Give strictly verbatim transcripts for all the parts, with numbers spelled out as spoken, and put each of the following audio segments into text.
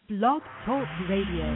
Blog Talk Radio.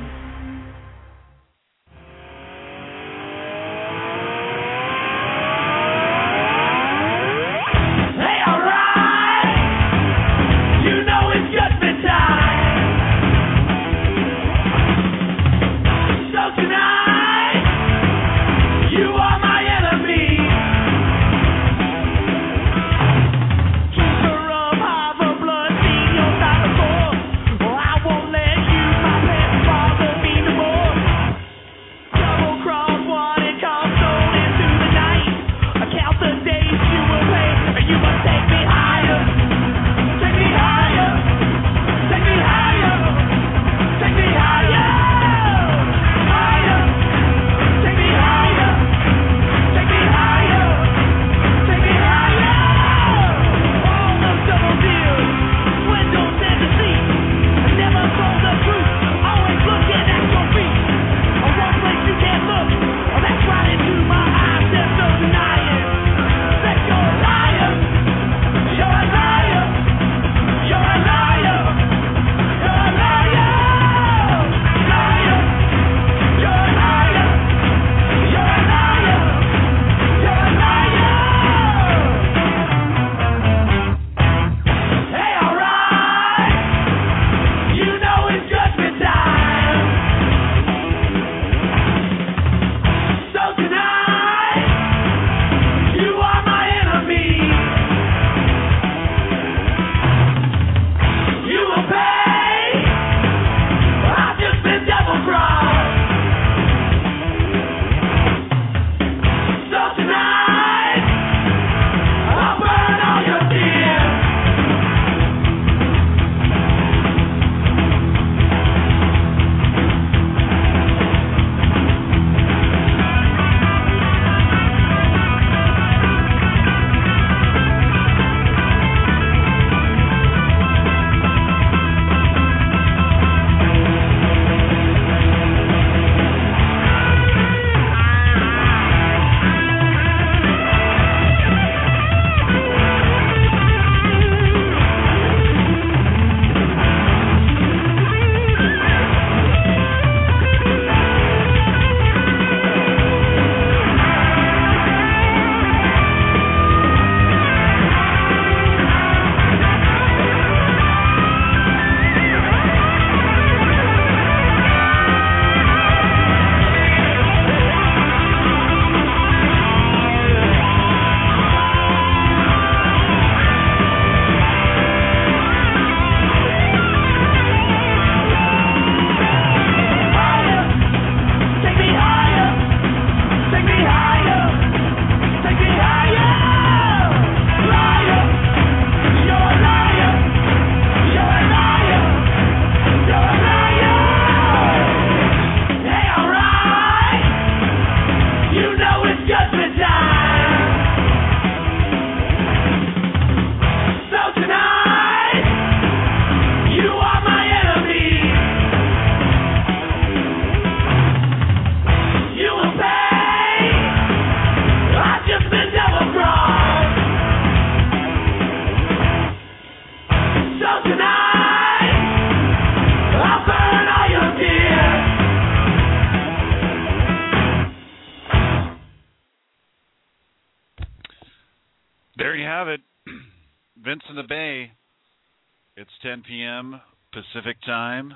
ten p.m. Pacific Time,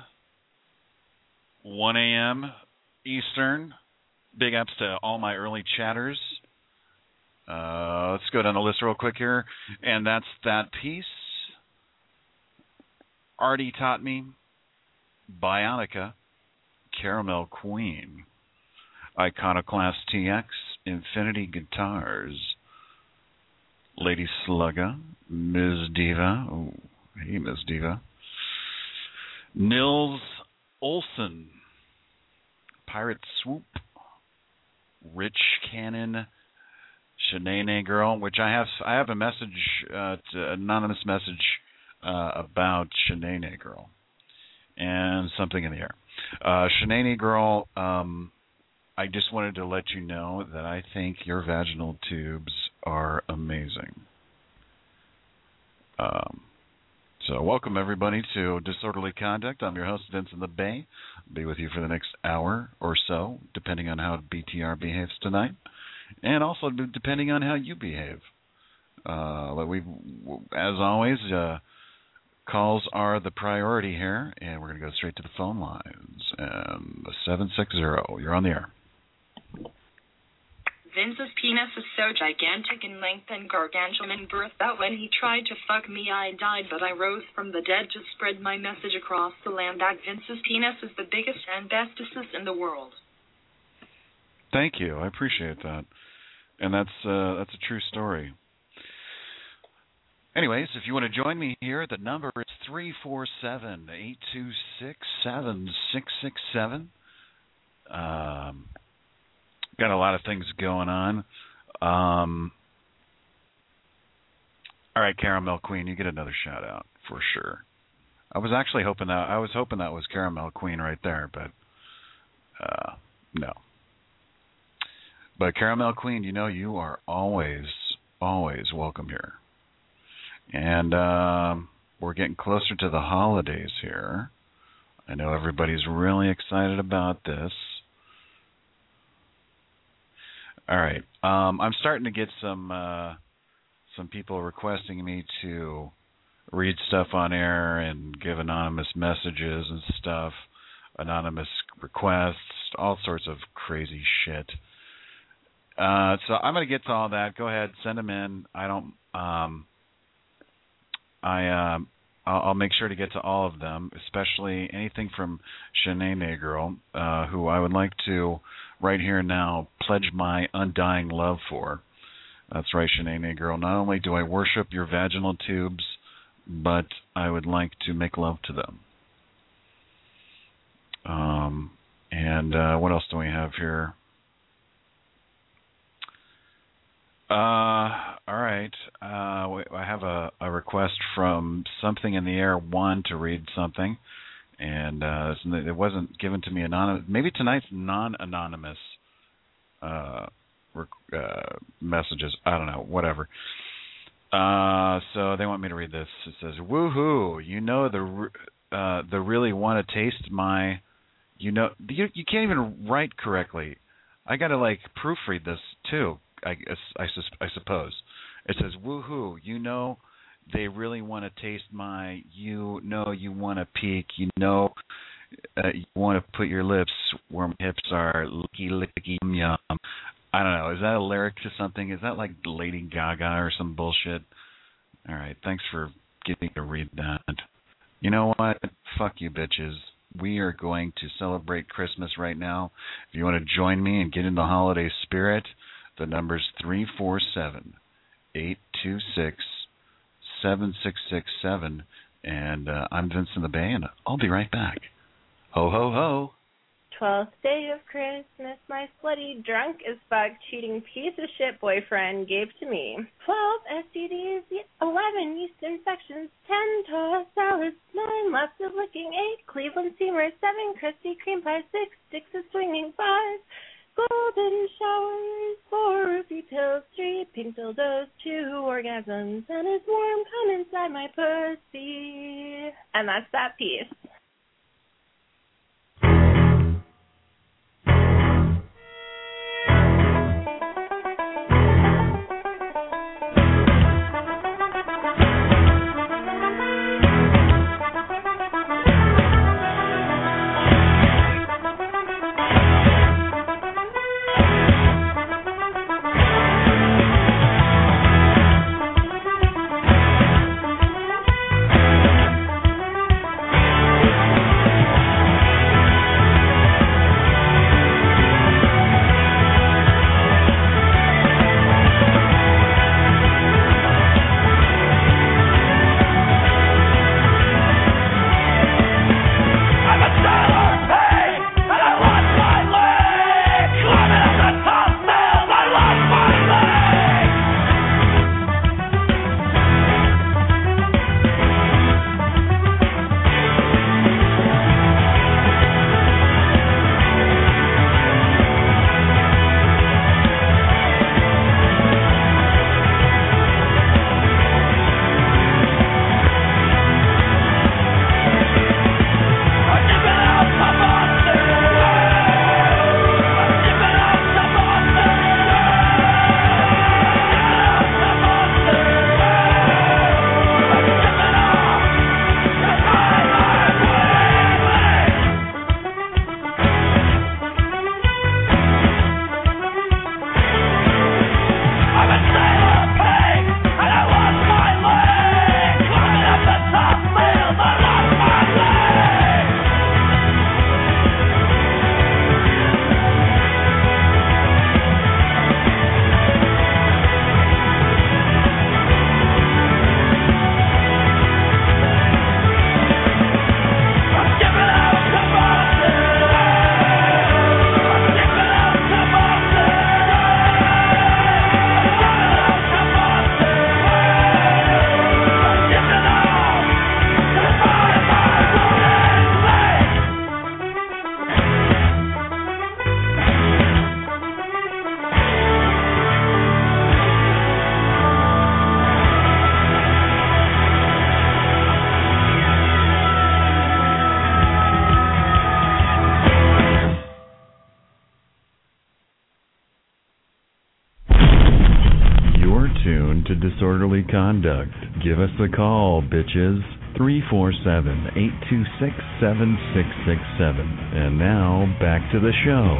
one a.m. Eastern. Big ups to all my early chatters. Uh, let's go down the list real quick here. And that's that piece. Artie Taught Me, Bionica, Caramel Queen, Iconoclast T X, Infinity Guitars, Lady Slugga, Miz Diva, oh, hey Miz Diva, Nils Olson, Pirate Swoop, Rich Cannon, Shanae Girl, which I have I have a message, uh, to, anonymous message uh, about Shanae Girl, and something in the air. Uh, Shanae Girl, um, I just wanted to let you know that I think your vaginal tubes are amazing. Um, So welcome, everybody, to Disorderly Conduct. I'm your host, Vincent the Bay. I'll be with you for the next hour or so, depending on how B T R behaves tonight, and also depending on how you behave. Uh, but we, as always, uh, calls are the priority here, and we're going to go straight to the phone lines. Um, seven six zero, you're on the air. Vince's penis is so gigantic in length and gargantuan in birth that when he tried to fuck me, I died, but I rose from the dead to spread my message across the land that Vince's penis is the biggest and bestest in the world. Thank you. I appreciate that. And that's uh, that's a true story. Anyways, if you want to join me here, the number is three four seven, eight two six, seven six six seven. Um... Got a lot of things going on. Um, all right, Caramel Queen, you get another shout out for sure. I was actually hoping that I was hoping that was Caramel Queen right there, but uh, no. But Caramel Queen, you know you are always, always welcome here. And um, we're getting closer to the holidays here. I know everybody's really excited about this. All right. Um, I'm starting to get some uh, some people requesting me to read stuff on air and give anonymous messages and stuff, anonymous requests, all sorts of crazy shit. Uh, so I'm going to get to all that. Go ahead, send them in. I don't. Um, I um, I'll, I'll make sure to get to all of them, especially anything from Shanae Girl, uh, who I would like to. Right here and now, pledge my undying love for. That's right, Shanae Girl. Not only do I worship your vaginal tubes, but I would like to make love to them. Um, and uh, what else do we have here? Uh, all right. Uh, I have a, a request from Something in the Air One to read something. And uh, it wasn't given to me anonymous. Maybe tonight's non-anonymous uh, rec- uh, messages. I don't know. Whatever. Uh, so they want me to read this. It says, "Woohoo! You know the uh, the really want to taste my. You know you you can't even write correctly. I got to like proofread this too. I guess I, I suppose. It says, woohoo! You know." They really want to taste my, you know you want to peek, you know uh, you want to put your lips where my hips are, licky, licky, yum, yum. I don't know. Is that a lyric to something? Is that like Lady Gaga or some bullshit? All right. Thanks for getting me to read that. You know what? Fuck you, bitches. We are going to celebrate Christmas right now. If you want to join me and get in the holiday spirit, the number's three four seven, eight two six, seven six six seven, and uh, I'm Vincent the Bay, and I'll be right back. Ho, ho, ho. Twelfth day of Christmas, my slutty, drunk as fuck, cheating piece of shit boyfriend gave to me twelve S T Ds, eleven yeast infections, ten toss salads, nine lots of licking, eight Cleveland steamers, seven Krispy Kreme pies, six sticks of swinging, five golden showers, four roofie pills, three pink dildos, two orgasms, and his warm cum inside my pussy. And that's that piece. to Disorderly Conduct. Give us a call, bitches. three four seven, eight two six, seven six six seven. And now, back to the show.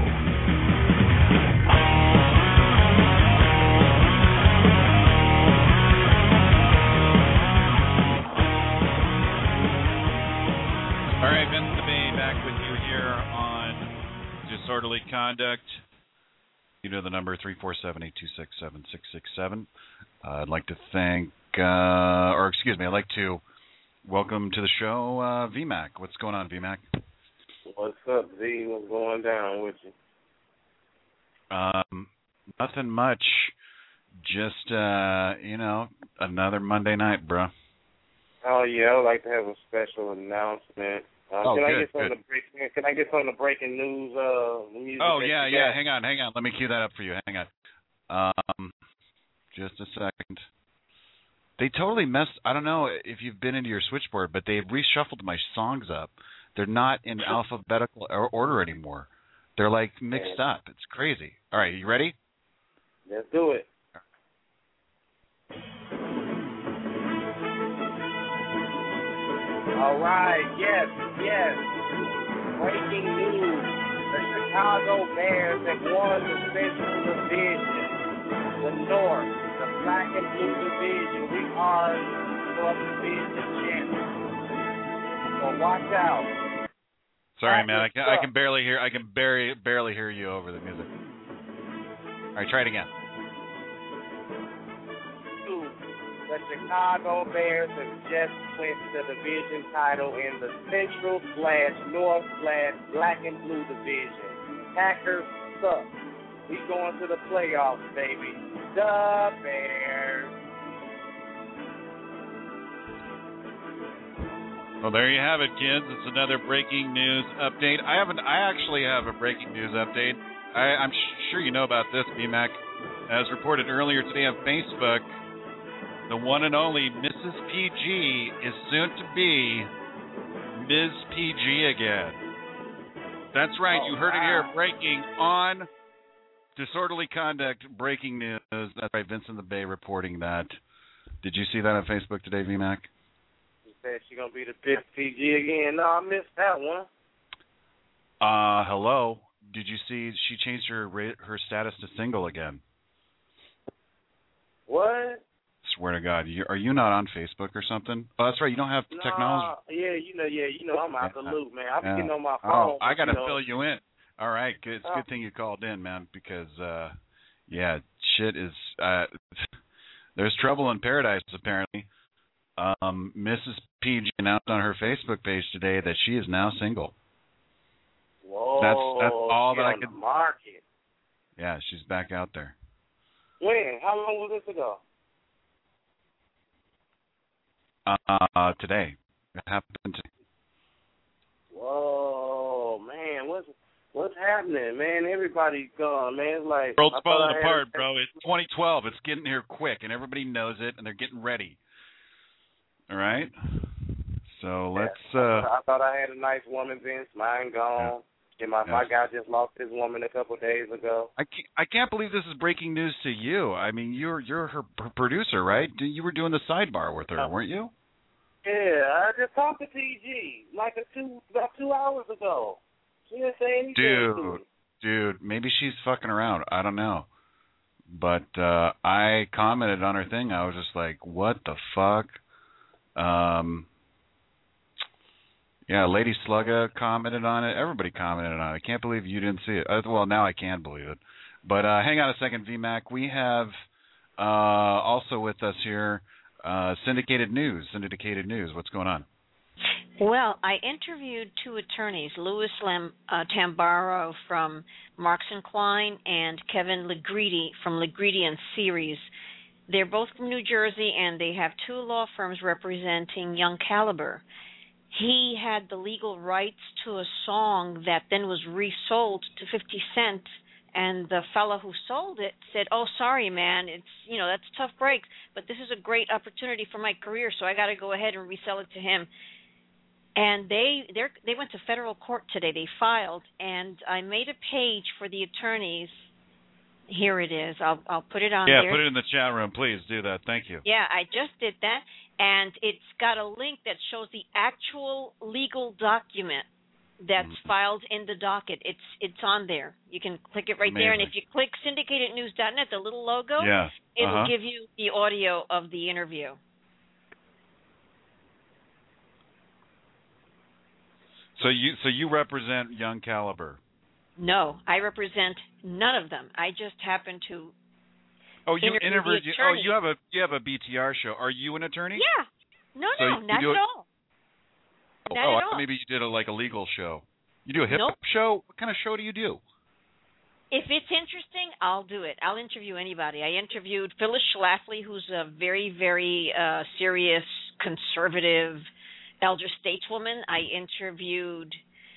All right, Vince DeBay back with you here on Disorderly Conduct. You know the number, three four seven, eight two six, seven six six seven. Uh, I'd like to thank, uh, or excuse me, I'd like to welcome to the show uh, V MAC. What's going on, V MAC? What's up, Z? What's going down with you? Um, nothing much. Just, uh, you know, another Monday night, bro. Oh, yeah, I'd like to have a special announcement. Um, oh, can good, I get some good. of the break, Can I get some of the breaking news? Uh, the music oh, that yeah, you yeah. got? Hang on, hang on. Let me cue that up for you. Hang on. Um, just a second. They totally messed. I don't know if you've been into your switchboard, but they've reshuffled my songs up. They're not in alphabetical order anymore. They're like mixed up. It's crazy. All right, you ready? Let's do it. All right, yes, yes. Breaking news. The Chicago Bears have won the Central Division. The North, the Black and Blue Division. We are North Division champions. So watch out. Sorry, man. I can, I can barely hear. I can barely barely hear you over the music. All right, try it again. The Chicago Bears have just clinched the division title in the Central slash North slash Black and Blue division. Packers suck. We going to the playoffs, baby. The Bears. Well, there you have it, kids. It's another breaking news update. I haven't. I actually have a breaking news update. I, I'm sh- sure you know about this, B MAC. As reported earlier today on Facebook, the one and only Missus P G is soon to be Miz P G again. That's right. Oh, you heard wow. it here. Breaking on Disorderly Conduct. Breaking news. That's right. Vincent the Bay reporting that. Did you see that on Facebook today, V MAC? She said she's going to be the Miz P G again. No, I missed that one. Uh, hello. Did you see she changed her her status to single again? What? Swear to God, you, are you not on Facebook or something? Oh, that's right. You don't have no, technology. Yeah, you know, yeah, you know, I'm out yeah. the loop, man. I'm yeah. getting on my phone. Oh, I got to you know. fill you in. All right, good. It's a oh. good thing you called in, man, because uh, yeah, shit is. Uh, there's trouble in paradise apparently. Um, Missus P G announced on her Facebook page today that she is now single. Whoa, that's that's all that I could. could. Market. Yeah, she's back out there. When? How long was this ago? Uh, today. It happened today. Whoa, man, what's what's happening, man? Everybody's gone, man. It's like world's falling I apart, a... bro. It's twenty twelve. It's getting here quick, and everybody knows it, and they're getting ready. All right. So let's. Yeah. Uh, I thought I had a nice woman, Vince. Mine gone. Yeah. And my yes. my guy just lost his woman a couple of days ago. I can't, I can't believe this is breaking news to you. I mean, you're you're her p- producer, right? You were doing the sidebar with her, weren't you? Yeah, I just talked to P G like a two about two hours ago. She didn't say anything. Dude, dude, maybe she's fucking around. I don't know. But uh, I commented on her thing. I was just like, what the fuck? Um, yeah, Lady Slugga commented on it. Everybody commented on it. I can't believe you didn't see it. Uh, well, now I can believe it. But uh, hang on a second, V MAC. We have uh, also with us here uh, Syndicated News. Syndicated News. What's going on? Well, I interviewed two attorneys, Louis Lam, uh, Tambaro from Marks and Klein and Kevin Legreedy from Legreedy and Series. They're both from New Jersey, and they have two law firms representing Young Caliber. He had the legal rights to a song that then was resold to fifty cent, and the fellow who sold it said, "Oh, sorry, man, it's, you know, that's a tough break, but this is a great opportunity for my career, so I got to go ahead and resell it to him." And they they they went to federal court today. They filed, and I made a page for the attorneys Here it is. I'll I'll put it on Yeah, there. put it in the chat room, please. Do that. Thank you. Yeah, I just did that, and it's got a link that shows the actual legal document that's mm-hmm. filed in the docket. It's it's on there. You can click it right Amazing. there, and if you click syndicated news dot net, the little logo, yeah. it'll uh-huh. give you the audio of the interview. So you so you represent Young Caliber? No, I represent none of them. I just happen to. Oh, you interview interviewed. the Oh, you have a you have a B T R show. Are you an attorney? Yeah. No, so no, not at a, all. Oh, not oh at all. maybe you did a, like a legal show. You do a hip hop nope. show. What kind of show do you do? If it's interesting, I'll do it. I'll interview anybody. I interviewed Phyllis Schlafly, who's a very, very uh, serious, conservative elder stateswoman. I interviewed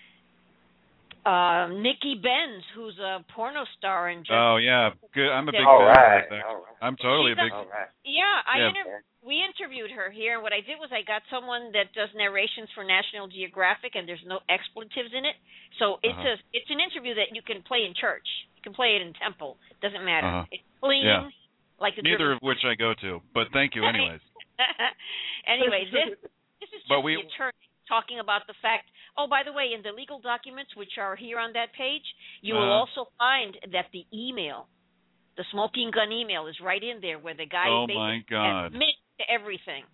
uh, Nikki Benz, who's a porno star and just oh yeah, good. I'm a big all fan. Right. Of that. All right. I'm totally She's a big. A, right. Yeah, I yeah. inter- we interviewed her here, and what I did was I got someone that does narrations for National Geographic, and there's no expletives in it, so it's uh-huh. a it's an interview that you can play in church. You can play it in temple. Doesn't matter. Uh-huh. It's clean, yeah. like the neither driven- of which I go to, but thank you anyways. anyway, this this is just but we, the attorney talking about the fact. Oh, by the way, in the legal documents, which are here on that page, you uh-huh. will also find that the email, the smoking gun email, is right in there where the guy oh my God. admits to everything.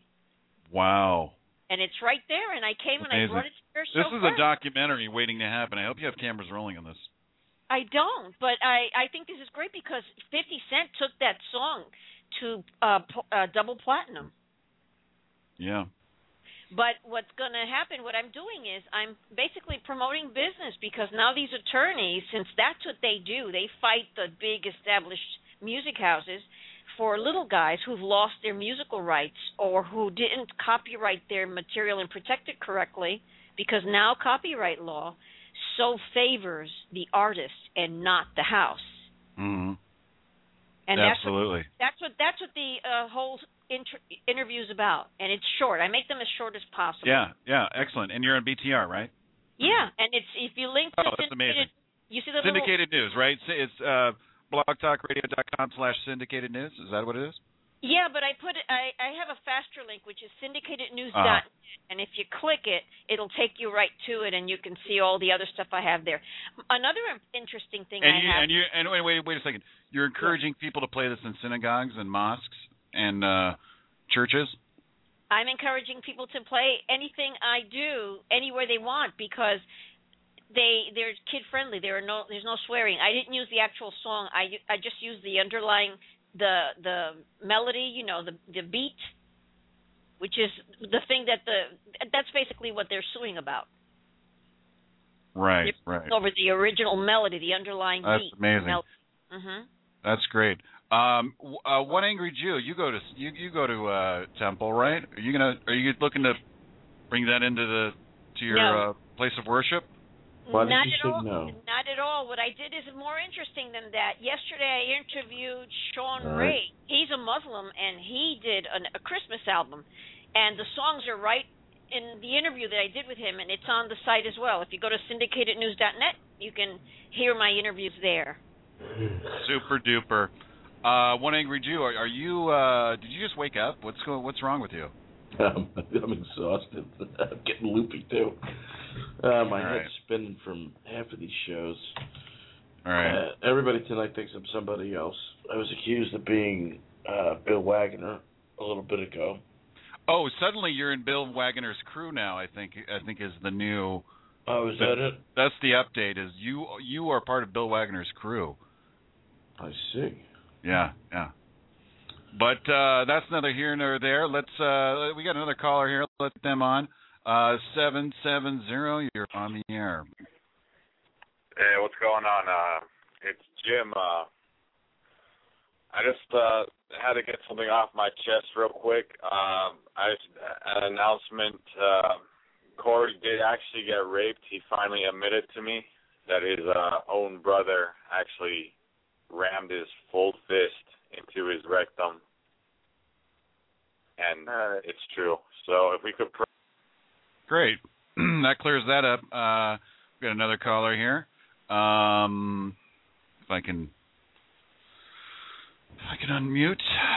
Wow. And it's right there, and I came Amazing. and I brought it to her. This so is far. a documentary waiting to happen. I hope you have cameras rolling on this. I don't, but I, I think this is great because fifty Cent took that song to uh, uh, double platinum. Yeah. But what's going to happen, what I'm doing is I'm basically promoting business because now these attorneys, since that's what they do, they fight the big established music houses for little guys who've lost their musical rights or who didn't copyright their material and protect it correctly, because now copyright law so favors the artist and not the house. Mm-hmm. And absolutely. That's what that's what, that's what the uh, whole inter- interview is about, and it's short. I make them as short as possible. Yeah, yeah, excellent. And you're on B T R, right? Yeah, and it's if you link to oh, that's amazing. You see the syndicated little... news, right? It's uh, blogtalkradio.com slash syndicated news. Is that what it is? Yeah, but I put it. I, I have a faster link, which is syndicated news dot net, uh-huh. and if you click it, it'll take you right to it, and you can see all the other stuff I have there. Another interesting thing and I you, have. And you and wait, wait, wait a second. You're encouraging yeah. people to play this in synagogues and mosques and uh, churches. I'm encouraging people to play anything I do anywhere they want because they they're kid friendly. There are no there's no swearing. I didn't use the actual song. I I just used the underlying. the the melody, you know, the the beat, which is the thing that the that's basically what they're suing about. Right, they're right. Over the original melody, the underlying that's beat. That's amazing. Mm-hmm. That's great. Um, uh, One Angry Jew, you go to you you go to uh, temple, right? Are you gonna are you looking to bring that into the to your no. uh, place of worship? Why not did you at say all. no? Not at all. What I did is more interesting than that. Yesterday, I interviewed Sean all Ray. right. He's a Muslim, and he did an, a Christmas album, and the songs are right in the interview that I did with him, and it's on the site as well. If you go to syndicated news dot net, you can hear my interviews there. Super duper. Uh, One Angry Jew, are, are you? Uh, did you just wake up? What's going? What's wrong with you? Um, I'm exhausted. I'm getting loopy too. Uh, my All head's right. spinning from half of these shows. All right. Uh, everybody tonight thinks I'm somebody else. I was accused of being uh, Bill Wagner a little bit ago. Oh, suddenly you're in Bill Wagner's crew now. I think I think is the new. Oh, is that it? That's the update. Is you you are part of Bill Wagner's crew. I see. Yeah, yeah. But uh, that's neither here nor there. Let's. Uh, we got another caller here. Let them on. Uh, seven seven zero. You're on the air. Hey, what's going on? Uh, it's Jim. Uh, I just uh, had to get something off my chest real quick. Um, I just, an announcement. Uh, Corey did actually get raped. He finally admitted to me that his uh, own brother actually rammed his full fist into his rectum, and uh, it's true. So if we could. Pr- Great. That clears that up. Uh, we've got another caller here. Um, if I can I can unmute.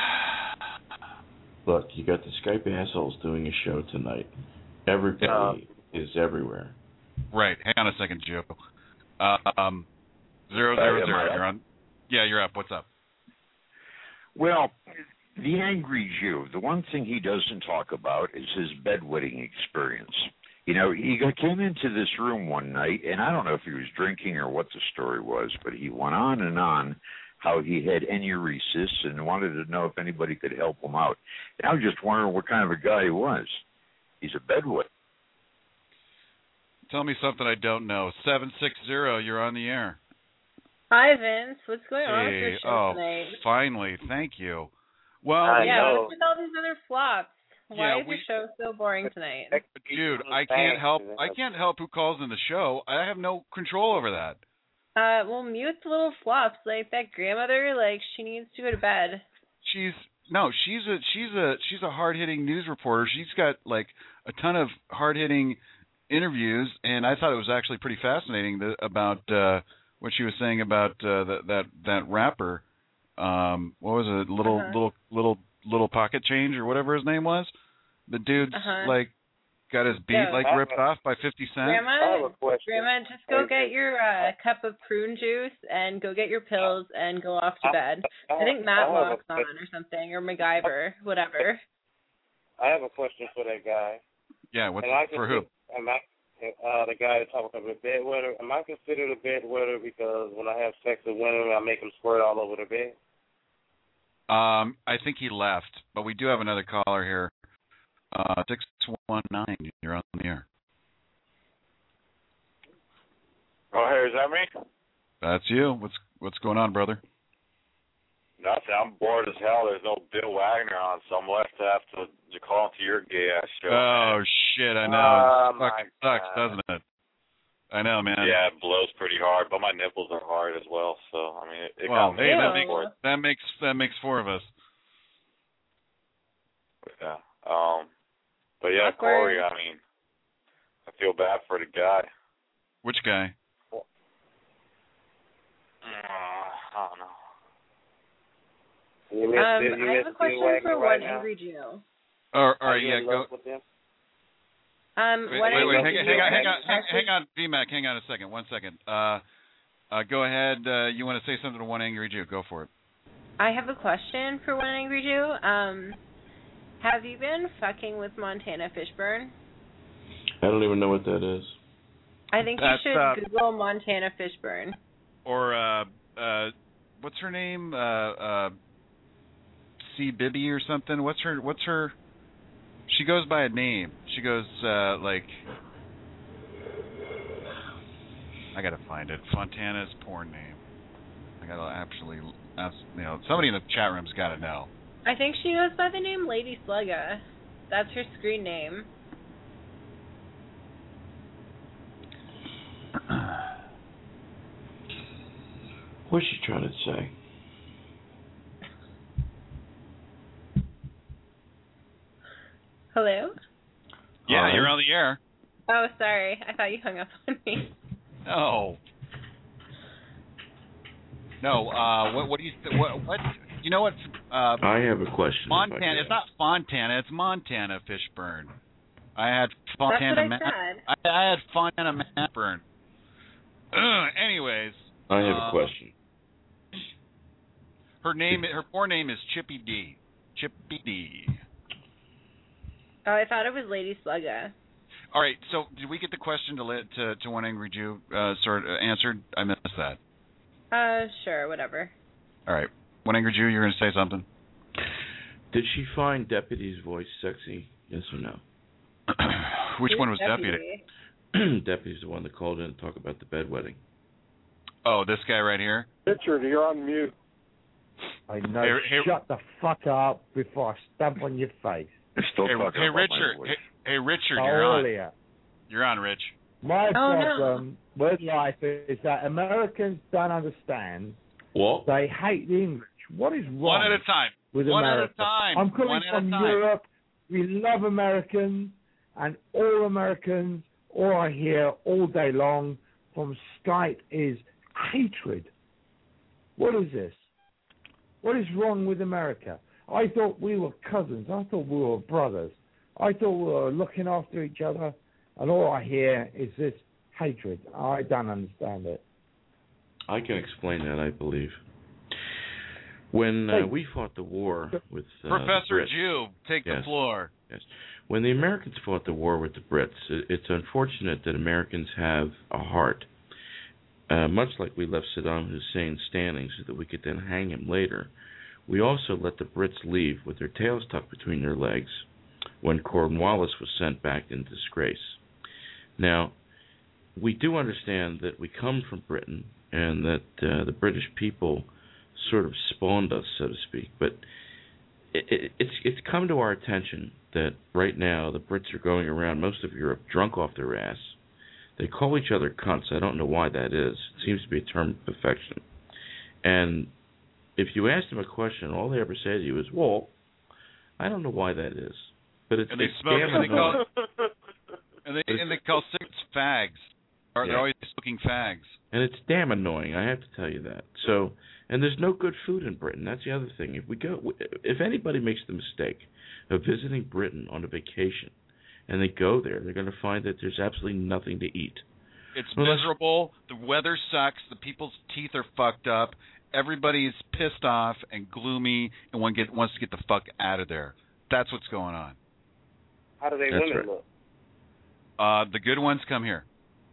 Look, you got the Skype assholes doing a show tonight. Everybody uh, is everywhere. Right. Hang on a second, Joe. Uh, um, zero zero zero. You're on. Yeah, you're up. What's up? Well, the Angry Jew. The one thing he doesn't talk about is his bedwetting experience. You know, he came into this room one night, and I don't know if he was drinking or what the story was, but he went on and on how he had enuresis and wanted to know if anybody could help him out. And I was just wondering what kind of a guy he was. He's a bedwet. Tell me something I don't know. seven six zero, you're on the air. Hi, Vince. What's going on with Hey, your show oh, tonight? finally. Thank you. Well, I yeah, know. what's with all these other flops? Why Yeah, is we- your show so boring tonight? dude, I can't help. I can't help who calls in the show. I have no control over that. Uh, well, mute the little flops. Like that grandmother, like she needs to go to bed. She's no, she's a she's a she's a hard hitting news reporter. She's got like a ton of hard hitting interviews, and I thought it was actually pretty fascinating that, about uh, what she was saying about uh, that that that rapper. Um, what was it? Little Uh-huh. little little little pocket change or whatever his name was. The dude's Uh-huh. like got his beat Yeah. like ripped off by fifty Cent. Grandma, Grandma, just go get your uh, cup of prune juice and go get your pills and go off to bed. I think Matlock's on or something, or MacGyver, whatever. I have a question for that guy. Yeah, what's Am I for who? consider- Am I, uh, the guy that's talking about bedwetter, am I considered a bedwetter because when I have sex with women, I make them squirt all over the bed? Um, I think he left, but we do have another caller here. Uh, six one nine, you're on the air. Oh, hey, is that me? That's you. What's what's going on, brother? Nothing. I'm bored as hell. There's no Bill Wagner on, so I'm left to have to, to call into your gay ass show. Oh man. shit, I know. Oh, it fucking my sucks, God. doesn't it? I know, man. Yeah, it blows pretty hard, but my nipples are hard as well. So I mean, it, it Well, got me hey, that Ew. makes bored. that makes that makes four of us. Yeah. Um. But yeah, Awkward. Corey. I mean, I feel bad for the guy. Which guy? Uh, I don't know. You miss, Um, you I miss have a Bill question Wagner for right one now? angry Jew. All right, all Are right, you yeah, in go. love with them? Um, Wait, what wait, wait, angry hang, Jew hang on, hang are on, you hang, actually- hang on, V Mac, hang on a second, one second. Uh, uh, go ahead. Uh, you want to say something to one angry Jew? Go for it. I have a question for one angry Jew. Um, have you been fucking with Montana Fishburne? I don't even know what that is. I think That's, you should uh, Google Montana Fishburne. Or uh, uh, what's her name? Uh, uh, C. Bibby or something. What's her? What's her? She goes by a name. She goes uh, like. I gotta find it. Fontana's porn name. I gotta actually, you know, somebody in the chat room's gotta know. I think she goes by the name Lady Slugga. That's her screen name. What's she trying to say? Hello? Yeah, Hi. you're on the air. Oh, sorry. I thought you hung up on me. No. No. Uh, what? What do you? Th- what? What? You know what? Uh, I have a question. if I Montana. could It's not ask. Fontana. It's Montana Fishburne. I had That's Fontana. what I Ma- said. I, I had Fontana Fishburne. Ugh, anyways. I have uh, a question. Her name. Her poor name is Chippy D. Chippy D. Oh, I thought it was Lady Slugga. All right. So, did we get the question to let, to, to one angry Jew uh, sort of answered? I missed that. Uh, sure, whatever. All right. One angry Jew, you're going to say something. Did she find Deputy's voice sexy? Yes or no? Which Who's one was Deputy? Deputy? Deputy's the one that called in to talk about the bedwetting. Oh, this guy right here. Richard, you're on mute. I know. Hey, hey, Shut the fuck up before I stamp on your face. I'm still Hey, talking hey about Richard. my voice. Hey, hey, Richard, you're on. Earlier. You're on, Rich. My Oh, problem with life is that Americans don't understand. What? They hate the English. What is wrong One at a time. with One America? at a time. I'm coming One at a from time. Europe. We love Americans, and all Americans, all I hear all day long from Skype is hatred. What is this? What is wrong with America? I thought we were cousins. I thought we were brothers. I thought we were looking after each other, and all I hear is this hatred. I don't understand it. I can explain that, I believe. When uh, we fought the war with uh, Professor the Brits, Jew, take yes, the floor. Yes. When the Americans fought the war with the Brits, it's unfortunate that Americans have a heart. Uh, much like we left Saddam Hussein standing so that we could then hang him later, we also let the Brits leave with their tails tucked between their legs when Cornwallis was sent back in disgrace. Now, we do understand that we come from Britain and that uh, the British people sort of spawned us, so to speak, but it, it, it's it's come to our attention that right now the Brits are going around most of Europe drunk off their ass. They call each other cunts. I don't know why that is. It seems to be a term of affection. And if you ask them a question, all they ever say to you is, well, I don't know why that is. But it's, and they it's smoke damn and they call annoying. and they and they call cigarettes fags. Or Yeah. they're always smoking fags. And it's damn annoying, I have to tell you that. So, and there's no good food in Britain. That's the other thing. If we go, if anybody makes the mistake of visiting Britain on a vacation, and they go there, they're going to find that there's absolutely nothing to eat. It's Well, miserable. The weather sucks. The people's teeth are fucked up. Everybody's pissed off and gloomy, and one get wants to get the fuck out of there. That's what's going on. How do they That's women right. look? Uh, the good ones come here.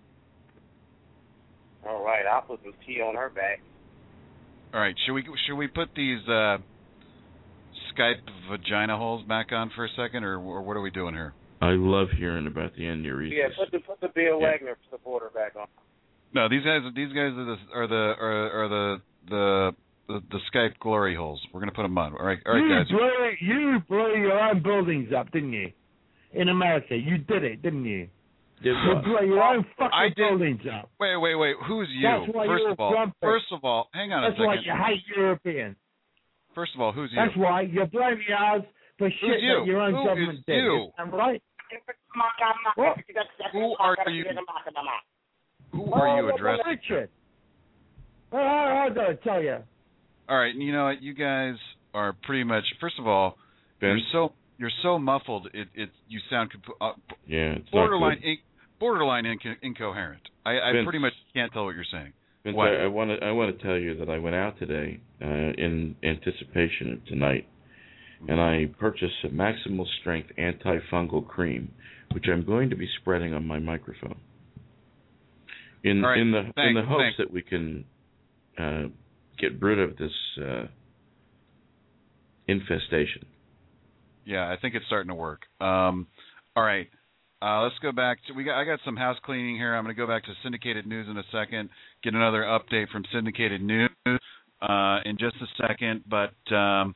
All right, I'll put some tea on her back. All right, should we should we put these uh, Skype vagina holes back on for a second, or, or what are we doing here? I love hearing about the aneurysms. Yeah, put the put the Bill Yeah. Wagner supporter back on. No, these guys these guys are the are the are, are the, the the the Skype glory holes. We're gonna put them on. All right, all right, you guys. Blew, you blew your own buildings up, didn't you? In America, you did it, didn't you? Did You what? blew your own fucking I did- buildings up. Wait, wait, wait. Who's you? That's why First you're of all, grumpy. first of all, hang on That's a second. why you hate Europeans. First of all, who's you? That's why you blame yours for shit Who's you? that your own Who government is did. you? Isn't that right? Who What? are you? Who are you addressing? Richard. Well, I, I gotta tell you. All right, you know what? You guys are pretty much. First of all, you're Vince? so you're so muffled. It it you sound comp- uh, Yeah, it's borderline not good. in, borderline inco- incoherent. I, I Vince. pretty much can't tell what you're saying. Vince, What? I, I want to I want to tell you that I went out today uh, in anticipation of tonight, and I purchased a maximal strength antifungal cream, which I'm going to be spreading on my microphone. In All right, in the thanks, in the hopes thanks. that we can uh, get rid of this uh, infestation. Yeah, I think it's starting to work. Um, all right, uh, let's go back to we got. I got some house cleaning here. I'm going to go back to syndicated news in a second. Get another update from syndicated news uh, in just a second. But um,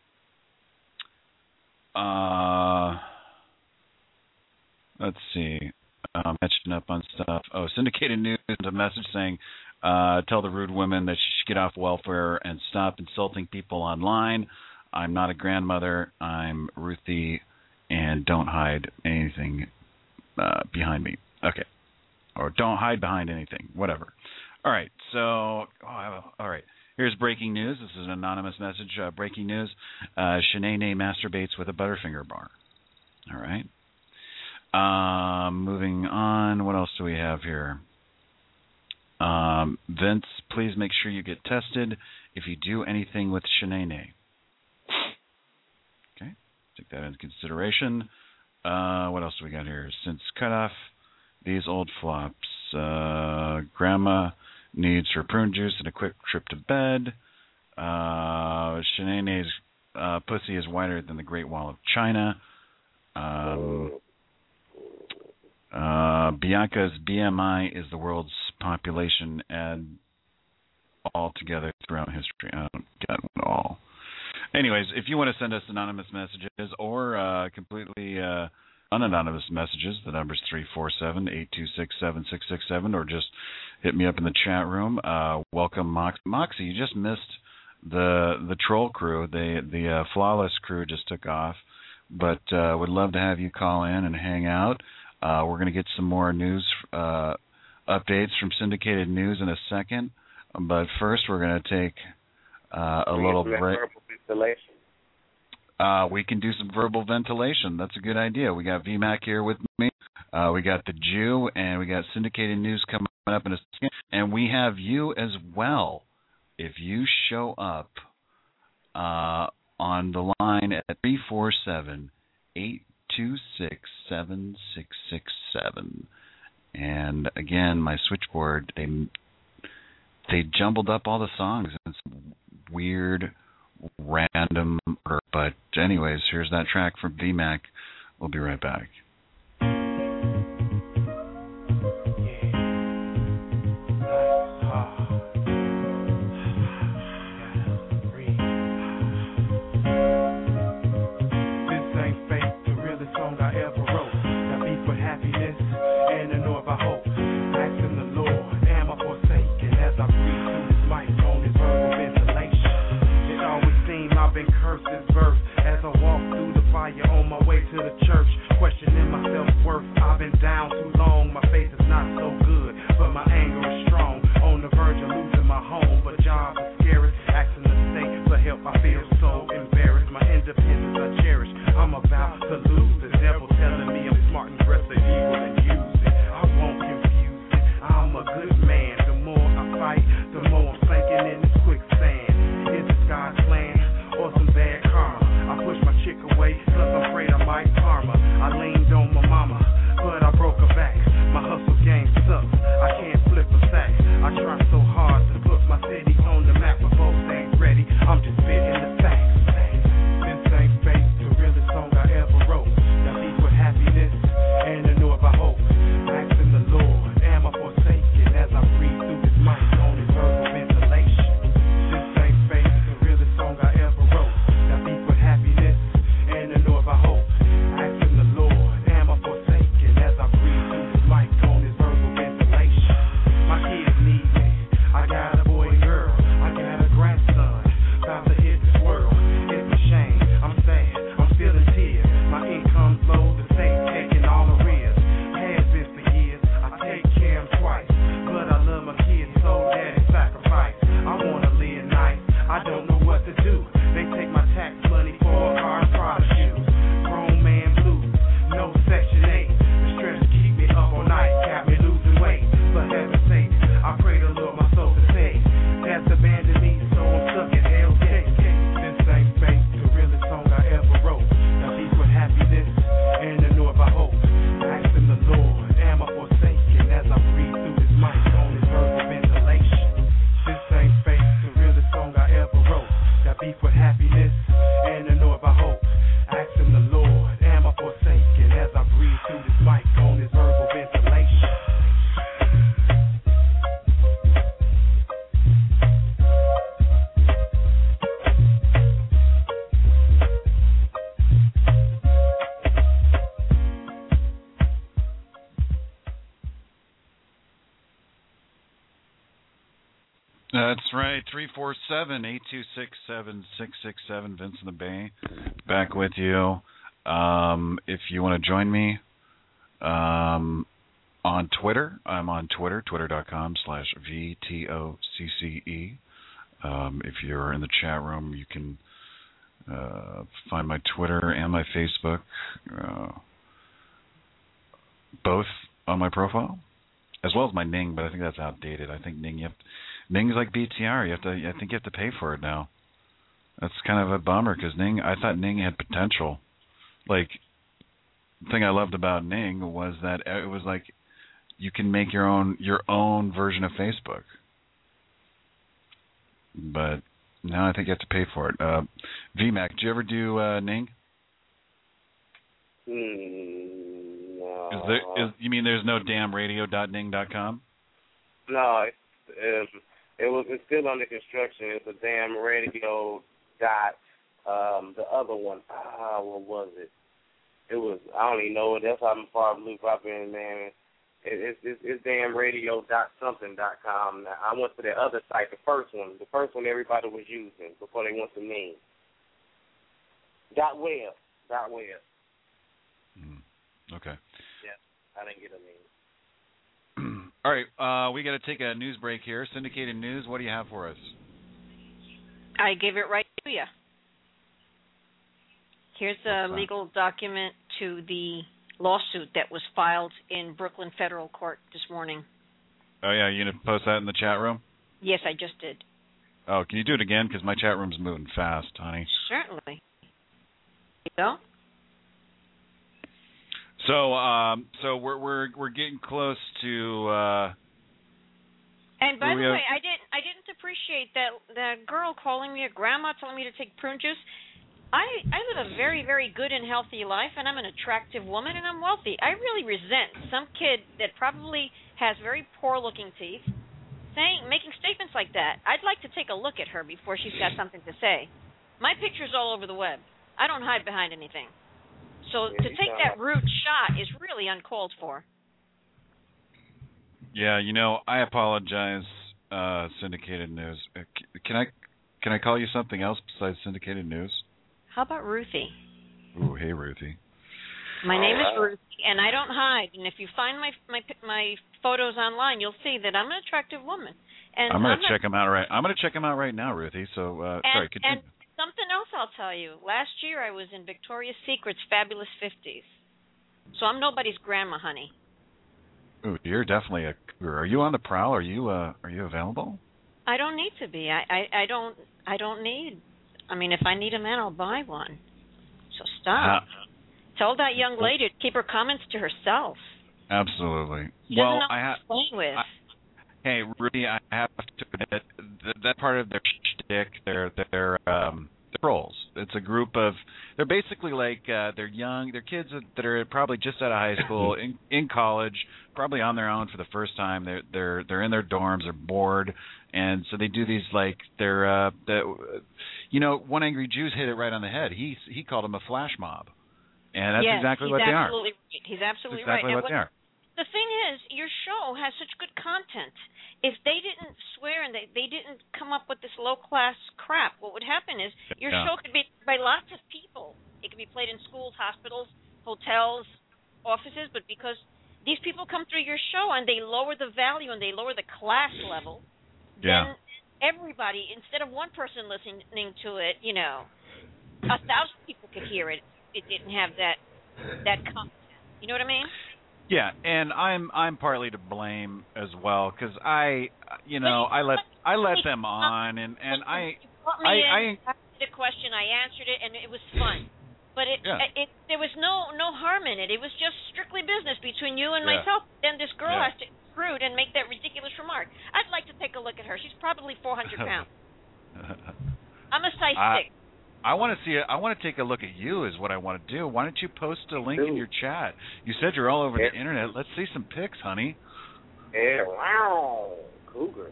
uh, let's see. I'm catching up on stuff. Oh, syndicated news is a message saying, uh, "Tell the rude women that she should get off welfare and stop insulting people online. I'm not a grandmother. I'm Ruthie, and don't hide anything uh, behind me." Okay. Or don't hide behind anything. Whatever. All right. So, oh, all right. Here's breaking news. This is an anonymous message. Uh, breaking news. Uh, Shanae masturbates with a Butterfinger bar. All right. Um, moving on. What else do we have here? Um, Vince, please make sure you get tested if you do anything with Shanae. Okay, take that into consideration. Uh, what else do we got here? Since cutoff, these old flops. Uh, grandma needs her prune juice and a quick trip to bed. Uh, Shanae's uh, pussy is wider than the Great Wall of China. Um, uh, Bianca's B M I is the world's population and altogether throughout history. I don't get it all. Anyways, if you want to send us anonymous messages or uh, completely uh, unanonymous messages, the number is three four seven, eight two six, seven six six seven, or just hit me up in the chat room. Uh, welcome, Mox- Moxie. You just missed the the troll crew. The, the uh, Flawless crew just took off, but uh, would love to have you call in and hang out. Uh, we're going to get some more news uh, updates from syndicated news in a second, but first we're going to take uh, a Bring little some break. verbal ventilation. Uh, we can do some verbal ventilation. That's a good idea. We got V MAC here with me. Uh, we got the Jew, and we got syndicated news coming up in a second. And we have you as well. If you show up uh, on the line at three four seven, eight two six, seven six six seven. And again, my switchboard, they they jumbled up all the songs in some weird, random order. But anyways, here's that track from V MAC. We'll be right back. On my way to the church, questioning my self-worth. I've been down too long, my faith is not so good, but my anger is strong. On the verge of losing my home, but jobs are scary. Asking the state for help, I feel so embarrassed. My independence I cherish, I'm about to lose. The devil telling me I'm smart and dressed for evil and use it. I won't confuse it, I'm a good man. The more I fight, the more I'm sinking in this quicksand. Is this God's plan or some bad karma? I push my chick away, cause I'm afraid I might harm her. I leaned on my mama, but I broke her back. My hustle game sucks, I can't flip a sack. I try so hard to put my city on the map, but folks ain't ready, I'm just spitting the facts. This ain't fake, the realest song I ever wrote. Got beat with happiness and the north I hope. Asking the Lord, am I forsaken as I breathe through this mic on this verbal ventilation. This ain't fake, the realest song I ever wrote. Got beat with happiness and the north I hope. Asking the Lord, am I forsaken as I breathe through this mic on this verbal ventilation. My kids need me, I got a boy and girl, I got a grandson, about to hit this world. It's a shame, I'm sad, I'm feeling tears. My income's low, the state taking all arrears. Has been for years, I take care of them twice, but I love my kids so daddy sacrifice. I wanna live nice, I don't know what to do. They take my tax money for a car and Prada shoes. Grown man blues, no section eight. The stress keep me up all night, got me losing weight. For heaven's sake, I pray the Lord my soul to save. That's abandoned me, so I'm stuck in hell's gate. This ain't fake, the realest song I ever wrote. Got beat with happiness and the north I hope. Asking the Lord, am I forsaken as I breathe through this mic on this verbal ventilation. This ain't fake, the realest song I ever wrote. Got beef with happiness and the north I hope. Asking the Lord, am I forsaken as I breathe through this mic on this verbal ventilation. That's right, three four seven, eight two six, seven six six seven, Vince in the Bay, back with you. Um, if you want to join me um, on Twitter, I'm on Twitter, twitter.com slash V T O C C E. Um, if you're in the chat room, you can uh, find my Twitter and my Facebook, uh, both on my profile, as well as my Ning, but I think that's outdated. I think Ning, you have to, Ning's like B T R. You have to. I think you have to pay for it now. That's kind of a bummer because Ning. I thought Ning had potential. Like, the thing I loved about Ning was that it was like you can make your own your own version of Facebook. But now I think you have to pay for it. Uh, V MAC, did you ever do uh, Ning? Mm, no. Is there? Is, you mean there's no damn radio dot ning dot com? No, it's, it's, it was. It's still under construction. It's a damn radio dot. Um, the other one. Ah, what was it? It was. I don't even know it. That's how far loop I've been, man. It, it's, it's it's damn radio dot something dot com. Now, I went to the other site, the first one, the first one everybody was using before they went to me. Dot web. Dot web. Mm, okay. Yeah, I didn't get a name. All right, uh, we got to take a news break here. Syndicated News, what do you have for us? I gave it right to you. Here's a legal document to the lawsuit that was filed in Brooklyn Federal Court this morning. Oh, yeah, you going to post that in the chat room? Yes, I just did. Oh, can you do it again? Because my chat room's moving fast, honey. Certainly. There you go. So, um, so we're we're we're getting close to. Uh, and by the have... way, I didn't I didn't appreciate that that girl calling me a grandma, telling me to take prune juice. I I live a very very good and healthy life, and I'm an attractive woman, and I'm wealthy. I really resent some kid that probably has very poor looking teeth, saying making statements like that. I'd like to take a look at her before she's got something to say. My picture's all over the web. I don't hide behind anything. So to take that rude shot is really uncalled for. Yeah, you know, I apologize, uh, syndicated news. Uh, can I can I call you something else besides syndicated news? How about Ruthie? Ooh, hey, Ruthie. My name is Ruthie, and I don't hide. And if you find my my my photos online, you'll see that I'm an attractive woman. And I'm gonna I'm check them out right. I'm gonna check them out right now, Ruthie. So uh, and, sorry, continue. And something else I'll tell you. Last year I was in Victoria's Secret's Fabulous fifties. So I'm nobody's grandma, honey. Ooh, you're definitely a cougar. Are you on the prowl? Are you uh, are you available? I don't need to be. I, I, I don't I don't need. I mean, if I need a man, I'll buy one. So stop. Uh, Tell that young lady to keep her comments to herself. Absolutely. She well, doesn't know I have. Play with. I, hey, Rudy, I have to admit that, that part of their shtick, they're they're um, they're trolls. It's a group of. They're basically like uh, they're young. They're kids that are probably just out of high school, in in college, probably on their own for the first time. They're they're they're in their dorms. They're bored, and so they do these like they're uh, the, you know, One Angry Jew's hit it right on the head. He he called them a flash mob. And that's yes, exactly what they are. Right. He's absolutely that's exactly right. what And they are. The thing is, your show has such good content. If they didn't swear and they, they didn't come up with this low-class crap, what would happen is your yeah. show could be by lots of people. It could be played in schools, hospitals, hotels, offices, but because these people come through your show and they lower the value and they lower the class level, yeah. then everybody, instead of one person listening to it, you know, a thousand people could hear it. It didn't have that that content. You know what I mean? Yeah, and I'm I'm partly to blame as well because I, you know, I let I let them on and and I I I asked a question, I answered it, and it was fun. But it, yeah. it, it there was no no harm in it. It was just strictly business between you and yeah. myself. Then this girl yeah. has to rude and make that ridiculous remark. I'd like to take a look at her. She's probably four hundred pounds. I'm a size I, six. I want to see it. I want to take a look at you. Is what I want to do. Why don't you post a link in your chat? You said you're all over yeah. the internet. Let's see some pics, honey. Yeah, wow, cougar.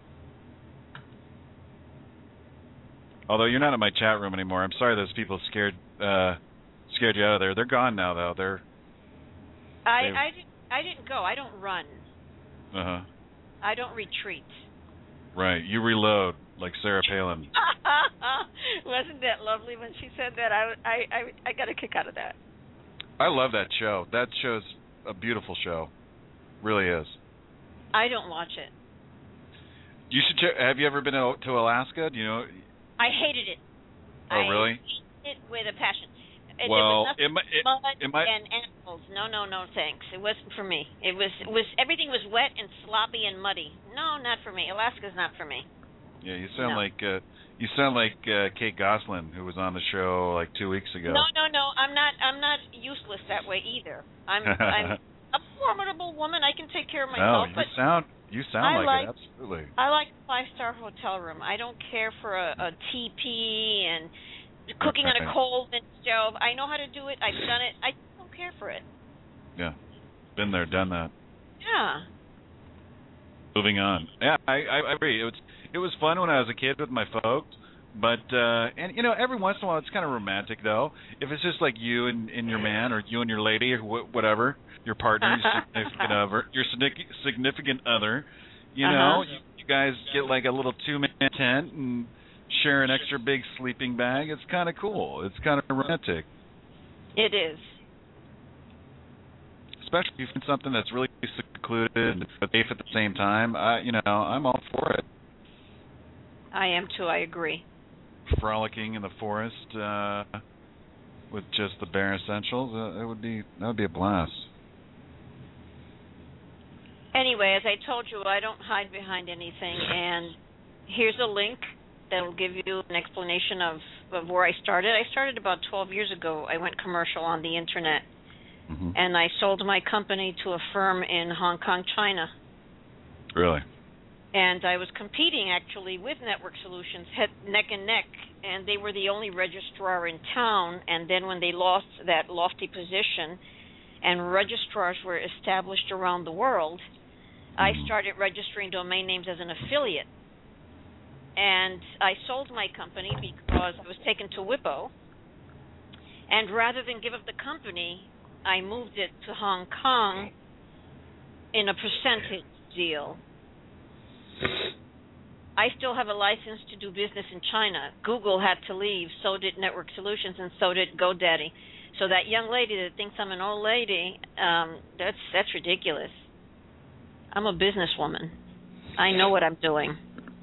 Although you're not in my chat room anymore. I'm sorry those people scared uh, scared you out of there. They're gone now, though. They're. I I didn't I didn't go. I don't run. Uh huh. I don't retreat. Right. You reload like Sarah Palin. Wasn't that lovely when she said that? I, I, I, I got a kick out of that. I love that show. That show's a beautiful show. Really is. I don't watch it. You should check. Have you ever been to, to Alaska? Do you know? I hated it. Oh, I really? hated it with a passion. It, well, it was it, it, mud it might, and animals. No, no, no, thanks. It wasn't for me. It was, it was everything was wet and sloppy and muddy. No, not for me. Alaska's not for me. Yeah, you sound no. like uh, you sound like uh, Kate Gosselin, who was on the show like two weeks ago. No, no, no. I'm not. I'm not useless that way either. I'm. I'm a formidable woman. I can take care of myself. No, you but sound. You sound I like, like it. Absolutely. I like a five-star hotel room. I don't care for a, a teepee and cooking on a coal stove. I know how to do it. I've done it. I don't care for it. Yeah, been there, done that. Yeah. Moving on. Yeah, I, I agree. It was it was fun when I was a kid with my folks, but uh, and you know every once in a while it's kind of romantic though. If it's just like you and, and your man, or you and your lady, or wh- whatever, your partner, your significant other, your significant other, you know, uh-huh. you, you guys get like a little two-man tent and share an extra big sleeping bag. It's kind of cool. It's kind of romantic. It is. Especially if you find something that's really secluded and safe at the same time. I, you know, I'm all for it. I am too. I agree. frolicking in the forest uh, with just the bare essentials. Uh, it would be that would be a blast. Anyway, as I told you, I don't hide behind anything, and here's a link that will give you an explanation of, of where I started. I started about twelve years ago. I went commercial on the internet, mm-hmm. and I sold my company to a firm in Hong Kong, China. Really? And I was competing, actually, with Network Solutions, head, neck and neck, and they were the only registrar in town, and then when they lost that lofty position and registrars were established around the world, I started registering domain names as an affiliate. And I sold my company because I was taken to WIPO. And rather than give up the company, I moved it to Hong Kong in a percentage deal. I still have a license to do business in China. Google had to leave, so did Network Solutions, and so did GoDaddy. So that young lady that thinks I'm an old lady, um, that's that's ridiculous. I'm a businesswoman. I know what I'm doing.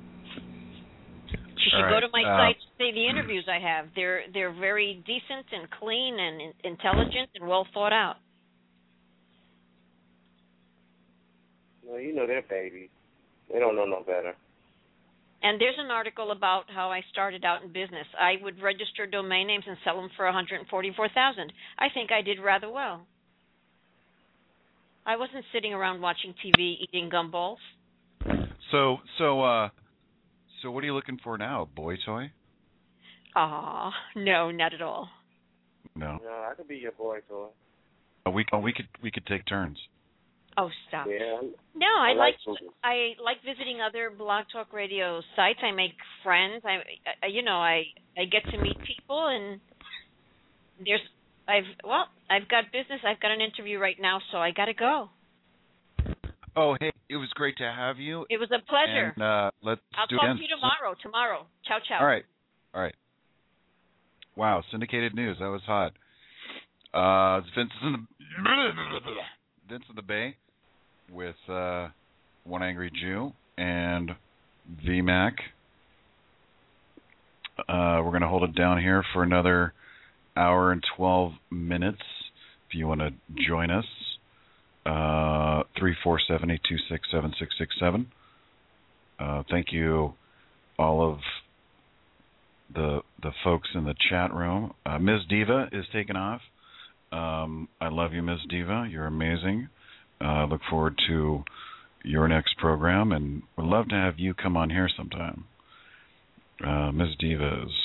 She should right. go to my uh, site to see the interviews I have. They're they're very decent and clean and in, intelligent and well thought out. Well, you know they're babies. They don't know no better. And there's an article about how I started out in business. I would register domain names and sell them for one hundred forty-four thousand dollars. I think I did rather well. I wasn't sitting around watching T V eating gumballs. So, so, uh, so, what are you looking for now? A boy toy? Aw, no, not at all. No. No, I could be your boy toy. Oh, we oh, we could we could take turns. Oh, stop. Yeah. No, I, I like like I like visiting other Blog Talk Radio sites. I make friends. I, I you know, I I get to meet people, and there's I've well, I've got business. I've got an interview right now, so I got to go. Oh, hey, it was great to have you. It was a pleasure. And uh, let's I'll do talk it again. to you tomorrow. Tomorrow. Ciao, ciao. All right. All right. Wow, syndicated news. That was hot. Uh, it's Vince in the Vince in the Bay with uh, One Angry Jew and V Mac. Uh, we're going to hold it down here for another hour and twelve minutes. If you want to join us, uh, three four seven, eight two six, seven six six seven. Uh, thank you, all of the the folks in the chat room. Uh, Miz Diva is taking off. Um, I love you, Miz Diva. You're amazing. I uh, look forward to your next program, and would love to have you come on here sometime. Uh, Miz Diva is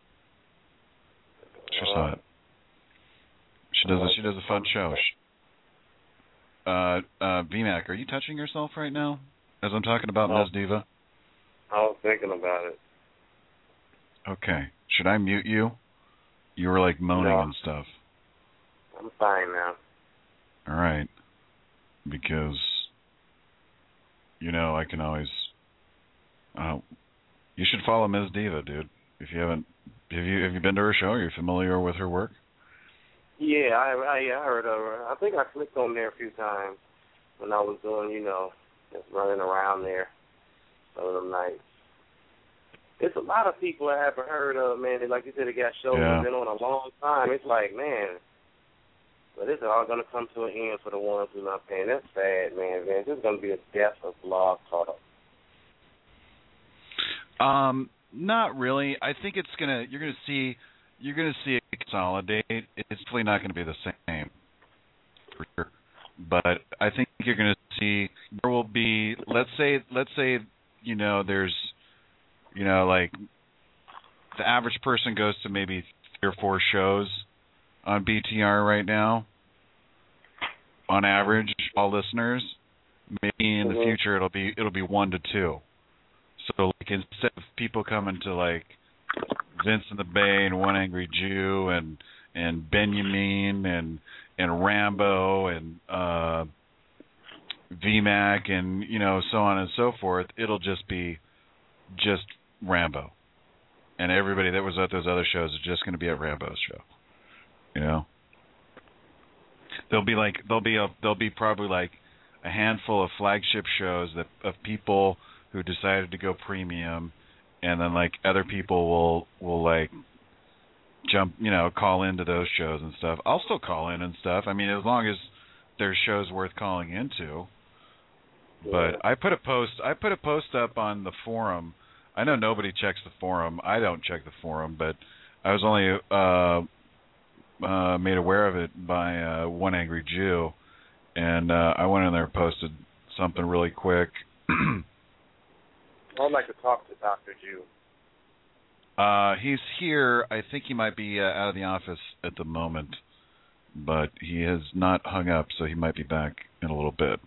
she's hot. She does a, she does a fun show. She, uh, uh, V Mac, are you touching yourself right now as I'm talking about no. Miz Diva? I was thinking about it. Okay. Should I mute you? You were like moaning no. and stuff. I'm fine now. All right. Because, you know, I can always. Uh, you should follow Miz Diva, dude. If you haven't, have you have you been to her show? Are you familiar with her work? Yeah, I I, I heard of her. I think I clicked on there a few times when I was doing, you know, just running around there some of them nights. It's a lot of people I haven't heard of, man. They, like you said, they got shows yeah. been on a long time. It's like, man. But this is all going to come to an end for the ones who are not paying. That's sad, man. man. This is going to be a death of Blog Talk. Um, not really. I think it's gonna. You're gonna see. You're gonna see it consolidate. It's definitely not going to be the same, for sure. But I think you're going to see there will be. Let's say. Let's say. You know, there's. You know, like the average person goes to maybe three or four shows on B T R right now, on average, all listeners. Maybe in the mm-hmm. future it'll be it'll be one to two. So like instead of people coming to like Vince in the Bay and One Angry Jew and and Benjamin and and Rambo and uh, V Mac and you know so on and so forth, it'll just be just Rambo, and everybody that was at those other shows is just going to be at Rambo's show. You know, there'll be like there'll be a there'll be probably like a handful of flagship shows that of people who decided to go premium and then like other people will will like jump, you know, call into those shows and stuff. I'll still call in and stuff. I mean, as long as there's shows worth calling into. But I put a post. I put a post up on the forum. I know nobody checks the forum. I don't check the forum, but I was only uh, uh, made aware of it by uh, One Angry Jew, and uh, I went in there and posted something really quick. I'd like to talk to Doctor Jew. Uh, he's here. I think he might be uh, out of the office at the moment, but he has not hung up, so he might be back in a little bit.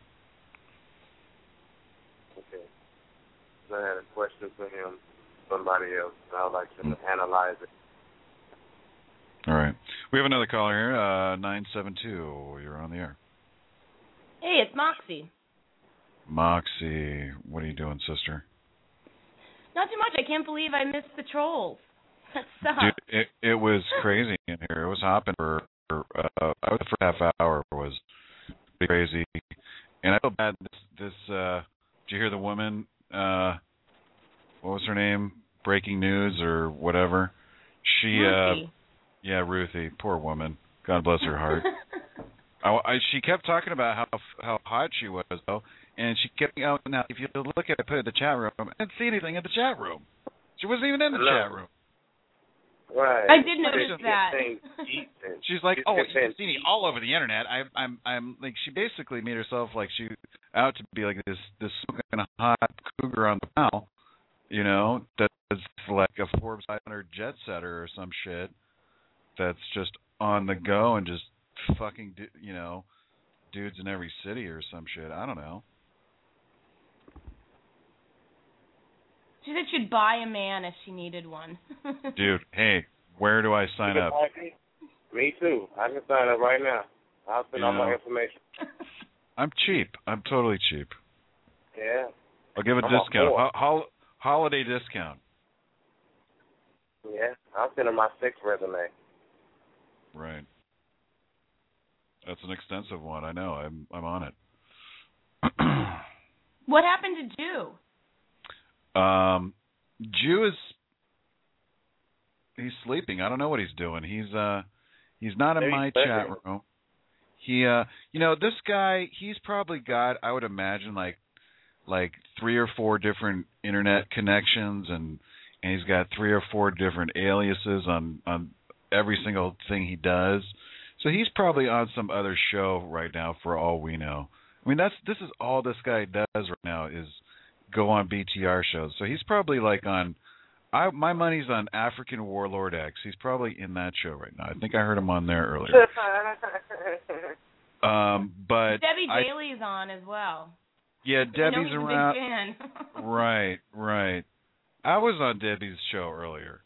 Okay. I had a question for him, somebody else. I'd like to mm. analyze it. All right. We have another caller here, uh, nine seven two. You're on the air. Hey, it's Moxie. Moxie, what are you doing, sister? Not too much. I can't believe I missed the trolls. That sucks. Dude, it, it was crazy in here. It was hopping for, for uh, the first half hour was pretty crazy. And I feel bad. This, this uh, did you hear the woman, uh, what was her name? Breaking News or whatever? She, Ruthie. uh, yeah, Ruthie. Poor woman. God bless her heart. I, I, she kept talking about how how hot she was, though. And she kept, you know, now, if you look at it, put it in the chat room, I didn't see anything in the chat room. She wasn't even in the Hello. chat room. Right. I did notice that. She's like, oh, you can see me all over the internet. I, I'm, I'm like, she basically made herself like she out to be like this, this smoking hot cougar on the prowl, you know, that's like a Forbes five hundred jet setter or some shit. That's just on the go and just fucking, you know, dudes in every city or some shit. I don't know. She said she'd buy a man if she needed one. Dude, hey, where do I sign up? Me too. I can sign up right now. I'll send you all know, my information. I'm cheap. I'm totally cheap. Yeah. I'll give a I'm discount. Ho- hol- holiday discount. Yeah. I'll send her my sixth resume. Right. That's an extensive one. I know. I'm I'm on it. What happened to Jew? Um, Jew is he's sleeping. I don't know what he's doing. He's uh he's not in Maybe my he's chat sleeping. room. He uh you know, this guy, he's probably got, I would imagine, like like three or four different internet connections, and and he's got three or four different aliases on on every single thing he does. So he's probably on some other show right now for all we know. I mean, that's this is all this guy does right now is go on B T R shows. So he's probably like on, I my money's on African Warlord X. He's probably in that show right now. I think I heard him on there earlier. um, but Debbie I, Daly's on as well. Yeah, Debbie's I know he's around. a big fan. Right, right. I was on Debbie's show earlier.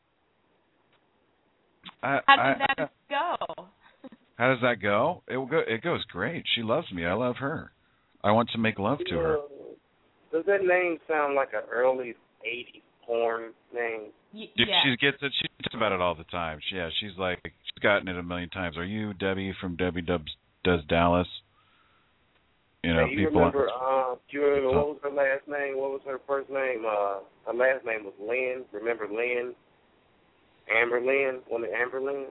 I, How I, did that I, go? How does that go? It will go. It goes great. She loves me. I love her. I want to make love to her. Does that name sound like an early eighties porn name? Y- Dude, yeah. she gets it. She talks about it all the time. She, yeah, she's like she's gotten it a million times. Are you Debbie from Debbie Dubs Does Dallas? You know, hey, you people. remember? Uh, do you remember what was her last name? What was her first name? Uh, her last name was Lynn. Remember Lynn? Amber Lynn. One of Amber Lynn.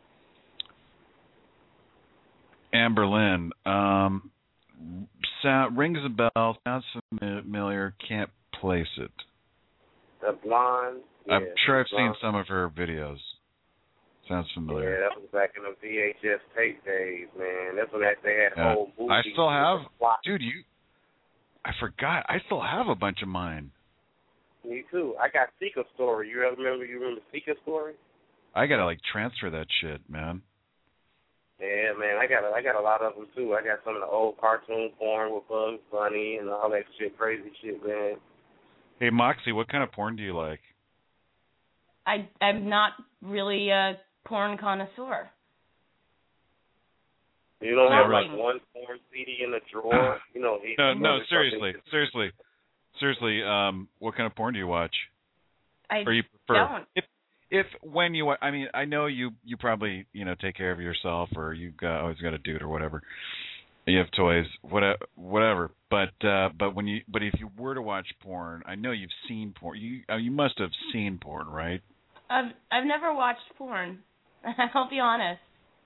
Amber Lynn. Um, sound rings a bell. Sounds familiar. Can't place it. The blonde. Yeah, I'm sure I've blonde. seen some of her videos. Sounds familiar. Yeah, that was back in the V H S tape days, man. That's when that, they had Yeah. whole movies. I still have, Wow. dude. You, I forgot. I still have a bunch of mine. Me too. I got Sika Story. You ever remember? You remember Sika Story? I gotta like transfer that shit, man. Yeah, man. I got a, I got a lot of them too. I got some of the old cartoon porn with Bugs Bunny and all that shit, crazy shit, man. Hey Moxie, what kind of porn do you like? I I'm not really a porn connoisseur. You don't Yeah, have right. like one porn C D in the drawer, you know? he- No, you no, know, seriously, something- seriously, seriously. Um, what kind of porn do you watch? I or you prefer? don't. If, if when you, wa- I mean, I know you, you probably, you know, take care of yourself, or you've got always got a dude or whatever. You have toys, whatever, whatever. But uh, but when you but if you were to watch porn, I know you've seen porn. You uh, you must have seen porn, right? I've I've never watched porn. I'll be honest.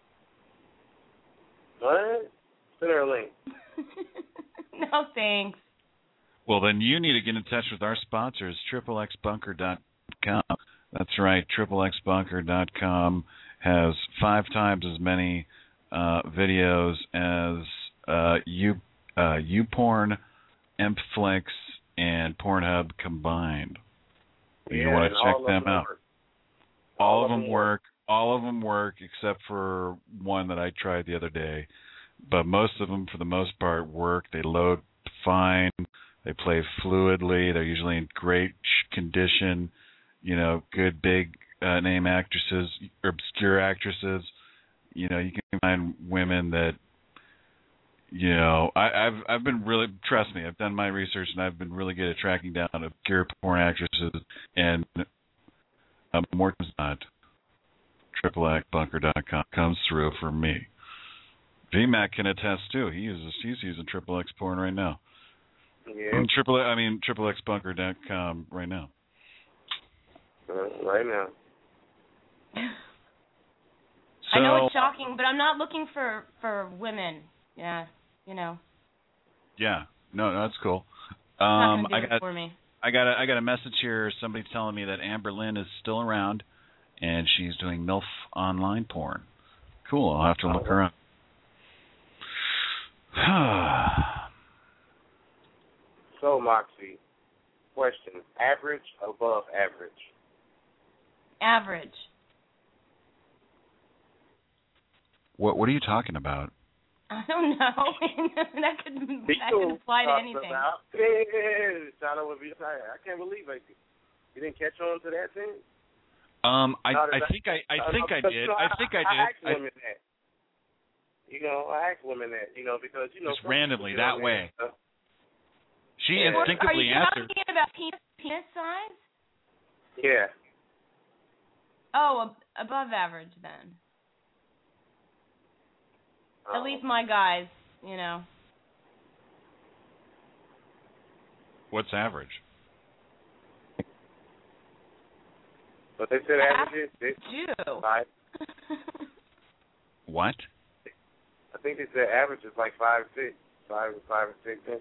What? Send her a link. No thanks. Well, then you need to get in touch with our sponsors, triple x bunker dot com. That's right, triple x bunker dot com has five times as many uh, videos as uh, you uh, YouPorn, Empflix, and Pornhub combined. You Yeah, want to check them, them out. Work. All, all of them work. All of them work except for one that I tried the other day. But most of them, for the most part, work. They load fine. They play fluidly. They're usually in great condition. You know, good big uh, name actresses, or obscure actresses. You know, you can find women that, you know, I, I've I've been really, trust me, I've done my research and I've been really good at tracking down obscure porn actresses, and uh, more times not, triple x bunker dot com comes through for me. V MAC can attest too. He uses he's using triple X porn right now. Yeah. Triple I mean triple x bunker dot com right now. Uh, right now. So, I know it's shocking, but I'm not looking for for women. Yeah, you know. Yeah. No, no, that's cool. It's not Um, gonna do I it got for me. I got a, I got a message here. Somebody's telling me that Amber Lynn is still around, and she's doing MILF online porn. Cool. I'll have to look her up. So, Moxie, question: average, above average? Average. What What are you talking about? I don't know. that could that could apply to anything. About, yeah, Shadow would be tired. I can't believe it. You didn't catch on to that thing. Um, I No, I that- think I I no, think no, I because, did. you know, I think I did. I asked I, women that. You know, I asked women that. You know, because you know just some randomly people, you know, that way. uh, She Yeah. instinctively Are you answered. talking about penis, penis size? Yeah. Oh, ab- above average then. At least my guys, you know. What's average? But they said average is Jew. five. What? I think they said average is like five, six, five, five or six inches.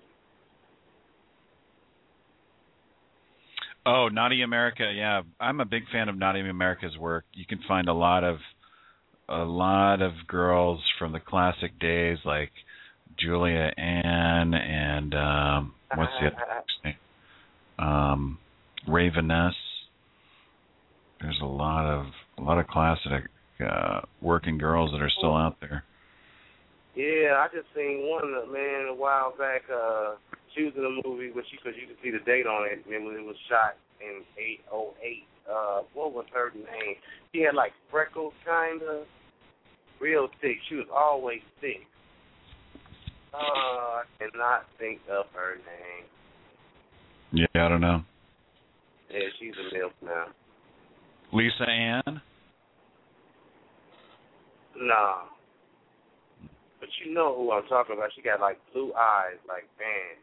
Oh, Naughty America. Yeah, I'm a big fan of Naughty America's work. You can find a lot of a lot of girls from the classic days, like Julia Ann and um, what's the other name? Um, Raveness. There's a lot of a lot of classic uh, working girls that are still out there. Yeah, I just seen one man a while back. Uh, she was in a movie, which you, cause you could see the date on it, and when it was shot in eight oh eight. Uh, what was her name? She had like freckles, kind of, real thick. She was always thick. Uh, I cannot think of her name. Yeah, I don't know. Yeah, she's a MILF now. Lisa Ann? Nah. But you know who I'm talking about. She got like blue eyes, like man.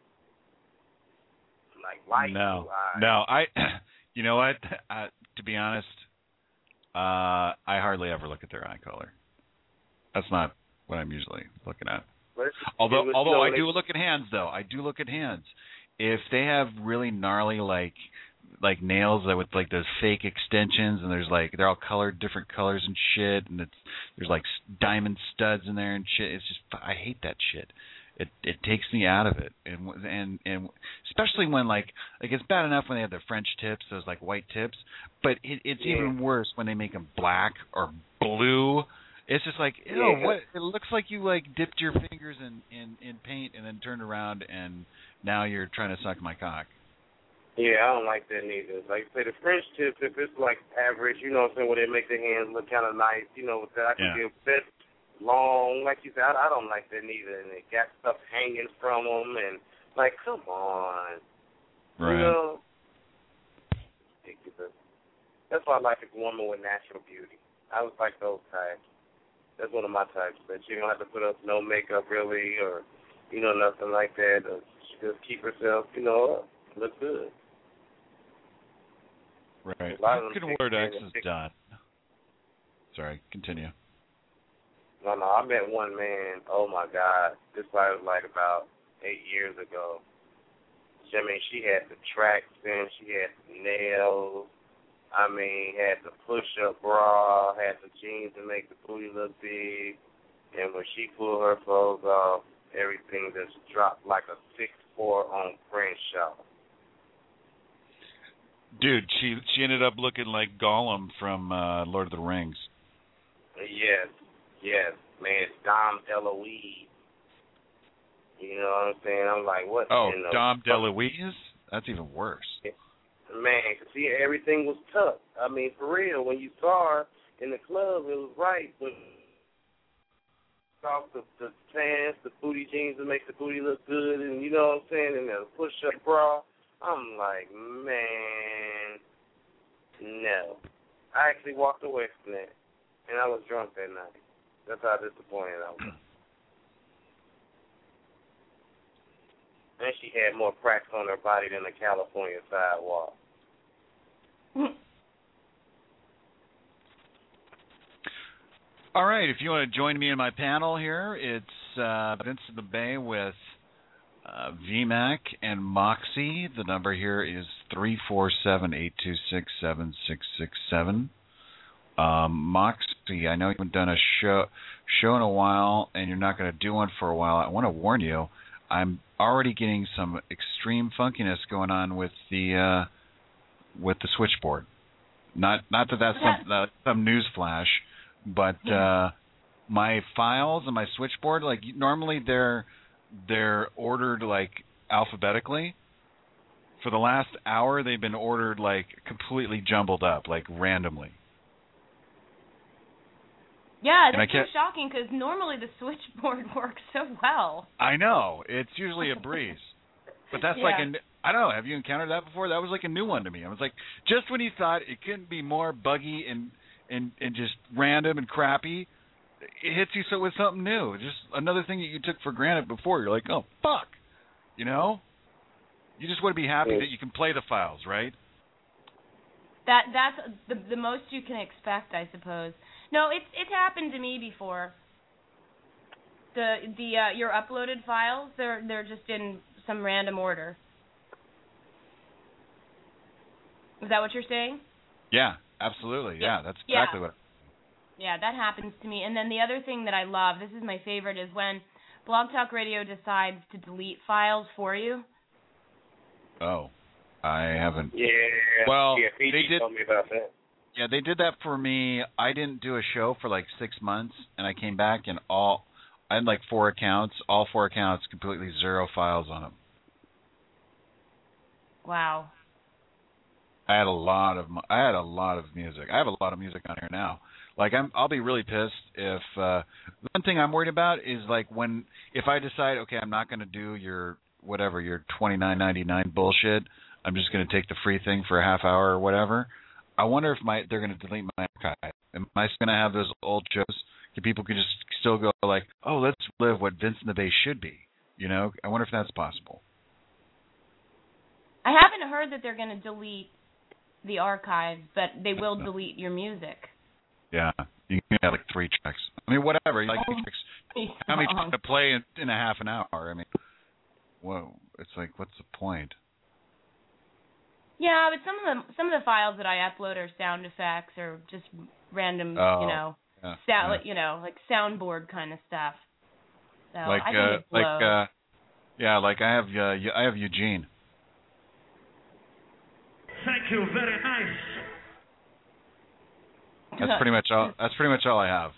Like light no, blue eyes. no. I, you know what? I, to be honest, uh, I hardly ever look at their eye color. That's not what I'm usually looking at. But Although, was, although you know, I they, do look at hands, though. I do look at hands. If they have really gnarly, like, like nails that with like those fake extensions, and there's like they're all colored different colors and shit, and it's there's like diamond studs in there and shit. It's just I hate that shit. It it takes me out of it, and and and especially when like like it's bad enough when they have the French tips, those like white tips, but it, it's yeah. even worse when they make them black or blue. It's just like, ew, Yeah. what? It looks like you like dipped your fingers in, in, in paint and then turned around and now you're trying to suck my cock. Yeah, I don't like that neither. Like say the French tips, if it's like average, you know what I'm saying, where they make their hands look kind of nice, you know, with that I can Yeah. get that long, like you said, I, I don't like that neither. And they got stuff hanging from them, and like, come on, Right. you know. Ridiculous. That's why I like a woman with natural beauty. I was like those types. That's one of my types. But she don't have to put up no makeup really, or you know nothing like that. Or she just keep herself, you know, look good. Right. A lot of them Good chicks word say X that is chicks- done. Sorry, continue. No, no, I met one man, oh my God, this was like about eight years ago. She, I mean, she had the tracks in, she had the nails, I mean, had the push-up bra, had the jeans to make the booty look big, and when she pulled her clothes off, everything just dropped like a six four on Crenshaw. Dude, she she ended up looking like Gollum from uh, Lord of the Rings. Yes, yes, man, it's Dom DeLuise. You know what I'm saying? I'm like, what? Oh, in the Dom fuck? DeLuise? That's even worse. Man, see, everything was tucked. I mean, for real, when you saw her in the club, it was right. But off the, the pants, the booty jeans to make the booty look good, and you know what I'm saying, and the push-up bra. I'm like, man, no. I actually walked away from that, and I was drunk that night. That's how disappointed I was. And she had more cracks on her body than a California sidewalk. All right, if you want to join me in my panel here, it's uh, Vince in the Bay with uh, V MAC and Moxie. The number here is three four seven, eight two six, seven six six seven. Um, Moxie, I know you haven't done a show, show in a while, and you're not going to do one for a while. I want to warn you, I'm already getting some extreme funkiness going on with the uh, with the switchboard. Not not that that's some, uh, some news flash, but uh, my files and my switchboard, like normally they're they're ordered like alphabetically. For the last hour, they've been ordered like completely jumbled up, like randomly. Yeah, And I that's so can't- shocking because normally the switchboard works so well. I know. It's usually a breeze. But that's like, Yeah. an, I don't know, have you encountered that before? That was like a new one to me. I was like, just when you thought it couldn't be more buggy and, and, and just random and crappy, it hits you so with something new. Just another thing that you took for granted before. You're like, oh, fuck. You know? You just want to be happy that you can play the files, right? That that's the the most you can expect, I suppose. No, it's it's happened to me before. The the uh, your uploaded files, they're they're just in some random order. Is that what you're saying? Yeah, absolutely. Yeah, that's Yeah. exactly what. Yeah, that happens to me. And then the other thing that I love, this is my favorite, is when Blog Talk Radio decides to delete files for you. Oh, I haven't. Yeah. Well, yeah, P G they did. told me about that. Yeah, they did that for me. I didn't do a show for like six months, and I came back and all I had like four accounts. All four accounts completely zero files on them. Wow. I had a lot of mu- I had a lot of music. I have a lot of music on here now. Like I'm, I'll be really pissed if uh, one thing I'm worried about is like when if I decide okay I'm not going to do your whatever your twenty-nine ninety-nine bullshit. I'm just going to take the free thing for a half hour or whatever. I wonder if my they're going to delete my archive. Am I still going to have those old shows? So people could just still go like, oh, let's live what Vince in the Bay should be. You know, I wonder if that's possible. I haven't heard that they're going to delete the archives, but they will delete your music. Yeah, you can have like three tracks. I mean, whatever. Like Oh, tracks. How many tracks to play in, in a half an hour? I mean, whoa, it's like, what's the point? Yeah, but some of the some of the files that I upload are sound effects or just random, Oh, you know, yeah, sound, yeah. you know, like soundboard kind of stuff. So like, I think uh, it's like, low. uh, yeah, like I have, uh, Eu- I have Eugene. Thank you, very nice. That's pretty much all. That's pretty much all I have.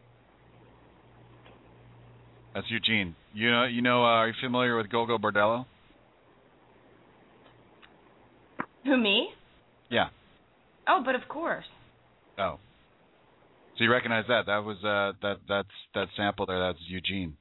That's Eugene. You know, you know, uh, are you familiar with Gogo Bordello? Who, me? Yeah. Oh, but of course. Oh. So you recognize that? That was uh, that that's that sample there. That's Eugene.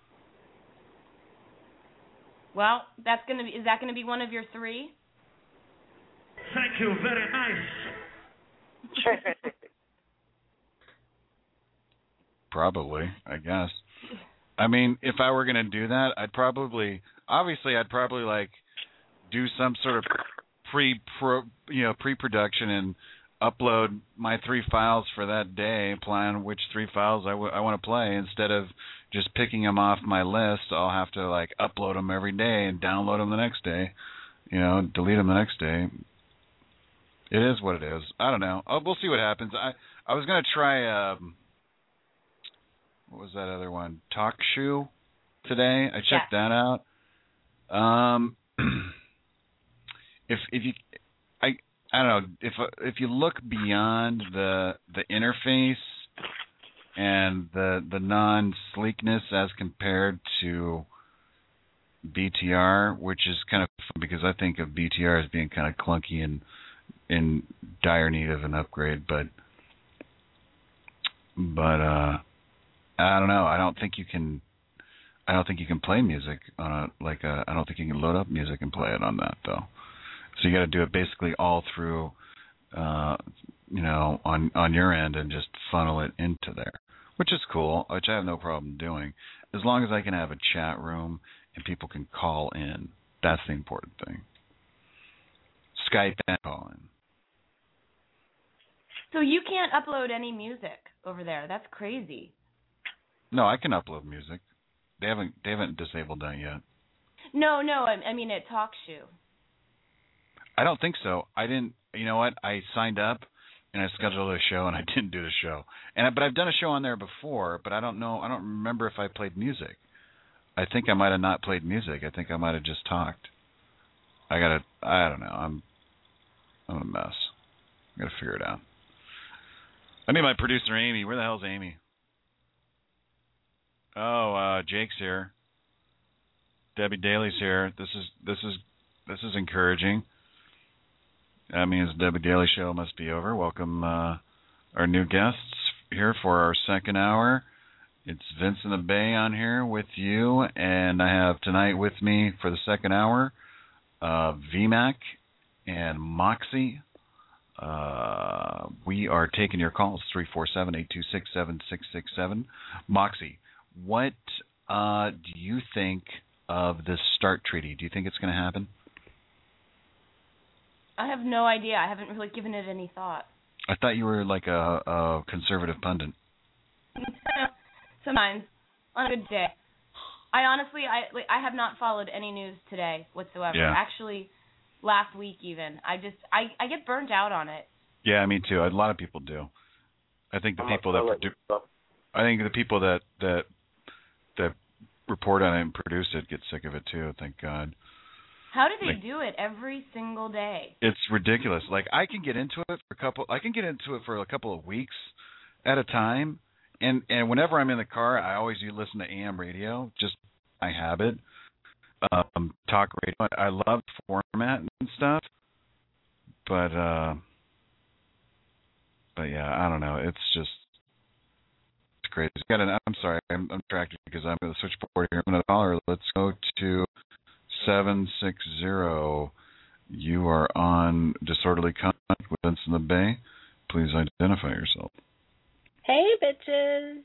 Well, that's gonna be. Is that gonna be one of your three? Thank you, very nice. Probably, I guess. I mean, if I were going to do that, I'd probably, obviously, I'd probably like do some sort of pre, pro, you know, pre-production and upload my three files for that day, plan which three files I, w- I want to play instead of just picking them off my list. I'll have to like upload them every day and download them the next day, you know, delete them the next day. It is what it is. I don't know. Oh, we'll see what happens. I, I was going to try, um, what was that other one? TalkShoe today. I checked yeah. that out. Um, if if you, I I don't know if if you look beyond the the interface and the the non sleekness as compared to B T R, which is kind of fun because I think of B T R as being kind of clunky and in dire need of an upgrade, but but uh. I don't know. I don't think you can. I don't think you can play music on a like a. I don't think you can load up music and play it on that though. So you got to do it basically all through, uh, you know, on on your end and just funnel it into there, which is cool. Which I have no problem doing, as long as I can have a chat room and people can call in. That's the important thing. Skype and call in. So you can't upload any music over there. That's crazy. No, I can upload music. They haven't they haven't disabled that yet. No, no, I, I mean at TalkShoe. I don't think so. I didn't. You know what? I signed up and I scheduled a show and I didn't do the show. And I, but I've done a show on there before, but I don't know. I don't remember if I played music. I think I might have not played music. I think I might have just talked. I gotta. I don't know. I'm. I'm a mess. I gotta figure it out. I need my producer Amy. Where the hell's Amy? Oh, uh, Jake's here. Debbie Daly's here. This is this is this is encouraging. That means the Debbie Daly show must be over. Welcome uh, our new guests here for our second hour. It's Vince in the Bay on here with you, and I have tonight with me for the second hour uh, V MAC and Moxie. Uh, we are taking your calls, three four seven, eight two six, seven six six seven. Moxie, what uh, do you think of this START treaty? Do you think it's going to happen? I have no idea. I haven't really given it any thought. I thought you were like a, a conservative pundit. Sometimes, on a good day. I honestly, I like, I have not followed any news today whatsoever. Yeah. Actually, last week even. I just, I, I get burnt out on it. Yeah, me too. A lot of people do. I think the people that produ- I think the people that that that report on it and produce it get sick of it too. Thank God. How do they like, do it every single day? It's ridiculous. Like I can get into it for a couple. I can get into it for a couple of weeks at a time, and and whenever I'm in the car, I always do listen to A M radio. Just my habit. Um, talk radio. I love format and stuff, but uh, but yeah, I don't know. It's just it's crazy. Got an, I'm sorry, I'm, I'm distracted because I'm going to switchboard here. I'm going to caller. Let's go to seven six zero. You are on Disorderly Conduct with Vince in the Bay. Please identify yourself. Hey, bitches.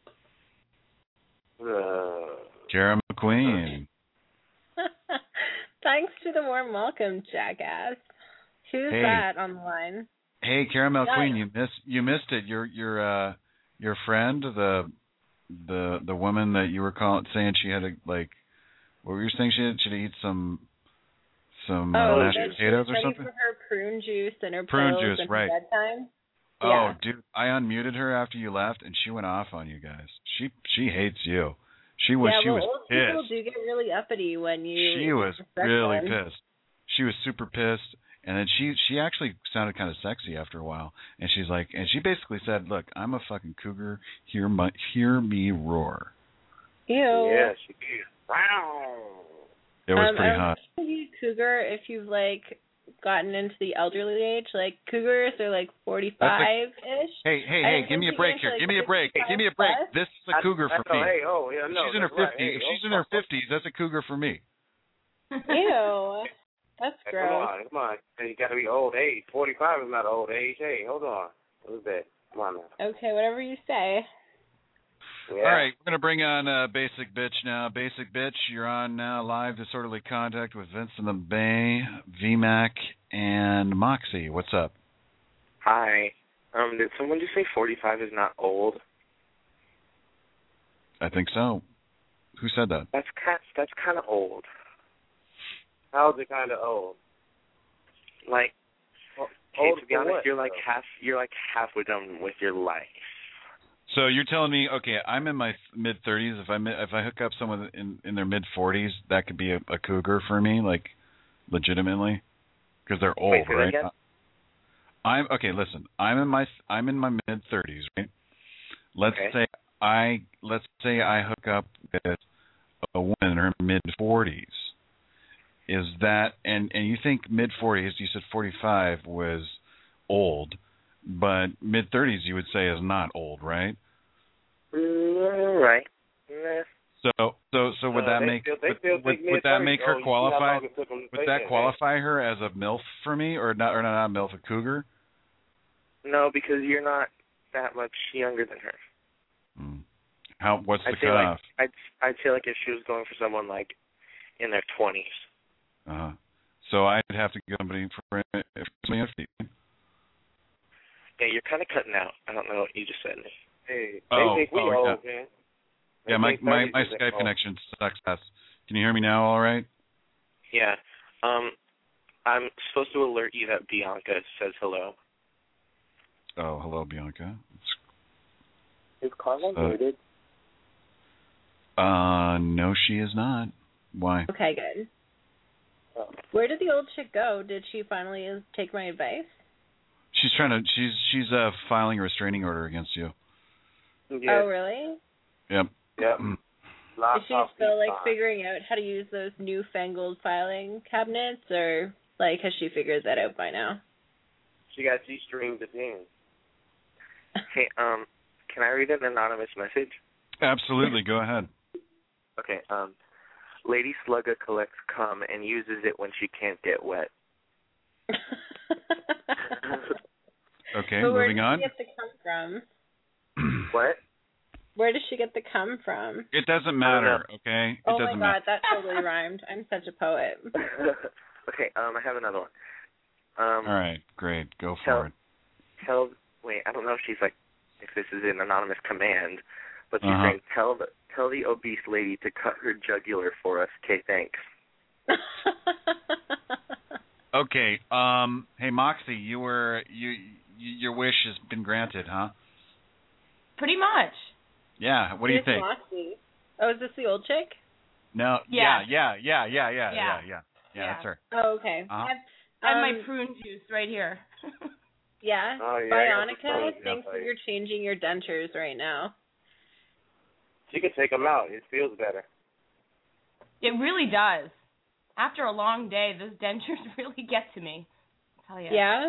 Uh, Jeremy McQueen. Thanks for the warm welcome, jackass. Who's hey. that on the line? Hey, Caramel yeah. Queen, you missed you missed it. Your your uh your friend, the the the woman that you were calling, saying she had a like, what were you saying? She had, she had to eat some some oh, uh, mashed potatoes or something. For her prune juice and her prune pills juice, and right? Her bedtime. Oh, yeah. dude, I unmuted her after you left, and she went off on you guys. She she hates you. She was yeah, she well, was old pissed. People do get really uppity when you. She was really them. pissed. She was super pissed, and then she she actually sounded kind of sexy after a while. And she's like, and she basically said, "Look, I'm a fucking cougar. Hear my hear me roar." Ew. Yeah, she did. Wow. It was um, pretty I'm hot. You cougar if you've like gotten into the elderly age, like cougars are like forty-five ish. Hey, hey, hey! Give me a break here. Like give me a break. Give me a break. Plus. This is a cougar I, for I know, me. Hey, oh, yeah, no, she's in her right. fifties. Hey, if she's oh, in her fifties, that's a cougar for me. Ew, that's hey, gross. Come on, come on. You got to be old age. Forty-five is not old age. Hey, hold on. What is that? Come on now. Okay, whatever you say. Yeah. All right, we're going to bring on uh, Basic Bitch now. Basic Bitch, you're on now, live Disorderly Contact with Vince in the Bay, V MAC, and Moxie. What's up? Hi. Um, did someone just say forty-five is not old? I think so. Who said that? That's kind, that's kind of old. How's it kind of old? Like, Well, hey, old to be for honest, what, you're like though? half, you're like halfway done with your life. So you're telling me, okay, I'm in my mid thirties. If I if I hook up someone in in their mid forties, that could be a, a cougar for me, like legitimately, because they're old, Wait, say that right? again? I'm okay. Listen, I'm in my I'm in my mid thirties, right? Let's Okay. say I let's say I hook up with a woman in her mid forties. Is that and and you think mid forties? You said forty-five was old, but mid thirties you would say is not old, right? Mm, right. Yeah. So so so would Uh, that they make still- they would, still would, think would that mid-thirties. make Oh, her you see how qualify? long it took 'em to Would say that that, qualify her as a MILF for me, or not? Or not a MILF, a cougar? No, because you're not that much younger than her. Hmm. How? What's the I'd say like cutoff? I'd I'd say like if she was going for someone like in their twenties. Uh, so I'd have to get somebody for for somebody fifty. Yeah, you're kind of cutting out. I don't know what you just said. Hey, Oh, they think we oh, old, yeah. man. They Yeah, my think my, thirties my is Skype old. connection sucks ass. Can you hear me now? All right. Yeah. Um, I'm supposed to alert you that Bianca says hello. Oh, hello, Bianca. Is Carla Uh, muted? Uh, no, she is not. Why? Okay, good. Where did the old chick go? Did she finally take my advice? She's trying to. She's she's uh filing a restraining order against you. Yeah. Oh, really? Yep. Yep. Is she still like figuring out how to use those newfangled filing cabinets, or like has she figured that out by now? She got G streamed at the end. Hey, um, can I read an anonymous message? Absolutely. Go ahead. Okay. Um, Lady Slugga collects cum and uses it when she can't get wet. Okay. But where moving does on. she get the cum from? What? Where does she get the cum from? It doesn't matter. Okay. It oh doesn't my matter. god, that totally rhymed. I'm such a poet. Okay. Um, I have another one. Um, All right. Great. Go tell, for it. Tell. Wait, I don't know if she's like, if this is an anonymous command, but she's Uh-huh. saying tell the tell the obese lady to cut her jugular for us. Okay, thanks. Okay. Um. Hey, Moxie, you were you, you your wish has been granted, huh? Pretty much. Yeah. What do you Who's think? Moxie? Oh, is this the old chick? No. Yeah. Yeah. Yeah. Yeah. Yeah. Yeah. Yeah. Yeah. Yeah. Yeah. Yeah. That's her. Oh, okay. Uh-huh. I have, I have Um, my prune juice right here. Yeah. Oh, yeah, I got the Bionica phone. thinks that you're changing your dentures right now. She can take them out. It feels better. It really does. After a long day, those dentures really get to me. I'll tell you. Yeah?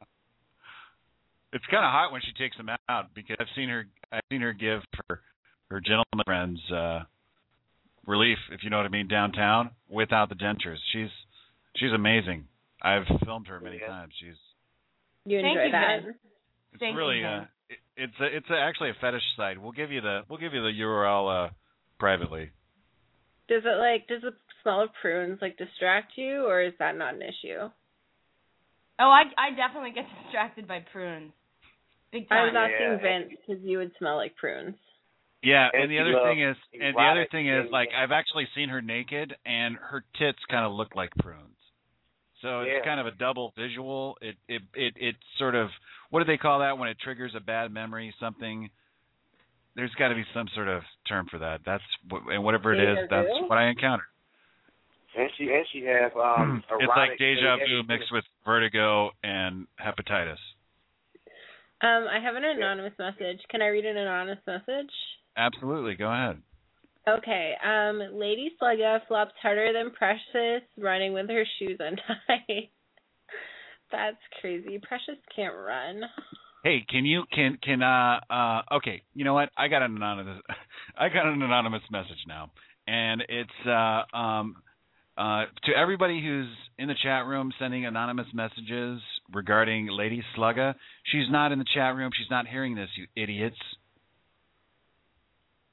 It's kind of hot when she takes them out because I've seen her. I've seen her give her her gentleman friends uh, relief, if you know what I mean, downtown without the dentures. She's she's amazing. I've filmed her many Yeah. times. She's You Thank enjoy you, that? Vince. it's Thank really you, uh, Vince. it, it's a, it's a, actually a fetish site. We'll give you the we'll give you the U R L uh, privately. Does it like does the smell of prunes like distract you, or is that not an issue? Oh, I I definitely get distracted by prunes. Big I time. was asking Yeah. Vince because you would smell like prunes. Yeah, And and the she other loves thing is, and the other erotic thing is, things. like I've actually seen her naked, and her tits kind of look like prunes. So it's Yeah. kind of a double visual. It it it it sort of, what do they call that when it triggers a bad memory? Something. There's got to be some sort of term for that. That's what, and whatever it is, Deja that's vu? what I encountered. And she and she has um. It's erotic like deja vu things. mixed with vertigo and hepatitis. Um, I have an anonymous message. Can I read an anonymous message? Absolutely, go ahead. Okay. Um, Lady Slugga flops harder than Precious running with her shoes untied. That's crazy. Precious can't run. Hey, can you can can uh uh okay, you know what? I got an anonymous I got an anonymous message now. And it's uh um uh to everybody who's in the chat room sending anonymous messages regarding Lady Slugga. She's not in the chat room. She's not hearing this, you idiots.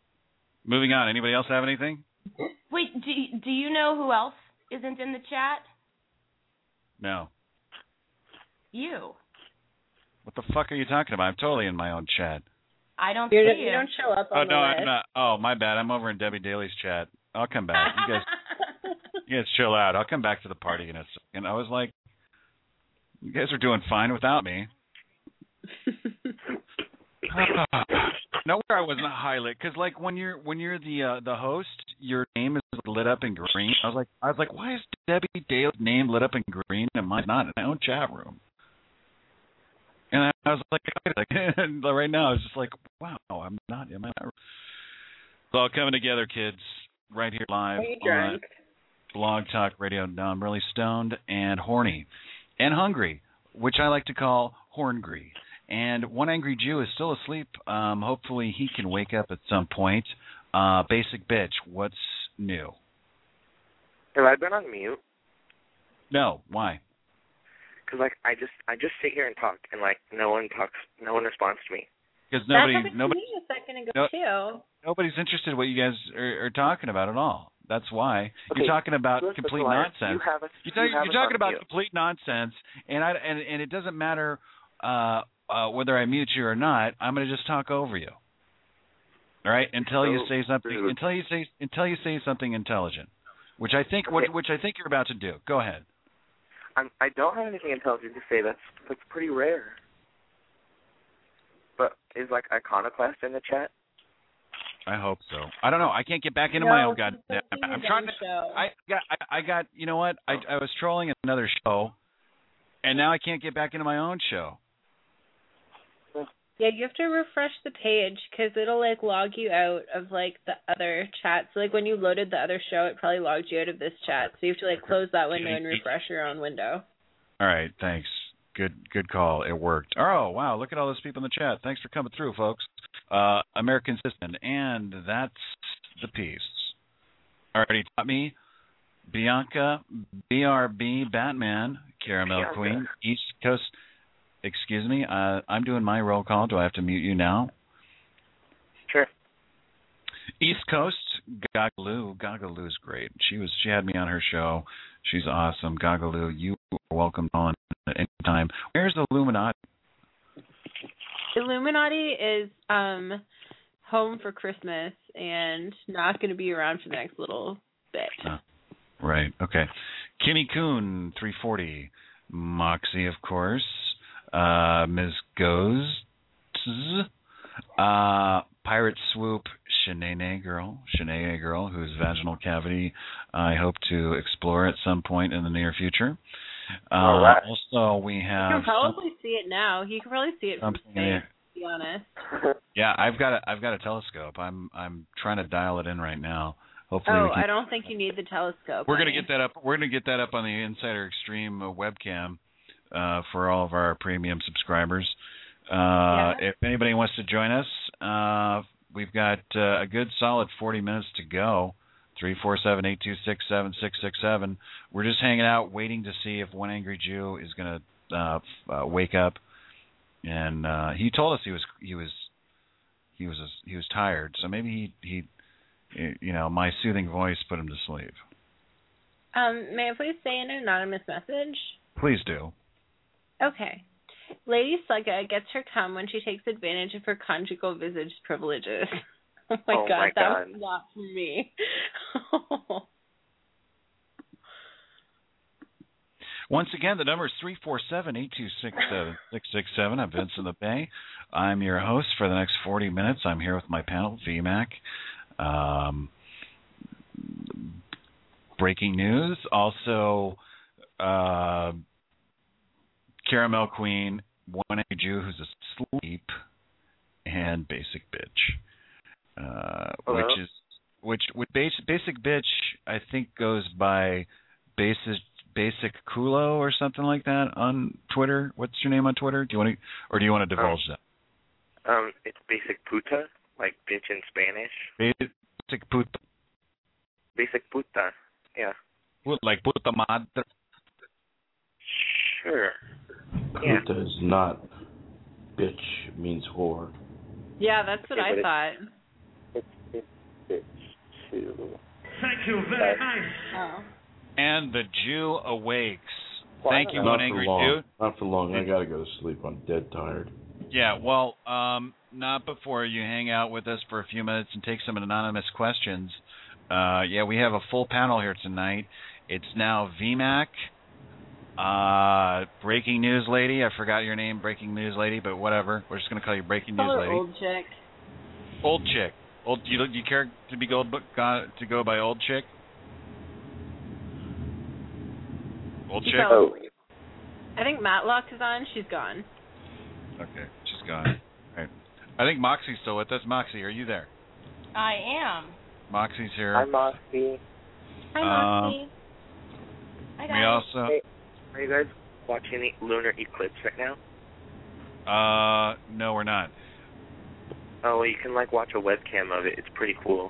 Moving on. Anybody else have anything? Wait, do do you know who else isn't in the chat? No. You. What the fuck are you talking about? I'm totally in my own chat. I don't You're, see you you. don't show up Oh on no, the I'm list. not. Oh, my bad. I'm over in Debbie Daly's chat. I'll come back. You guys, you guys chill out. I'll come back to the party in a second. I was like, you guys are doing fine without me. Nowhere I wasn't highlighted because, like, when you're when you're the uh, the host, your name is lit up in green. I was like, I was like, why is Debbie Daly's name lit up in green and mine's not in my own chat room? And I, I was like, and right now I was just like, wow, I'm not in my room. It's all coming together, kids, right here live on Blog Talk Radio. Now I'm really stoned and horny and hungry, which I like to call horngry. And One Angry Jew is still asleep. Um, hopefully he can wake up at some point. Uh, Basic Bitch, what's new? Have I been on mute? No, why? Because like I just I just sit here and talk, and like no one talks, no one responds to me. Because nobody, that happened nobody, to me a second ago no, too. nobody's interested in what you guys are, are talking about at all. That's why Okay, you're talking about Louis complete Elias, nonsense. You have us, you're, talk, you have you're us talking on about mute. complete nonsense, and I and, and it doesn't matter uh, uh, whether I mute you or not. I'm going to just talk over you. All right, until so you say something, rude. until you say until you say something intelligent, which I think Okay. which, which I think you're about to do. Go ahead. I'm, I don't have anything intelligent to say. That's that's pretty rare. But is like Iconoclast in the chat? I hope so. I don't know. I can't get back into No, my own he's goddamn. hosting I'm his trying own to. show. I got. I, I got. You know what? I I was trolling another show, and now I can't get back into my own show. Yeah, you have to refresh the page because it'll like log you out of like the other chat. So like when you loaded the other show, it probably logged you out of this chat. So you have to like close that window and refresh your own window. All right. Thanks. Good. Good call. It worked. Oh wow! Look at all those people in the chat. Thanks for coming through, folks. Uh, American Citizen, and that's the piece. Already taught me. Bianca, B R B, Batman, Caramel Bianca. Queen, East Coast. Excuse me, uh, I'm doing my roll call. Do I have to mute you now? Sure. East Coast, Gagaloo. Gagaloo's great. She was. She had me on her show. She's awesome. Gagaloo, you are welcome on at any time. Where's the Illuminati? Illuminati is um home for Christmas and not going to be around for the next little bit. Uh, right. Okay. Kimmy Coon, three forty. Moxie, of course. Uh, Miz Goes. Uh, Pirate Swoop, Shanae Girl. Shanae Girl, whose vaginal cavity I hope to explore at some point in the near future. Uh, All right. Also, we have. You can probably see it now. You can probably see it from something space, there. to be honest. Yeah, I've got a I've got a telescope. I'm I'm trying to dial it in right now. Hopefully, Oh, we can. I don't think you need the telescope. We're gonna honey. get that up. We're gonna get that up on the Insider Extreme uh, webcam uh, for all of our premium subscribers. Uh, Yeah. If anybody wants to join us, uh, we've got uh, a good solid forty minutes to go. Three four seven eight two six seven six six seven. We're just hanging out, waiting to see if One Angry Jew is gonna uh, uh, wake up. And uh, he told us he was he was he was he was tired, so maybe he he you know my soothing voice put him to sleep. Um, may I please say an anonymous message? Please do. Okay. Lady Slugga gets her cum when she takes advantage of her conjugal visage privileges. Oh my Oh god, my that God. was not for me. Once again, the number is three four seven eight two six seven six six seven. I'm Vincent the Bay. I'm your host for the next forty minutes. I'm here with my panel, V MAC. Um, breaking news. Also, uh, Caramel Queen, One Angry Jew who's asleep, and Basic Bitch. Uh, Hello? which is which with basic basic bitch I think goes by basic basic Kulo or something like that on Twitter. What's your name on Twitter? Do you want to or do you want to divulge um, that? Um, it's basic puta, like bitch in Spanish. Basic puta, Basic puta, yeah. like puta madre. Sure. Yeah. Puta is not bitch, means whore. Yeah, that's what Okay, I but thought. It's, it's it to. Thank you, very nice. Oh. And the Jew awakes. Well, Thank you, Not One for Angry long. Jew. Not for long. I gotta go to sleep. I'm dead tired. Yeah, well, um, not before you hang out with us for a few minutes and take some anonymous questions. Uh, yeah, we have a full panel here tonight. It's now V MAC, uh, Breaking News Lady. I forgot your name, Breaking News Lady, but whatever. We're just going to call you Breaking News Call her Lady. old chick. Old chick. Old. You, you care to be go, to go by old chick? Old She chick? probably- I think Matlock is on. She's gone. Okay, she's gone. All right. I think Moxie's still with us. Moxie, are you there? I am. Moxie's here. Hi, Moxie. Hi, Um, Moxie. Hi, We guys. also. Hey, are you guys watching the lunar eclipse right now? Uh, no, we're not. Oh, well, you can like watch a webcam of it. It's pretty cool.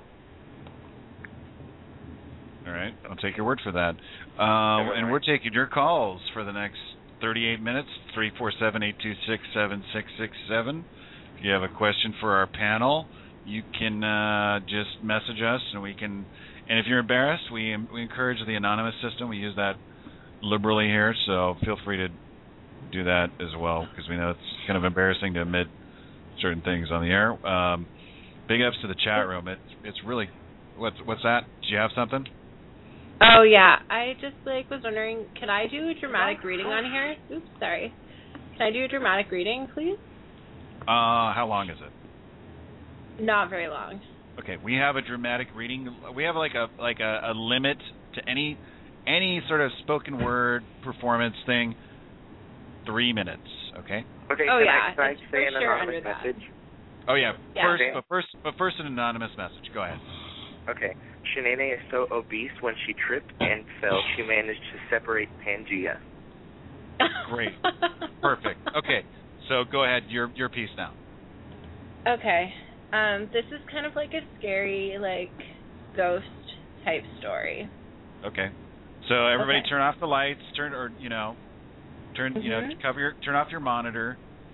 All right, I'll take your word for that. Um, and we're taking your calls for the next thirty-eight minutes, three four seven, eight two six, seven six six seven. If you have a question for our panel, you can uh, just message us, and we can. And if you're embarrassed, we we encourage the anonymous system. We use that liberally here, so feel free to do that as well, because we know it's kind of embarrassing to admit certain things on the air. Um, big ups to the chat room. It's it's really what's what's that? Do you have something? Oh yeah, I just like was wondering, can I do a dramatic reading on here? Oops, sorry. Can I do a dramatic reading, please? Uh, how long is it? Not very long. Okay, we have a dramatic reading. We have like a like a, a limit to any any sort of spoken word performance thing. Three minutes. Okay. Okay. Oh can yeah, I, can I it's say for an sure anonymous under that. message? Oh yeah. Yeah. First, Okay. but first, but first, an anonymous message. Go ahead. Okay. Shanae is so obese when she tripped and fell, she managed to separate Pangea. Great. Perfect. Okay. So go ahead. Your your piece now. Okay. Um, this is kind of like a scary, like, ghost type story. Okay. So everybody, Okay. turn off the lights. Turn or you know, turn you know, Mhm. cover your turn off your monitor.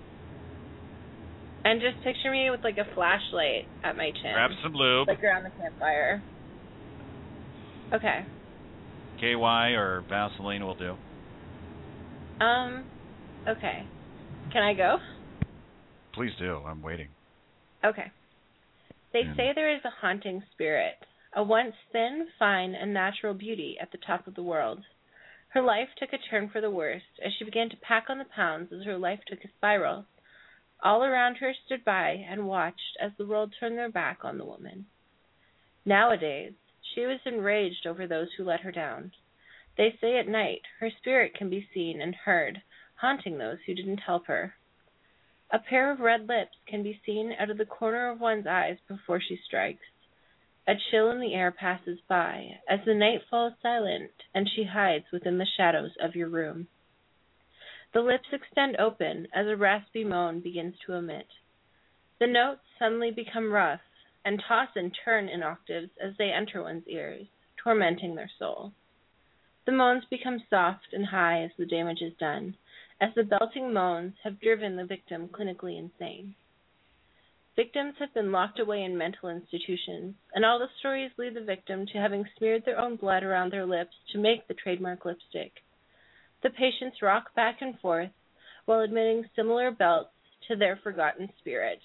And just picture me with like a flashlight at my chin. Grab some lube. Like around the campfire. Okay. K Y or Vaseline will do. Um, okay. Can I go? Please do. I'm waiting. Okay. They Mm. say there is a haunting spirit, a once thin, fine, and natural beauty at the top of the world. Her life took a turn for the worst as she began to pack on the pounds as her life took a spiral. All around her stood by and watched as the world turned their back on the woman. Nowadays, she was enraged over those who let her down. They say at night her spirit can be seen and heard, haunting those who didn't help her. A pair of red lips can be seen out of the corner of one's eyes before she strikes. A chill in the air passes by as the night falls silent and she hides within the shadows of your room. The lips extend open as a raspy moan begins to emit. The notes suddenly become rough and toss and turn in octaves as they enter one's ears, tormenting their soul. The moans become soft and high as the damage is done, as the belting moans have driven the victim clinically insane. Victims have been locked away in mental institutions, and all the stories lead the victim to having smeared their own blood around their lips to make the trademark lipstick. The patients rock back and forth while admitting similar belts to their forgotten spirit.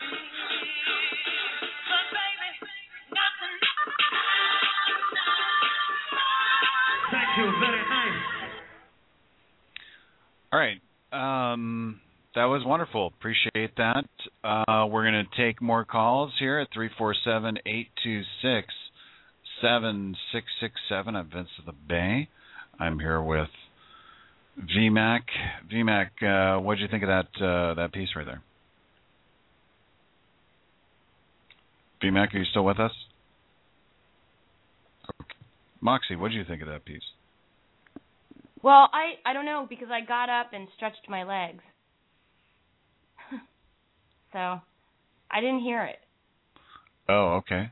Thank you, very nice. All right. Um, that was wonderful. Appreciate that. Uh, we're going to take more calls here at three four seven, eight two six, seven six six seven. I'm Vince of the Bay. I'm here with V MAC. V MAC, uh, what did you think of that uh, that piece right there? V MAC, are you still with us? Okay. Moxie, what did you think of that piece? Well, I, I don't know, because I got up and stretched my legs. So, I didn't hear it. Oh, okay.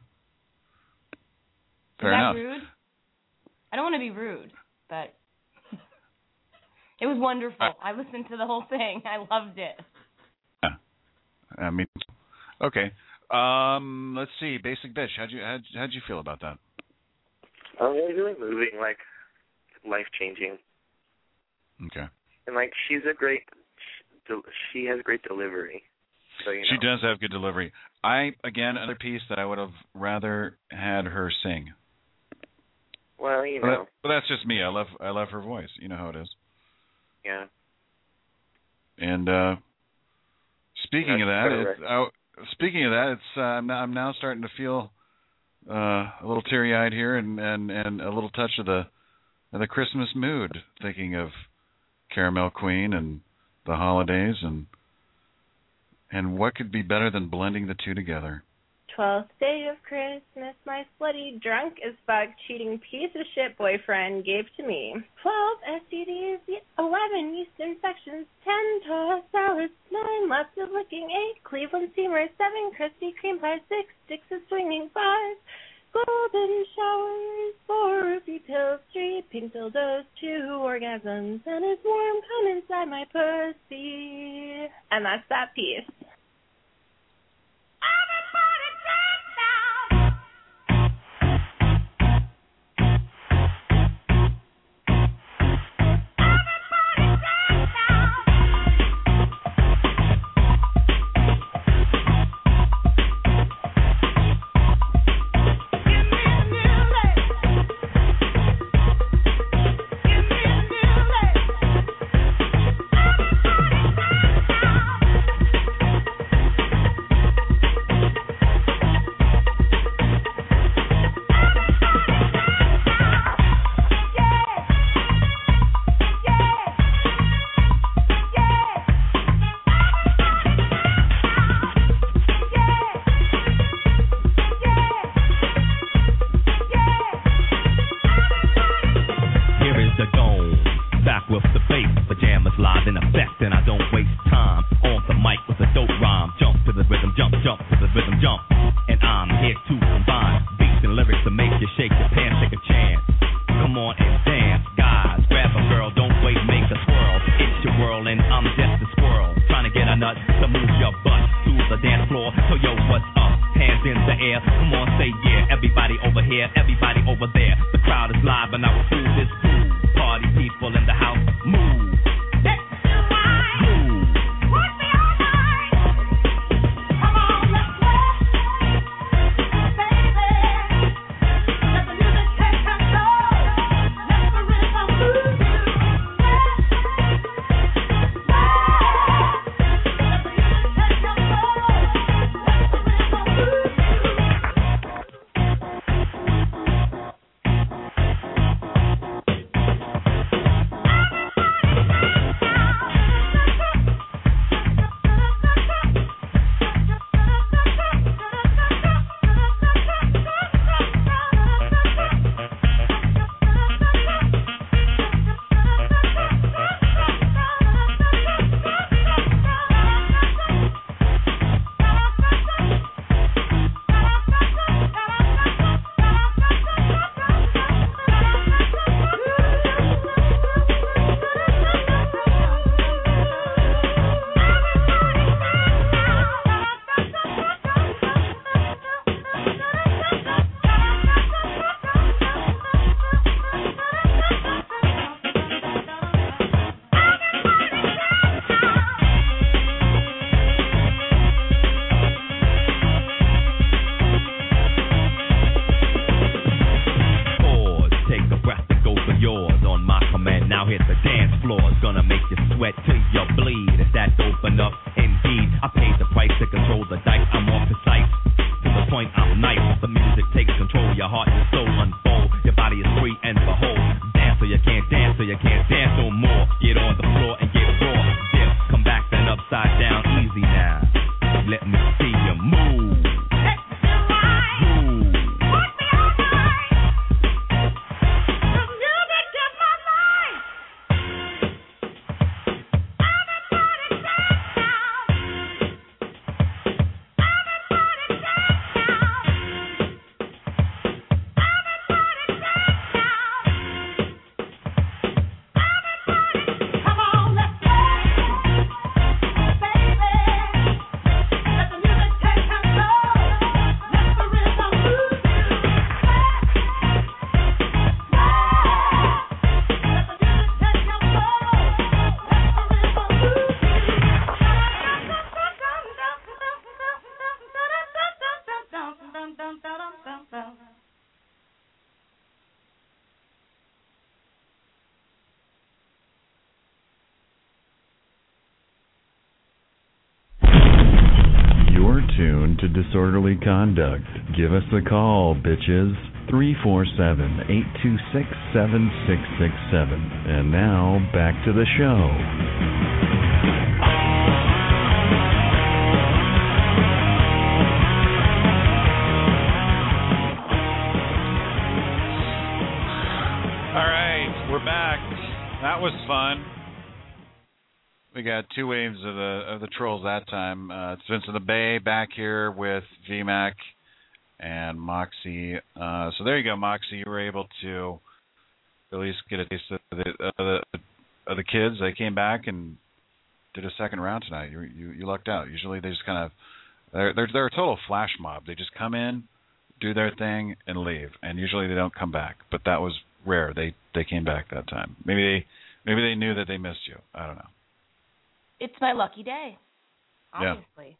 Fair Is that enough. rude? I don't want to be rude, but it was wonderful. I, I listened to the whole thing. I loved it. Yeah. I mean, okay. Um, let's see, Basic Bitch. How'd you how'd, how'd you feel about that? Um, it was really moving, like life changing. Okay. And like she's a great, she has great delivery. So you know. She does have good delivery. I again another piece that I would have rather had her sing. Well, you But, know. that, but that's just me. I love I love her voice. You know how it is. Yeah. And uh, speaking That's of that, better, it's, uh, speaking of that, it's uh, I'm, now, I'm now starting to feel uh, a little teary-eyed here, and, and, and a little touch of the of the Christmas mood, thinking of Caramel Queen and the holidays, and and what could be better than blending the two together? Twelfth day of Christmas, my slutty, drunk as fuck, cheating piece of shit boyfriend gave to me twelve S T Ds, eleven yeast infections, ten tossed salads, nine lots of licking, eight Cleveland steamers, seven Krispy Kreme pies, six sticks of swinging, five golden showers, four roofie pills, three pink dildos, two orgasms, and his warm cum inside my pussy. And that's that piece. tuned to Disorderly Conduct. Give us a call, bitches. three four seven, eight two six, seven six six seven. And now, back to the show. All right, we're back. That was fun. We got two waves of the of the trolls that time. Uh, it's Vince of the Bay back here with V MAC and Moxie. Uh, so there you go, Moxie. You were able to at least get a taste of the, of the, of the kids. They came back and did a second round tonight. You you, you lucked out. Usually they just kind of they're, they're they're a total flash mob. They just come in, do their thing, and leave. And usually they don't come back. But that was rare. They they came back that time. Maybe they maybe they knew that they missed you. I don't know. It's my lucky day, obviously.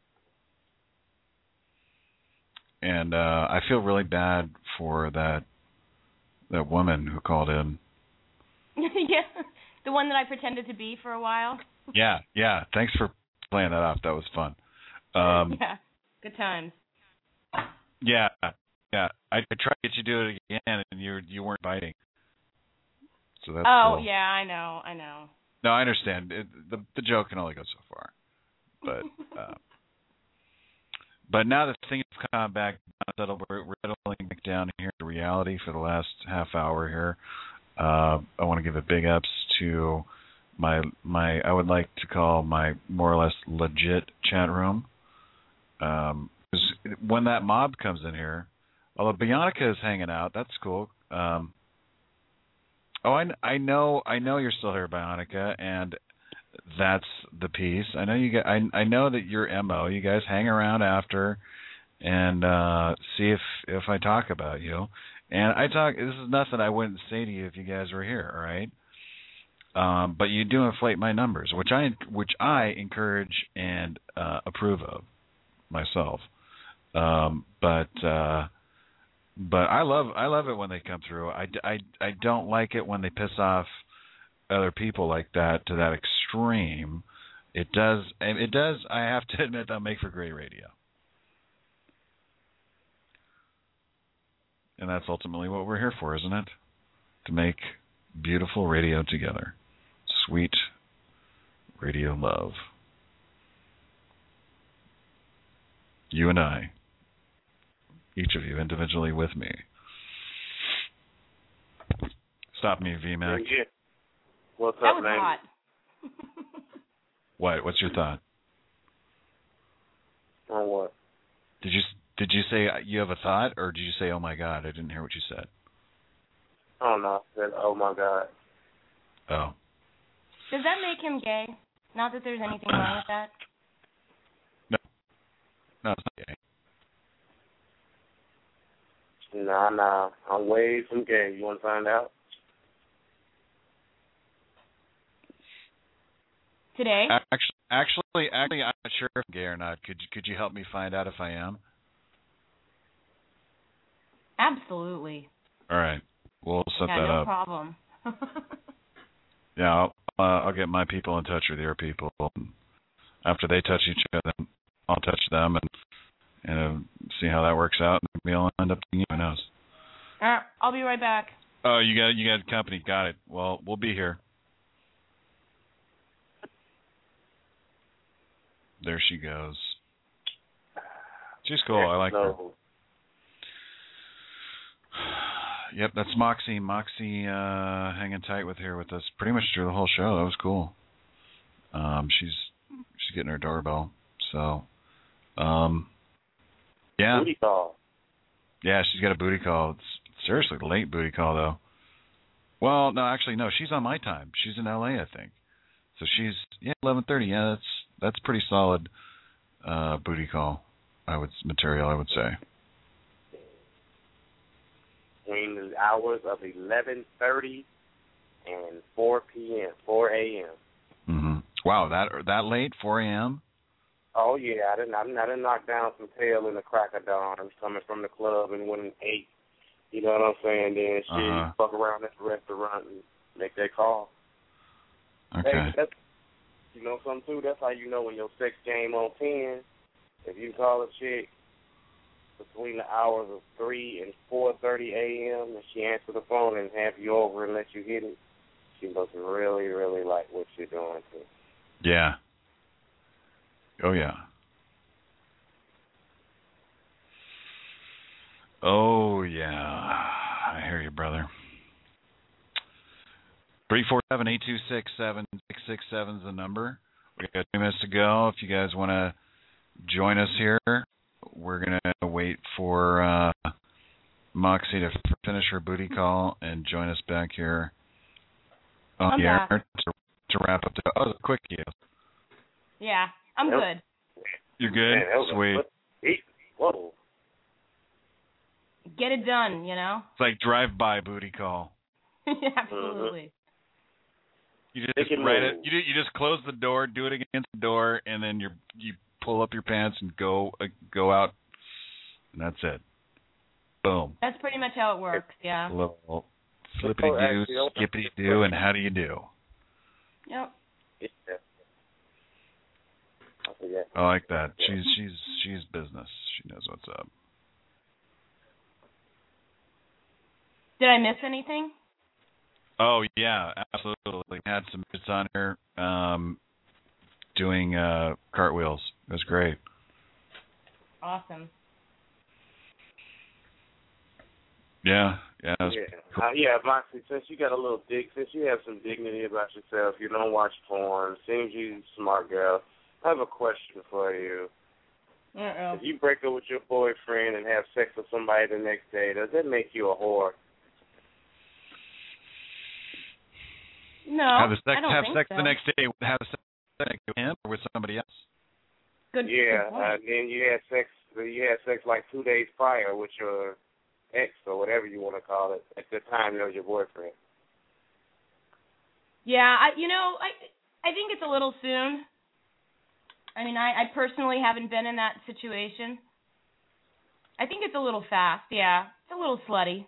Yeah. And uh, I feel really bad for that that woman who called in. Yeah, the one that I pretended to be for a while. Yeah, yeah. Thanks for playing that off. That was fun. Um, yeah, good times. Yeah, yeah. I, I tried to get you to do it again, and you you weren't biting. So that's oh cool. yeah, I know, I know. No, I understand. It, the the joke can only go so far, but uh, but now that things have come back, settled, we're, we're settling back down here to reality for the last half hour here. Uh, I want to give a big ups to my my I would like to call my more or less legit chat room. Um, 'cause when that mob comes in here, although Bionica is hanging out, that's cool. Um, Oh, I, I know, I know you're still here, Bionica, and that's the piece. I know you. Get, I I know that your M O. You guys hang around after, and uh, see if if I talk about you. And I talk. This is nothing I wouldn't say to you if you guys were here, all right? Um, but you do inflate my numbers, which I which I encourage and uh, approve of myself. Um, but. Uh, But I love I love it when they come through. I, I, I don't like it when they piss off other people like that to that extreme. It does it does I have to admit that make for great radio. And that's ultimately what we're here for, isn't it? To make beautiful radio together. Sweet radio love. You and I. Each of you individually with me. Stop me, V MAC. Yeah. What's that up, was man? hot. What? What's your thought? On what? Did you did you say you have a thought, or did you say, "Oh my God"? I didn't hear what you said. I don't know. I said, oh my God. Oh. Does that make him gay? Not that there's anything wrong with that. No. No, it's not gay. Nah, nah. I'm way from gay. You want to find out? Today? Actually, actually, actually, I'm not sure if I'm gay or not. Could you, could you help me find out if I am? Absolutely. All right. We'll set yeah, that no up. problem. Yeah, I'll, uh, I'll get my people in touch with your people. After they touch each other, I'll touch them and and uh, see how that works out. Maybe I'll end up seeing you. Who knows? All right, I'll be right back. Oh, you got you got company. Got it. Well, we'll be here. There she goes. She's cool. I like her. Yep, that's Moxie. Moxie uh, hanging tight with here with us pretty much through the whole show. That was cool. Um, she's she's getting her doorbell. So, um, yeah. Booty call. Yeah, she's got a booty call. It's seriously a late booty call though. Well, no, actually, no. She's on my time. She's in L A, I think. So she's yeah, eleven thirty. Yeah, that's that's pretty solid uh, booty call. I would material. I would say. Between the hours of eleven thirty and four p.m., four a.m. Mm-hmm. Wow, that that late, four a.m. Oh yeah, I didn't. I didn't, I didn't knock down some tail in the crack of dawn. I was coming from the club and went and ate. You know what I'm saying? Then shit, Uh-huh. fuck around at the restaurant and make that call. Okay. Hey, that's, you know something too? That's how you know when your sex game on ten. if you call a chick between the hours of three and four thirty a.m. and she answers the phone and have you over and let you hit it, she must really, really like what you're doing too. Yeah. Oh, yeah. Oh, yeah. I hear you, brother. three four seven, eight two six, seven six six seven is the number. We got two minutes to go. If you guys want to join us here, we're going to wait for uh, Moxie to f- finish her booty call and join us back here on I'm the air back. to, to wrap up the... Oh, the quick yes. Yeah, I'm Yep. good. You're good? Man, that was a Sweet. quick- Whoa. Get it done, you know? It's like drive-by booty call. Yeah, absolutely. You just Take it write low. it. You, do, you just close the door, do it against the door, and then you you pull up your pants and go uh, go out, and that's it. Boom. That's pretty much how it works, yeah. A little flippity do, skippity do, and how do you do? Yep. I like that. She's she's she's business. She knows what's up. Did I miss anything? Oh yeah, absolutely. Had some bits on here, um, doing uh, cartwheels. It was great. Awesome. Yeah, yeah. It was Yeah, cool. uh, yeah, Moxie, since you got a little dig, since you have some dignity about yourself, you don't watch porn, seems you a smart girl, I have a question for you. Uh-oh. If you break up with your boyfriend and have sex with somebody the next day, does that make you a whore? No, have the sex, I don't have think sex so. the next day. Have sex with him or with somebody else. Good. Yeah, good uh, point. then you had sex. You had sex like two days prior with your ex or whatever you want to call it at the time you was your boyfriend. Yeah, I you know, I I think it's a little soon. I mean, I, I personally haven't been in that situation. I think it's a little fast, yeah. It's a little slutty.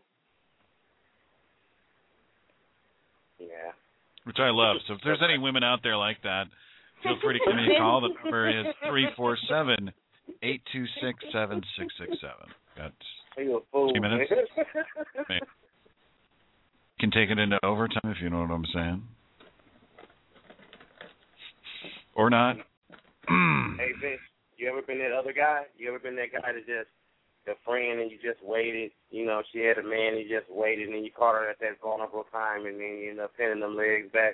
Yeah. Which I love. So if there's any women out there like that, feel free to give me a call. The number is three four seven, eight two six, seven six six seven. Got You a fool, two minutes. man. Hey. Can take it into overtime if you know what I'm saying. Or not. Hey, Vince, you ever been that other guy? You ever been that guy that just, the friend and you just waited, you know, she had a man and you just waited and you caught her at that vulnerable time and then you end up pinning them legs back?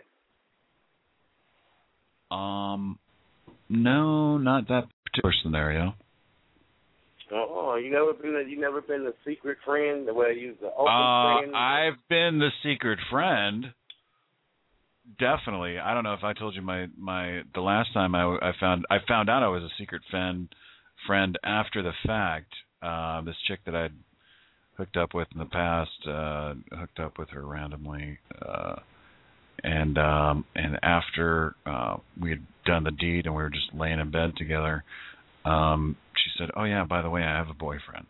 Um, no, not that particular scenario. Oh, you never been the, you never been the secret friend where you the open Uh, friend? I've been the secret friend. Definitely. I don't know if I told you my, my the last time I, I found I found out I was a secret friend friend after the fact. Uh, this chick that I'd hooked up with in the past, uh, hooked up with her randomly, uh, and um, and after uh, we had done the deed and we were just laying in bed together, um, she said, "Oh yeah, by the way, I have a boyfriend."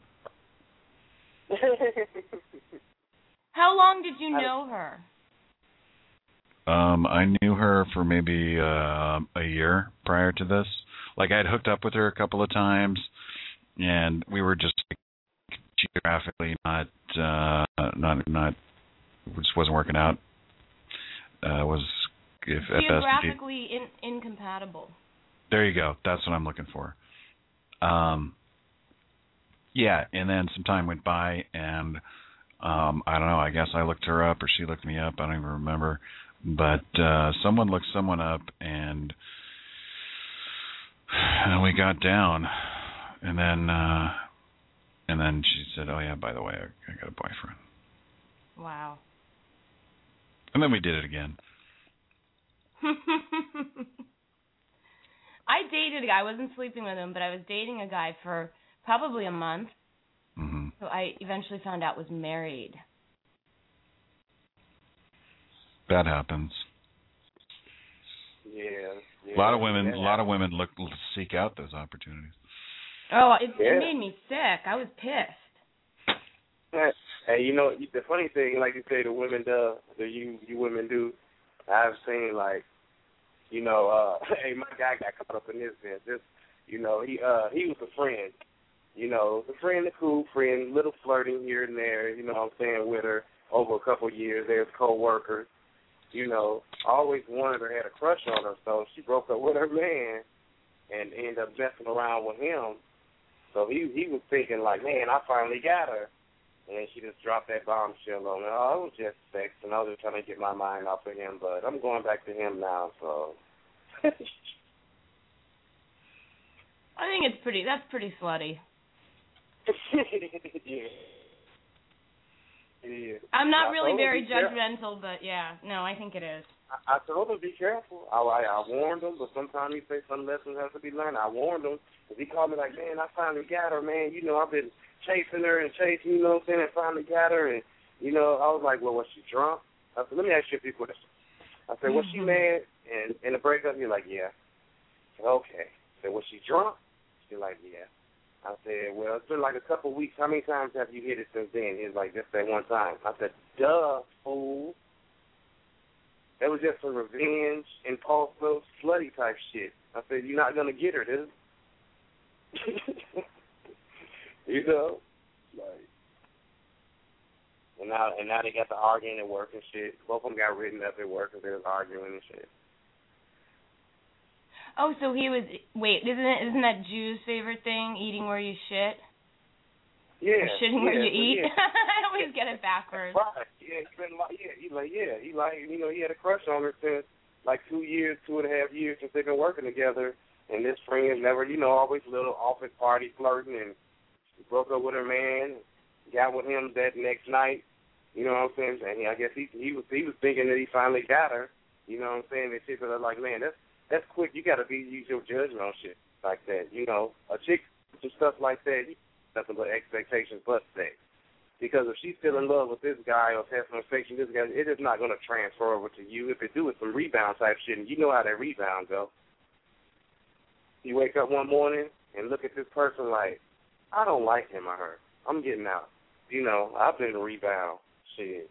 How long did you know her? Um, I knew her for maybe uh, a year prior to this. Like I had hooked up with her a couple of times, and we were just like, geographically not, uh, not, not, it just wasn't working out. Uh, was if at best Geographically in, incompatible. there you go. That's what I'm looking for. Um, yeah, and then some time went by, and um, I don't know. I guess I looked her up, or she looked me up. I don't even remember. But uh, someone looked someone up, and, and we got down, and then uh, and then she said, "Oh yeah, by the way, I, I got a boyfriend." Wow. And then we did it again. I dated a guy. I wasn't sleeping with him, but I was dating a guy for probably a month. Mm-hmm. So I eventually found out was married. That happens. Yeah, yeah. A lot of women, Yeah. a lot of women look seek out those opportunities. Oh, it, Yeah. it made me sick. I was pissed. Hey, you know the funny thing, like you say, the women do, the you you women do. I've seen like, you know, uh, hey, my guy got caught up in this. Man. This You know, he uh he was a friend. You know, a friend, a cool friend, little flirting here and there, you know what I'm saying, with her over a couple of years. There's co-workers. You know, always wanted her, had a crush on her, so she broke up with her man and ended up messing around with him. So he he was thinking like, man, I finally got her. And she just dropped that bombshell on her. Oh, it was just sex, and I was just trying to get my mind off of him, but I'm going back to him now, so. I think it's pretty, that's pretty slutty. Yeah. Yeah. I'm not I really told him very be careful. judgmental, but yeah, no, I think it is. I, I told him be careful. I, I, I warned him, but sometimes he say some lessons have to be learned. I warned him, because he called me like, man, I finally got her, man. You know, I've been chasing her and chasing, you know what I'm saying, and finally got her. And, you know, I was like, well, was she drunk? I said, let me ask you a few questions. I said, was she mad in, in the breakup? You're like, yeah. I said, okay. I said, was she drunk? She's like, yeah. I said, well, it's been like a couple of weeks. How many times have you hit it since then? He's like, just that one time. I said, duh, fool. That was just some revenge, impulsive, slutty type shit. I said, you're not going to get her, dude. You know? Like, and now, and now they got to arguing at work and shit. Both of them got written up at work because they was arguing and shit. Oh, so he was, wait, isn't it, isn't that Jew's favorite thing, eating where you shit? Yeah. Or shitting yeah, where you eat? Yeah. I always get it backwards. Right. Yeah, he been like, yeah, he like, yeah, he like, you know, he had a crush on her since like two years, two and a half years since they've been working together. And this friend never, you know, always little office party flirting, and broke up with her man, got with him that next night. You know what I'm saying? And he, I guess he he was he was thinking that he finally got her. You know what I'm saying? And shit, but like, man, that's that's quick. You got to be use your judgment on shit like that. You know, a chick and stuff like that, nothing but expectations but sex. Because if she's still in love with this guy or has some affection with this guy, it is not going to transfer over to you. If it do, it's some rebound type shit, and you know how that rebound go. You wake up one morning and look at this person like, I don't like him or her. I'm getting out. You know, I've been rebound. Shit.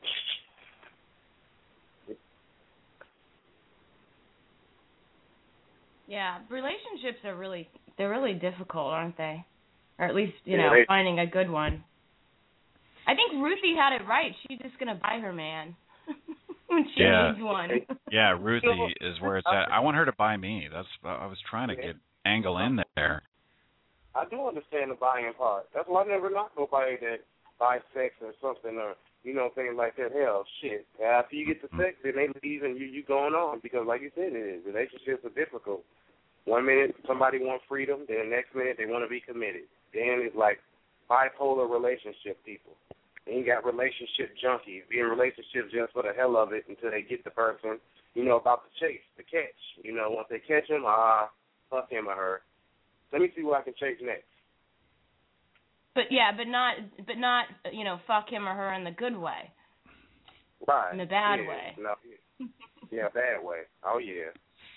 Yeah, relationships are really, they're really difficult, aren't they? Or at least, you Yeah, know, they- finding a good one. I think Ruthie had it right. She's just going to buy her man when she Yeah. needs one. Yeah, Ruthie is where it's at. I want her to buy me. That's I was trying to get Angle in there. I do understand the buying part. That's why I never knock nobody that buys sex or something, or, you know, things like that. Hell, shit. After you get the sex, then they leave and you, you going on. Because like you said, it is. Relationships are difficult. One minute somebody wants freedom, then the next minute they want to be committed. Then it's like bipolar relationship people. Then you got relationship junkies, be in relationships just for the hell of it until they get the person, you know, about the chase, the catch. You know, once they catch him, ah, fuck him or her. Let me see what I can chase next. But yeah, but not, but not, you know, fuck him or her in the good way. Right. In the bad yeah. way. No, yeah. yeah, bad way. Oh yeah.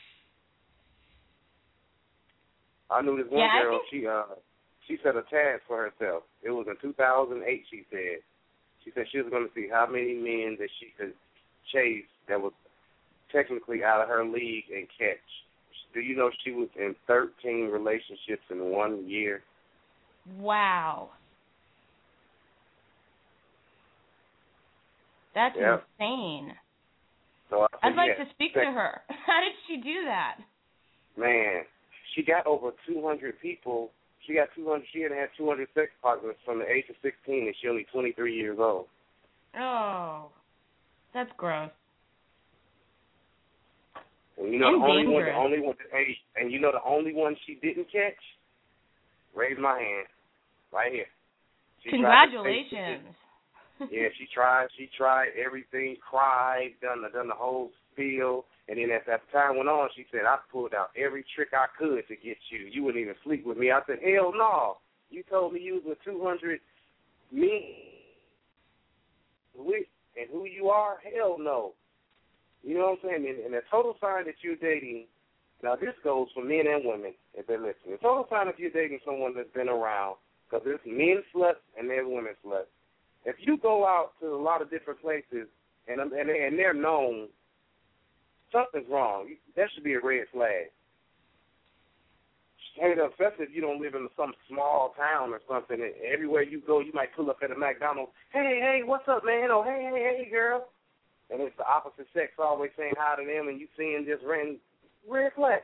I knew this one Yeah, I girl. think- She uh, she set a task for herself. It was in two thousand eight. She said. She said she was going to see how many men that she could chase that was technically out of her league and catch. Do you know she was in thirteen relationships in one year? Wow. That's Yep. insane. So I I'd said, like yeah, to speak sex- to her. How did she do that? Man, she got over two hundred people. She got two hundred. She had had two hundred sex partners from the age of sixteen, and she's only twenty-three years old. Oh, that's gross. And you know And the only one, the dangerous. only one, hey, and you know the only one she didn't catch. Raise my hand, right here. She tried to take- Congratulations. Yeah, she tried. She tried everything. Cried. Done the done the whole spiel. And then as that time went on, she said, "I pulled out every trick I could to get you. You wouldn't even sleep with me." I said, "Hell no! You told me you was with two hundred men. With and who you are? Hell no." You know what I'm saying? And, and the total sign that you're dating. Now this goes for men and women if they're listening. The total sign if you're dating someone that's been around, because there's men sluts and there's women sluts. If you go out to a lot of different places and and, they, and they're known, something's wrong. That should be a red flag. straight up, especially if you don't live in some small town or something. And everywhere you go, you might pull up at a McDonald's. Hey, hey, what's up, man? Oh, hey, hey, hey, girl. And it's the opposite sex always saying hi to them, and you seeing just red, red flag.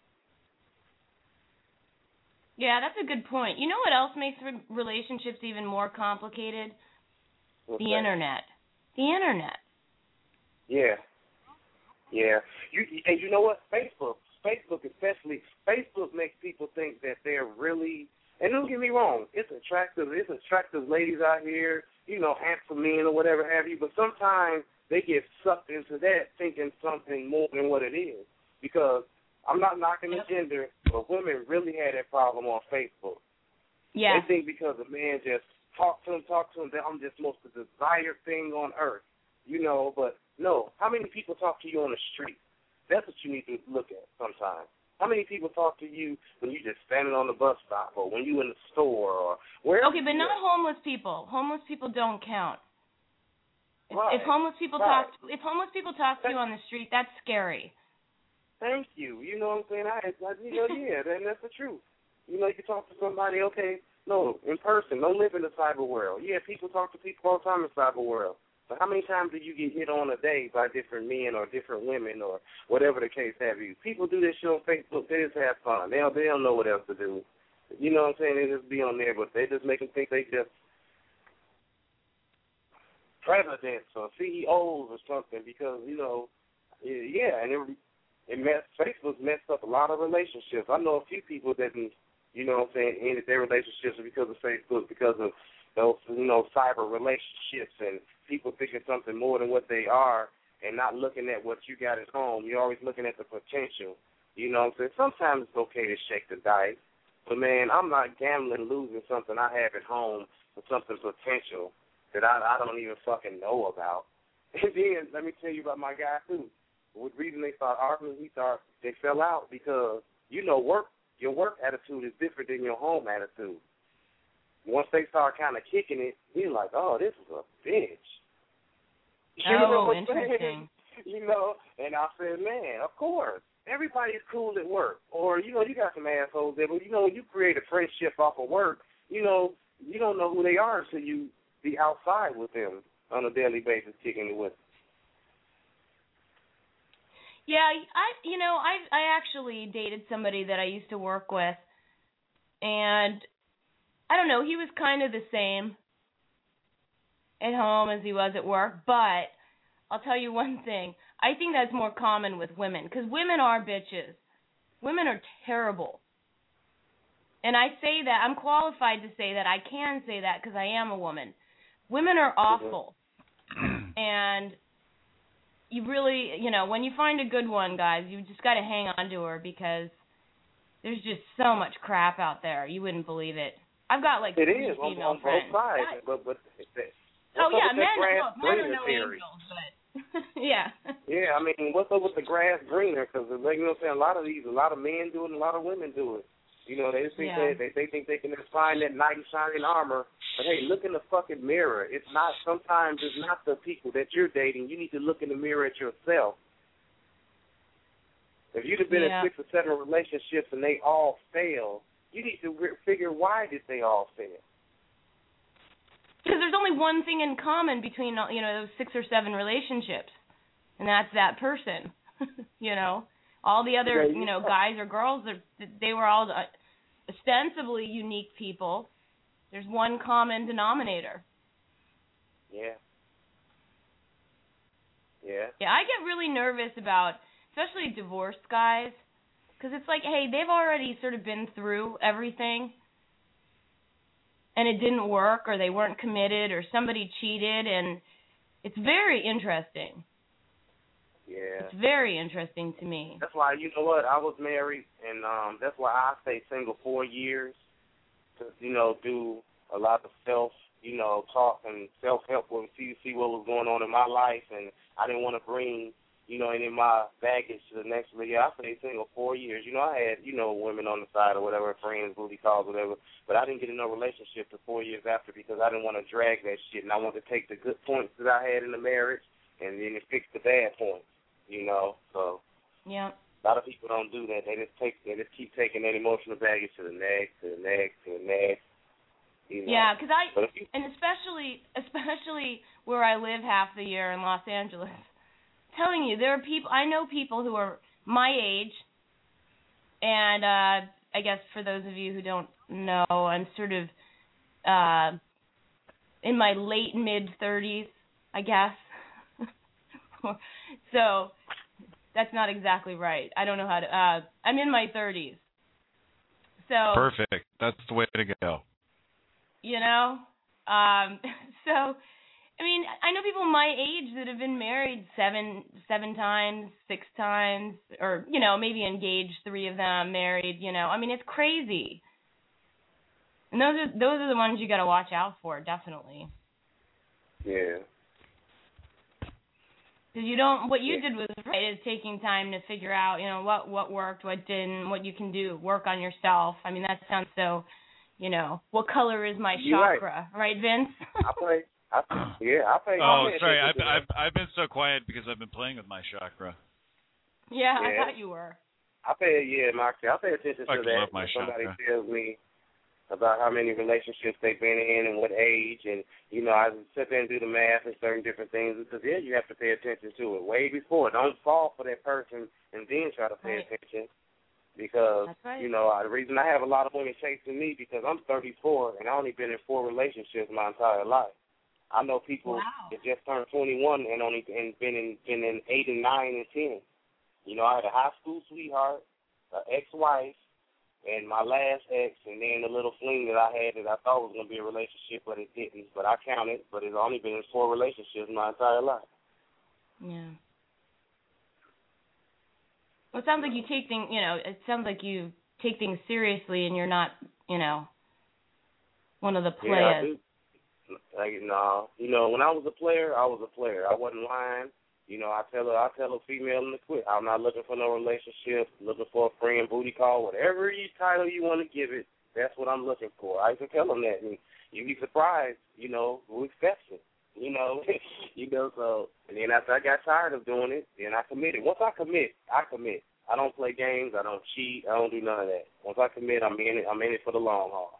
Yeah, that's a good point. You know what else makes re- relationships even more complicated? What's the that? internet. The internet. Yeah. Yeah. You and you know what? Facebook. Facebook especially. Facebook makes people think that they're really. And don't get me wrong. It's attractive. It's attractive ladies out here. You know, handsome men or whatever have you. But sometimes they get sucked into that, thinking something more than what it is. Because I'm not knocking the gender, but women really had that problem on Facebook. Yeah. They think because a man just talk to him, talk to him, that I'm just most the desired thing on earth. You know, but no. How many people talk to you on the street? That's what you need to look at sometimes. How many people talk to you when you just standing on the bus stop or when you in the store or wherever? Okay, but not homeless people. Homeless people don't count. If, Right. if homeless people right. talk, if homeless people talk to you on the street, that's scary. Thank you. You know what I'm saying? I, I you know, yeah, that, that's the truth. You know, you can talk to somebody, okay, no, in person. Don't live in the cyber world. Yeah, people talk to people all the time in the cyber world. But how many times do you get hit on a day by different men or different women or whatever the case have you? People do this shit on Facebook. They just have fun. They don't, they don't know what else to do. You know what I'm saying? They just be on there, but they just make them think they just presidents or C E Os or something because, you know, yeah, and it, it messed, Facebook's messed up a lot of relationships. I know a few people that, you know what I'm saying, ended their relationships because of Facebook, because of those, you know, cyber relationships and people thinking something more than what they are and not looking at what you got at home. You're always looking at the potential. You know what I'm saying? Sometimes it's okay to shake the dice. But, man, I'm not gambling losing something I have at home for something potential that I, I don't even fucking know about. And then let me tell you about my guy, too. The reason they started arguing, he thought they fell out because, you know, work your work attitude is different than your home attitude. Once they start kind of kicking it, he's like, oh, this is a bitch. You know Oh, what I'm interesting. saying? You know, and I said, man, of course. Everybody's cool at work. Or, you know, you got some assholes there, but, you know, when you create a friendship off of work, you know, you don't know who they are until you be outside with them on a daily basis kicking it with them. Yeah, I you know, I I actually dated somebody that I used to work with, and I don't know, he was kind of the same at home as he was at work, but I'll tell you one thing. I think that's more common with women, because women are bitches. Women are terrible. And I say that, I'm qualified to say that, I can say that because I am a woman. Women are awful. And you really, you know, when you find a good one, guys, you just got to hang on to her because there's just so much crap out there. You wouldn't believe it. I've got like it three is on, female on both friends. sides. That, but, but, but, oh, yeah, men, grass look, men are greener no theory? angels, but yeah. Yeah, I mean, what's up with the grass greener? Because, you know what I'm saying, a lot of these, a lot of men do it and a lot of women do it. You know, they just think Yeah. they, they they think they can just find that knight in shining armor. But hey, look in the fucking mirror. It's not. Sometimes it's not the people that you're dating. You need to look in the mirror at yourself. If you'd have been Yeah. in six or seven relationships and they all fail, you need to re- figure why did they all fail. Because there's only one thing in common between, you know, those six or seven relationships, and that's that person. You know, all the other, Yeah, you you know, know. guys or girls, they were all ostensibly unique people. There's one common denominator. Yeah. Yeah. Yeah, I get really nervous about, especially divorced guys, because it's like, hey, they've already sort of been through everything, and it didn't work, or they weren't committed, or somebody cheated, and it's very interesting. Yeah. It's very interesting to me. That's why, you know what, I was married, and um, that's why I stayed single four years to, you know, do a lot of self, you know, talk and self-help and see, see what was going on in my life, and I didn't want to bring, you know, any of my baggage to the next level. Yeah, I stayed single four years. You know, I had, you know, women on the side or whatever, friends, booty calls, whatever, but I didn't get in no relationship for four years after because I didn't want to drag that shit, and I wanted to take the good points that I had in the marriage and then fix the bad points. You know, so yeah, A lot of people don't do that. They just take, they just keep taking that emotional baggage to the next, to the next, to the next. You know. Yeah, because I, you, and especially, especially where I live half the year in Los Angeles, I'm telling you, there are people, I know people who are my age, and uh, I guess for those of you who don't know, I'm sort of uh, in my late mid-thirties, I guess. So that's not exactly right. I don't know how to, uh, I'm in my thirties. So perfect. That's the way to go. You know? Um, so, I mean, I know people my age that have been married seven seven times, six times, or, you know, maybe engaged, three of them, married, you know. I mean, it's crazy. And those are those are the ones you got to watch out for, definitely. Yeah. Because you don't, what you did was right, is taking time to figure out, you know, what, what worked, what didn't, what you can do, work on yourself. I mean, that sounds so, you know, what color is my You're chakra, right, right Vince? I play, I, yeah, I play. Oh, I play sorry, I've, to I've I've been so quiet because I've been playing with my chakra. Yeah, Yeah. I thought you were. I pay, yeah, Moxie, I pay attention I to love that. my When somebody chakra. tells me about how many relationships they've been in and what age, and, you know, I sit there and do the math and certain different things, because, yeah, you have to pay attention to it way before. Don't fall for that person and then try to pay Right. attention, because, That's right. you know, the reason I have a lot of women chasing me, because I'm thirty-four, and I've only been in four relationships my entire life. I know people Wow. that just turned twenty-one and only and been in been in eight and nine and ten. You know, I had a high school sweetheart, an ex-wife, and my last ex, and then the little fling that I had that I thought was going to be a relationship, but it didn't. But I counted, but it's only been in four relationships my entire life. Yeah. Well, it sounds like you take things, you know, it sounds like you take things seriously and you're not, you know, one of the Yeah, I players. do. Like, no, you know, when I was a player, I was a player. I wasn't lying. You know, I tell her, I tell a female in the quit, I'm not looking for no relationship, looking for a friend, booty call, whatever you title you want to give it, that's what I'm looking for. I can tell them that, and you'd be surprised, you know, who accepts it. You know, you know, so, and then after I got tired of doing it, then I committed. Once I commit, I commit. I don't play games, I don't cheat, I don't do none of that. Once I commit, I'm in it, I'm in it for the long haul.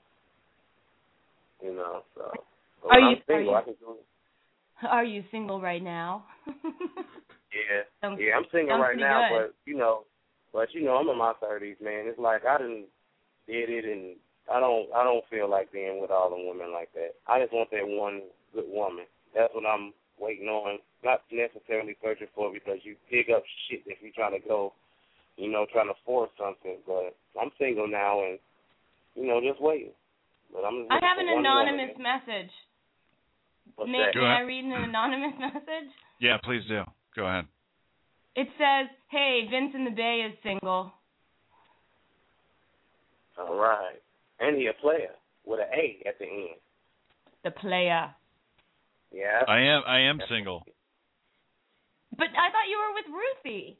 You know, so. so Are when you, I'm single, are I can do it. you, are you single right now? Yeah, Sounds- yeah, I'm single sounds right pretty now, good. but you know, but you know, I'm in my thirties, man. It's like I done did it, and I don't, I don't feel like being with all the women like that. I just want that one good woman. That's what I'm waiting on. Not necessarily searching for, because you pick up shit if you're trying to go, you know, trying to force something. But I'm single now, and you know, just waiting. But I'm just I looking have for an one anonymous woman. message. What's May, that? may I read an anonymous message? Yeah, please do. Go ahead. It says, hey, Vince in the Bay is single. All right. And he a player with an A at the end. The player. Yeah. I am I am single. But I thought you were with Ruthie.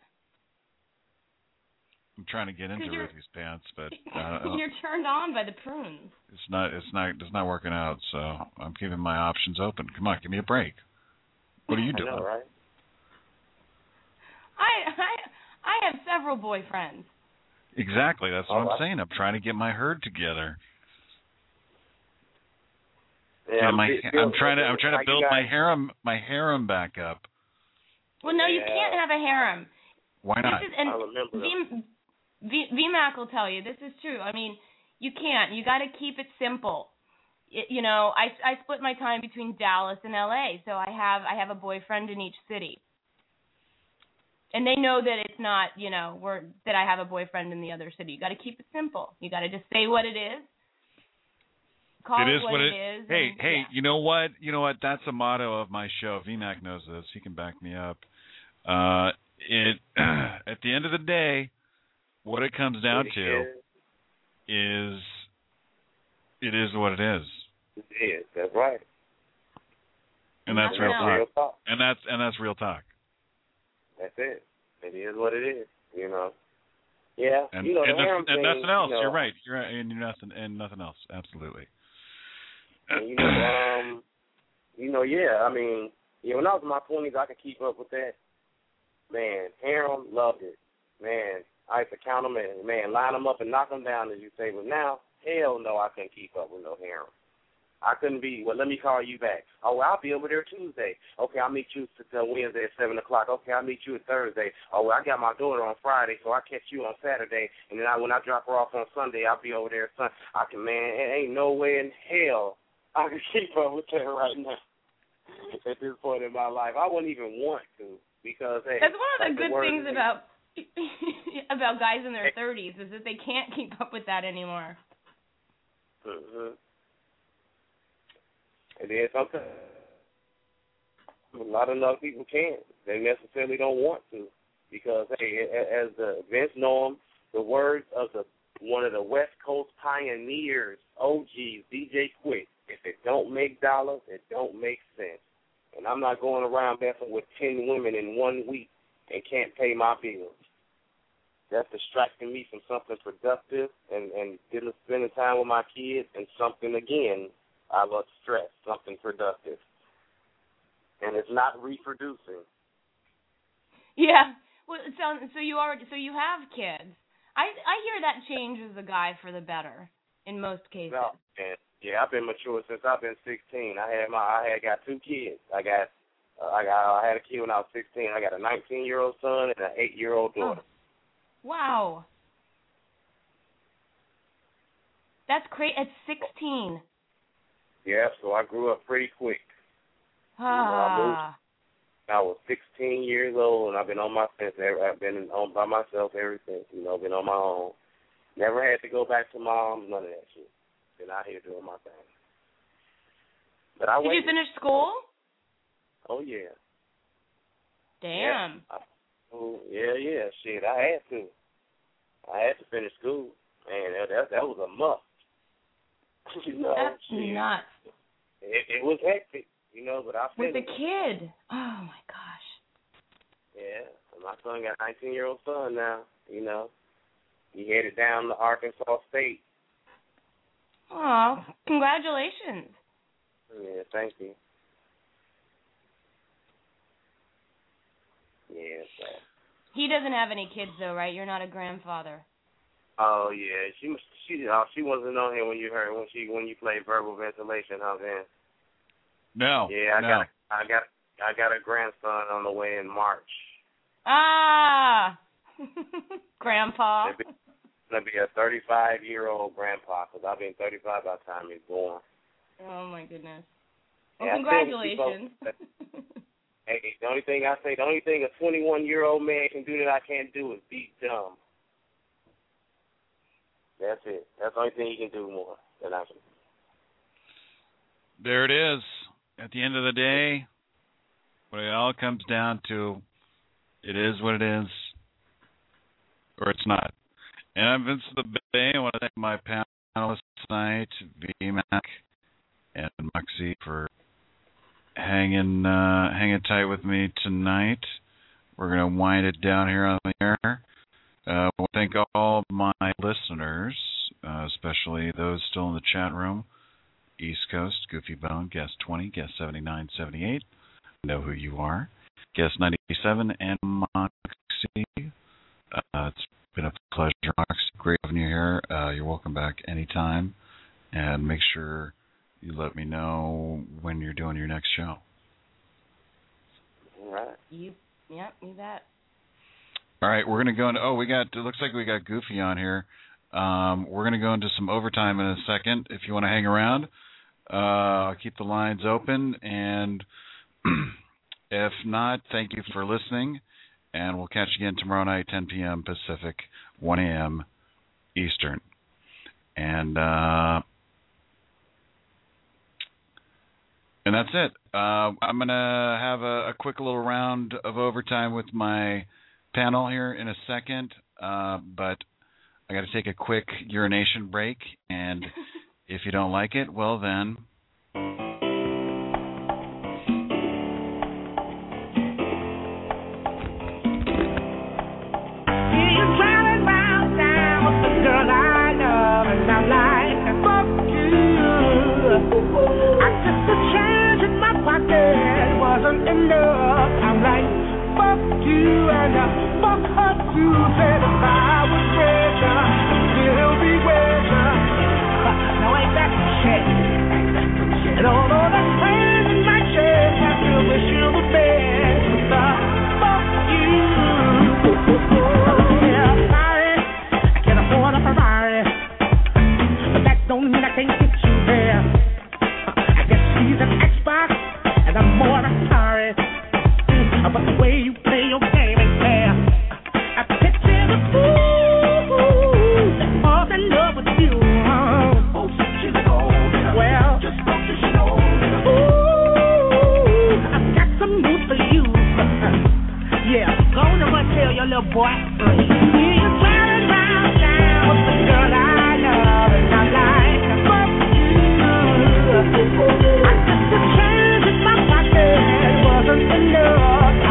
I'm trying to get into you're- Ruthie's pants, but I don't, You're turned on by the prunes. it's not it's not it's not working out. So I'm keeping my options open. Come on, give me a break. What are you I doing? know, right? I I I have several boyfriends. Exactly. That's what All I'm right. saying. I'm trying to get my herd together. Yeah, Yeah, my bi- I'm build- trying to I'm trying how to you build my guys- harem my harem back up. Well, no, you Yeah. can't have a harem. Why not? This is, and I remember V, v, VMAC will tell you this is true. I mean, you can't. You got to keep it simple. It, you know, I I split my time between Dallas and L A, so I have I have a boyfriend in each city. And they know that it's not, you know, we're that I have a boyfriend in the other city. You got to keep it simple. You got to just say what it is. Call It it, is what what it it is. Hey, and, hey, yeah. you know what? You know what? That's a motto of my show. V MAC knows this. He can back me up. Uh, it at the end of the day, what it comes down to is it is what it is. It is. That's right. And that's Nothing real else. talk. Real talk. And that's and that's real talk. That's it. It is what it is. You know. Yeah. And you know, and, the that's, harem and thing, nothing else. You know, You're right. You're right. And you're nothing and nothing else. Absolutely. And, you know, um, you know, yeah. I mean, yeah. When I was in my twenties, I could keep up with that. Man, harem loved it. man, I used to count them and, man, line them up and knock them down, as you say. But now, hell no, I can't keep up with no harem. I couldn't be, well, let me call you back. Oh, well, I'll be over there Tuesday. Okay, I'll meet you t- Wednesday at seven o'clock. Okay, I'll meet you at Thursday. Oh, well, I got my daughter on Friday, so I'll catch you on Saturday. And then I, when I drop her off on Sunday, I'll be over there Sunday. I can, man, it ain't no way in hell I can keep up with that right now. At this point in my life, I wouldn't even want to because, hey. That's one of the like good the things about about guys in their thirties is that they can't keep up with that anymore. Mm-hmm. And then sometimes a lot of other people can't. They necessarily don't want to because, hey, as the Vince Noam, the words of the one of the West Coast pioneers, O Gs, D J Quick, if it don't make dollars, it don't make sense. And I'm not going around messing with ten women in one week and can't pay my bills. That's distracting me from something productive and, and spending time with my kids and something, again, I love stress, something productive. And it's not reproducing. Yeah. Well, so so you already so you have kids. I I hear that changes the guy for the better in most cases. No, and yeah, I've been mature since I've been sixteen. I had my I had got two kids. I got uh, I got I had a kid when I was sixteen. I got a nineteen year old son and an eight year old daughter. Oh. Wow. That's great at sixteen. Yeah, so I grew up pretty quick. Ah. I, moved, I was sixteen years old, and I've been on my since. I've been on by myself ever since. You know, been on my own. Never had to go back to mom. None of that shit. Been out here doing my thing. But I Did waited. you finish school? Oh yeah. Damn. Yeah. I, oh, yeah, yeah. Shit, I had to. I had to finish school, and that that, that was a must. You know, That's shit. nuts. It, it was hectic, you know, but I With finished. the kid. Oh my gosh. Yeah, my son got a nineteen-year-old son now. You know, he headed down to Arkansas State. Oh, congratulations. Yeah, thank you. Yeah. So. He doesn't have any kids though, right? You're not a grandfather. Oh yeah, she she oh, she wasn't on here when you heard when she when you played verbal ventilation, huh, Van? No. Yeah, I no. got I got I got a grandson on the way in March. Ah, Grandpa. It'll be, it'll be a thirty-five year old grandpa because I'll be thirty-five by the time he's born. Oh my goodness. Well, Yeah, congratulations. Hey, the only thing I say, the only thing a twenty-one year old man can do that I can't do is be dumb. That's it. That's the only thing he can do more than I can. There it is. At the end of the day, what it all comes down to, it is what it is, or it's not. And I'm Vince the Bay. I want to thank my panelists tonight, V Mac and Moxie, for hanging uh, hanging tight with me tonight. We're going to wind it down here on the air. Uh, I want to thank all of my listeners, uh, especially those still in the chat room. East Coast, Goofy Bone, Guest twenty, Guest seventy-nine, seventy-eight. Know who you are. Guest ninety-seven and Moxie. Uh, it's been a pleasure, Moxie. Great having you here. Uh, you're welcome back anytime. And make sure you let me know when you're doing your next show. All right. You, yep, you bet. All right, we're going to go into, oh, we got, it looks like we got Goofy on here. Um, we're going to go into some overtime in a second. If you want to hang around, uh, I'll keep the lines open. And if not, thank you for listening. And we'll catch you again tomorrow night, ten p.m. Pacific, one a.m. Eastern. And, uh, and that's it. Uh, I'm going to have a, a quick little round of overtime with my panel here in a second, uh, but I got to take a quick urination break, and if you don't like it, well then. Wasn't enough. I'm like, fuck you and uh, fuck her. to say that I was richer, still be richer. Now ain't that some shit? And although that pain in my chest, I still wish you the best. But fuck you. Yeah, sorry, I can't afford a Ferrari, but that don't mean I can't get you there. I guess she's an Xbox, and I'm more than sorry. But the way you play your game ain't fair. I picture the fool that falls in love with you. Oh, she's old. Well, just don't you know. Ooh, I've got some news for you. Yeah, go on and tell your little boy. He's running around town with the girl I love, and I like to fuck you. I just a change in my pocket wasn't enough.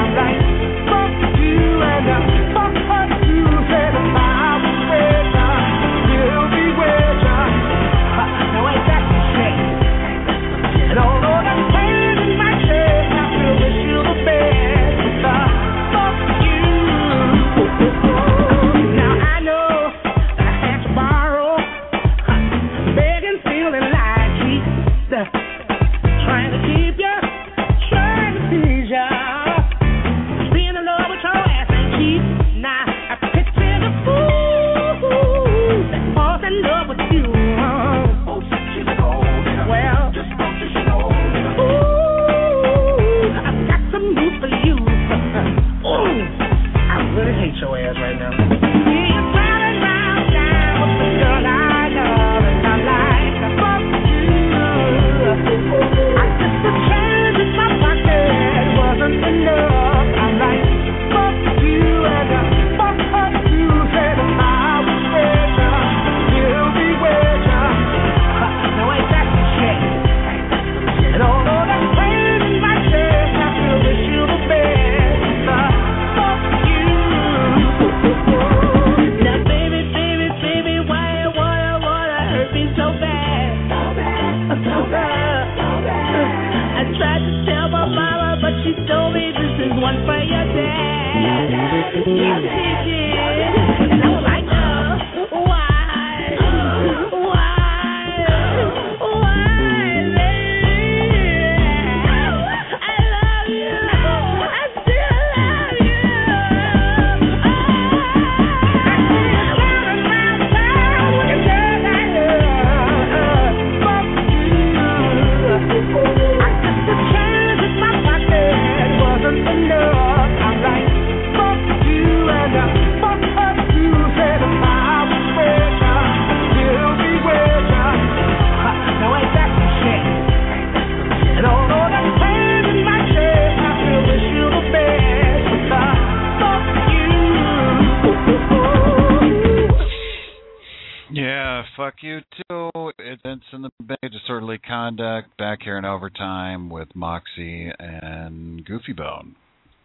Fuck you too. It's in the Bay, Disorderly Conduct, back here in Overtime with Moxie and Goofy Bone.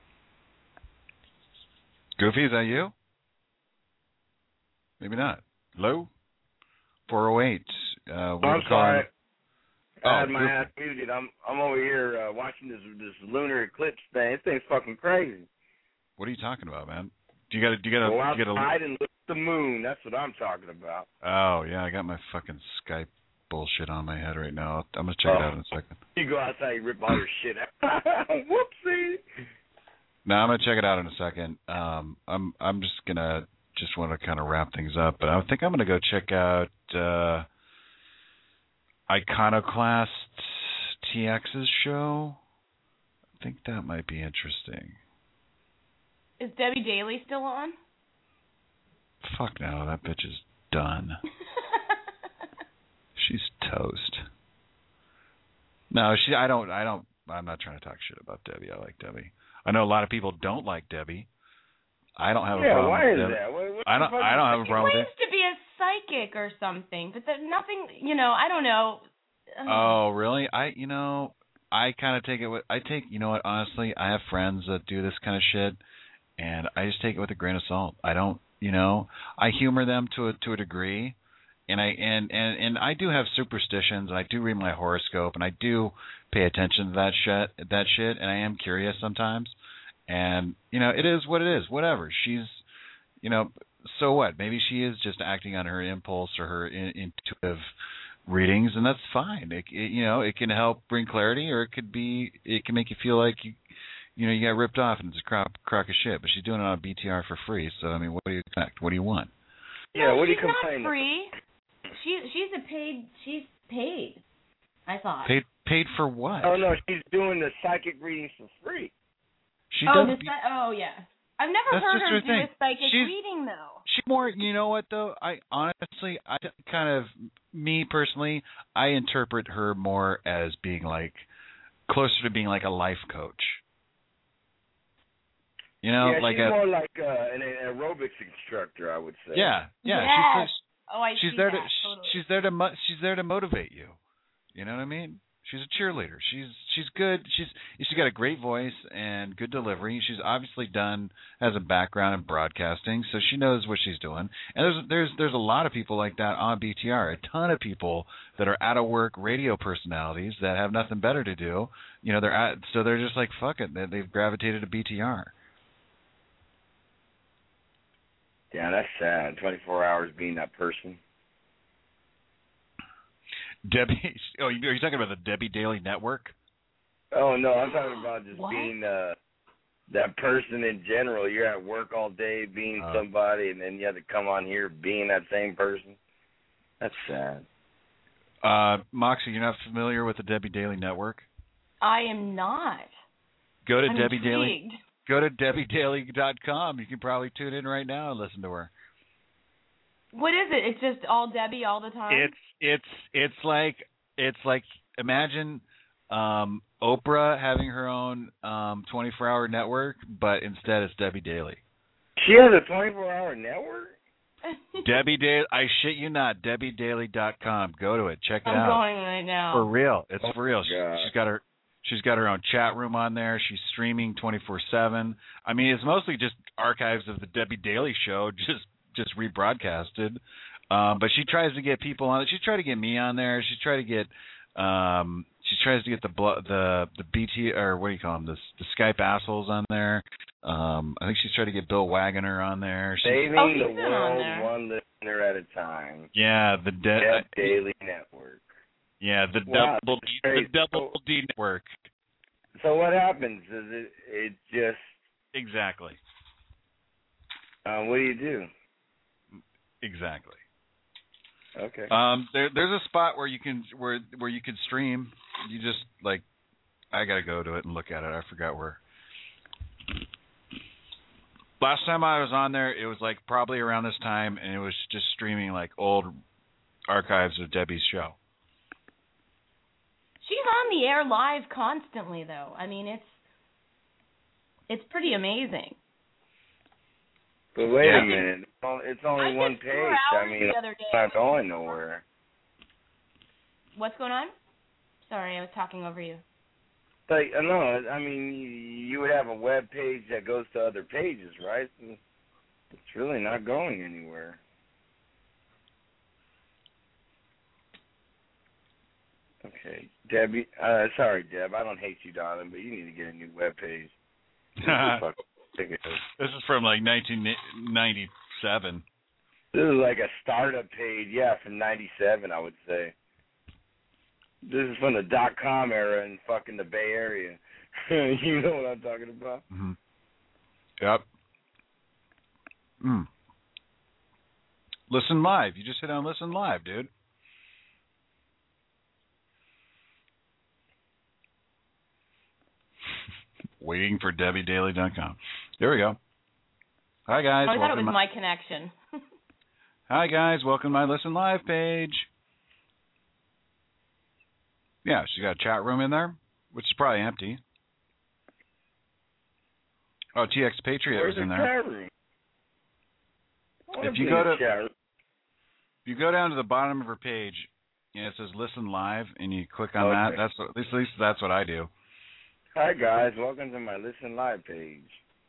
Goofy, is that you? Maybe not. Hello? four oh eight. Uh, oh, I'm sorry. Oh, I had my Goofy. ass muted. I'm I'm over here uh, watching this this lunar eclipse thing. This thing's fucking crazy. What are you talking about, man? Do you got to do you got to Go get a outside and look at the moon. That's what I'm talking about. Oh, yeah, I got my fucking Skype bullshit on my head right now. I'm going to check oh. it out in a second. You go outside, you rip all your shit out. Whoopsie. No, I'm going to check it out in a second. Um, I'm I'm just going to just want to kind of wrap things up, but I think I'm going to go check out uh, Iconoclast T X's show. I think that might be interesting. Is Debbie Daly still on? Fuck no, that bitch is done. She's toast. No, she. I don't. I don't. I'm not trying to talk shit about Debbie. I like Debbie. I know a lot of people don't like Debbie. I don't have yeah, a problem why with is Debbie. that? What, what I don't. I don't have a problem with it. She claims to be a psychic or something, but there's nothing. You know, I don't know. Oh, really? I. You know, I kind of take it with. I take. You know what? Honestly, I have friends that do this kind of shit, and I just take it with a grain of salt. I don't. You know, I humor them to a to a degree. And I and, and, and I do have superstitions, and I do read my horoscope, and I do pay attention to that shit, that shit, and I am curious sometimes. And you know, it is what it is. Whatever. She's you know, so what? Maybe she is just acting on her impulse or her in, intuitive readings, and that's fine. It, it, you know, it can help bring clarity, or it could be, it can make you feel like you, you know, you got ripped off and it's a crock, crock of shit. But she's doing it on B T R for free. So I mean, what do you expect? What do you want? Yeah, no, what do you she's not complain? free. She she's a paid. She's paid. I thought. Paid paid for what? Oh no, she's doing the psychic readings for free. She oh, does. the, oh yeah. I've never That's heard just her her do thing. a psychic She's- reading though. She more, you know what though? I honestly, I kind of, me personally, I interpret her more as being like closer to being like a life coach. You know, yeah, like she's a more like uh, an aerobics instructor, I would say. yeah, yeah. Yes. She's Oh, I she's see there that, to totally. she's there to mo- she's there to motivate you. You know what I mean? She's a cheerleader. She's she's good. She's she's got a great voice and good delivery. She's obviously done has a background in broadcasting, so she knows what she's doing. And there's there's there's a lot of people like that on B T R. A ton of people that are out of work radio personalities that have nothing better to do. You know, they're at, so they're just like fuck it. They, they've gravitated to B T R. Yeah, that's sad. twenty-four hours being that person. Debbie, oh, are you talking about the Debbie Daily Network? Oh no, I'm talking about just What? being uh, that person in general. You're at work all day being Oh. somebody, and then you have to come on here being that same person. That's sad. Uh, Moxie, you're not familiar with the Debbie Daily Network? I am not. Go to I'm Debbie Daily. intrigued. Go to Debbie Daily dot com. You can probably tune in right now and listen to her. What is it? It's just all Debbie all the time? It's it's it's like it's like imagine um, Oprah having her own um, twenty-four hour network, but instead it's Debbie Daily. She has a twenty-four hour network? Debbie Daily, I shit you not, Debbie Daily dot com. Go to it. Check it I'm out. going right now. For real. It's Oh for real. my She, God. she's got her she's got her own chat room on there. She's streaming twenty-four seven. I mean, it's mostly just archives of the Debbie Daily show just just rebroadcasted. Um, but she tries to get people on it. She tried to get me on there. She tried to get um she tries to get the blo- the the B T or what do you call them? The the Skype assholes on there. Um, I think she's trying to get Bill Wagoner on there. She's, Saving Oh, he's the been on there. world one listener at a time. yeah, the de- Dev Daily Network. yeah the Wow, double that's D, the crazy. double D network. So what happens? Is it it just Exactly. uh, what do you do? Exactly. Okay. Um, there, there's a spot where you can where where you can stream. You just like, I gotta go to it and look at it. I forgot where. Last time I was on there, it was like probably around this time, and it was just streaming like old archives of Debbie's show. She's on the air live constantly, though. I mean, it's it's pretty amazing. But wait Yeah. a minute. It's only- It's only I one did four page. I hours mean, the other it's day. not going nowhere. What's going on? Sorry, I was talking over you. Like, uh, no, I mean, you, you would have a web page that goes to other pages, right? And it's really not going anywhere. Okay, Debbie. Uh, sorry, Deb. I don't hate you, darling, but you need to get a new web page. Fuck, think it is. This is from like nineteen ninety-seven. This is like a startup page, yeah, from ninety-seven, I would say. This is from the dot com era in fucking the Bay Area. You know what I'm talking about? Mm-hmm. Yep. Mm. Listen live. You just hit on listen live, dude. Waiting for Debbie Daily dot com. There we go. Hi guys. Oh, I thought it welcome was my- my connection. Hi guys, welcome to my Listen Live page. Yeah, she's got a chat room in there, which is probably empty. Oh, T X Patriot Where's was in the there. chat room? I wanna If you be go in the to chat room. if you go down to the bottom of her page, and it says Listen Live, and you click on Okay. that. That's what, at least, at least that's what I do. Hi guys, welcome to my Listen Live page.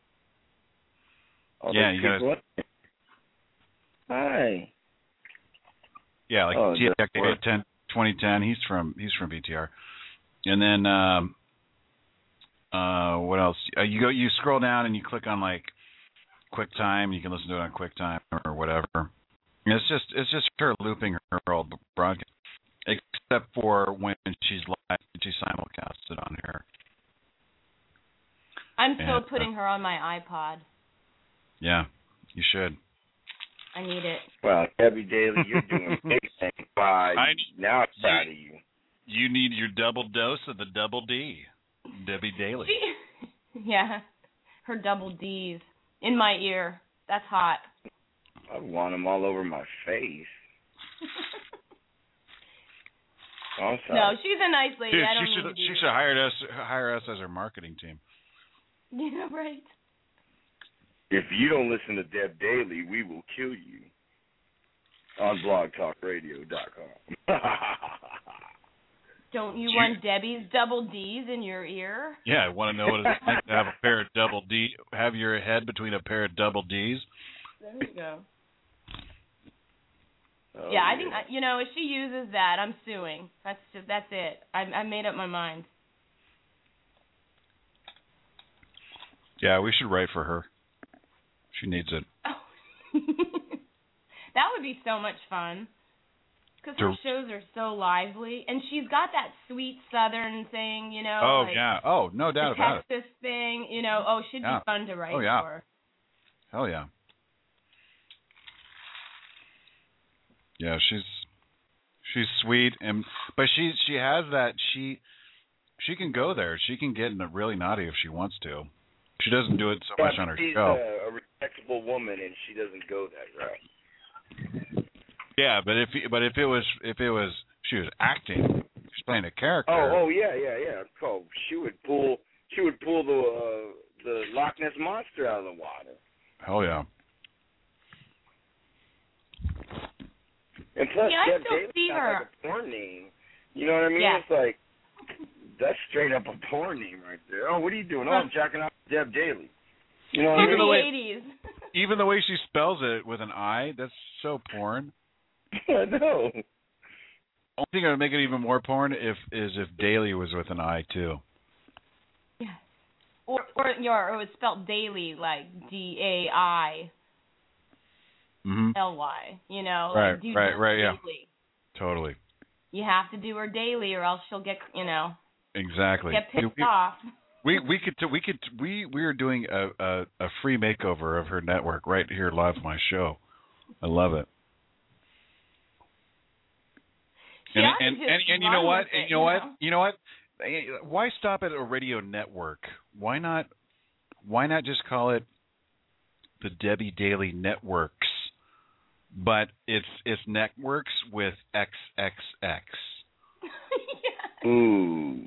Oh, Yeah, there's you gotta- people in- Hi. Yeah, like Oh, T X that's work. ten, twenty ten. He's from he's from B T R. And then um, uh, what else? Uh, you go you scroll down and you click on like QuickTime. You can listen to it on QuickTime or whatever. It's just it's just her looping her old broadcast, except for when she's live, she simulcasts it on here. I'm still and, putting uh, her on my iPod. Yeah, you should. I need it. Well, Debbie Daly, you're doing big things. By I, now I'm proud of you. You need your double dose of the double D, Debbie Daly. She, yeah, her double D's in my ear. That's hot. I want them all over my face. Oh, I'm sorry. No, she's a nice lady. Dude, I don't she should need to she do should hire us hire us as her marketing team. Yeah, right. If you don't listen to Deb Daly, we will kill you on blog talk radio dot com. Don't you Gee. want Debbie's double D's in your ear? Yeah, I want to know what it's like to have a pair of double D, have your head between a pair of double D's. There you go. Oh, yeah, I think you know if she uses that, I'm suing. That's just, that's it. I I made up my mind. Yeah, we should write for her. She needs it. That would be so much fun. Because her shows are so lively, and she's got that sweet Southern thing, you know. Oh like yeah. Oh, no doubt the about it. Texas thing, you know. Oh, she'd Yeah. be fun to write Oh, yeah. for. Hell yeah. Yeah, she's she's sweet, and but she she has that she she can go there. She can get really naughty if she wants to. She doesn't do it so yeah, much on her she's show. a, a respectable woman, and she doesn't go that route. Yeah, but if but if it was if it was she was acting, she's playing a character. Oh, oh yeah, yeah, yeah. Oh, she would pull she would pull the uh, the Loch Ness monster out of the water. Hell yeah. And plus, Yeah, I Deb still Daly see sounds her. like a porn name. You know what I mean? Yeah. It's like that's straight up a porn name right there. Oh, what are you doing? Oh, I'm jacking off Deb Daly. You know what I Even mean? the way- eighties. Even the way she spells it with an I, that's so porn. I know. Only thing that would make it even more porn if is if Daly was with an I too. Yeah. Or or you know, or it was spelled daily, like D A I Mm-hmm. L Y. You know, Right, like do right, her right, yeah. daily. Totally. You have to do her daily, or else she'll get, you know, Exactly. get pissed we, off. we we could t- we could we we are doing a, a a free makeover of her network right here live on my show. I love it. She And ought to and, just and, and you run know what? with And it, you know what? know? You know what? Eh, Why stop at a radio network? Why not? Why not just call it the Debbie Daly Networks? But it's it's networks with X X X. Ooh.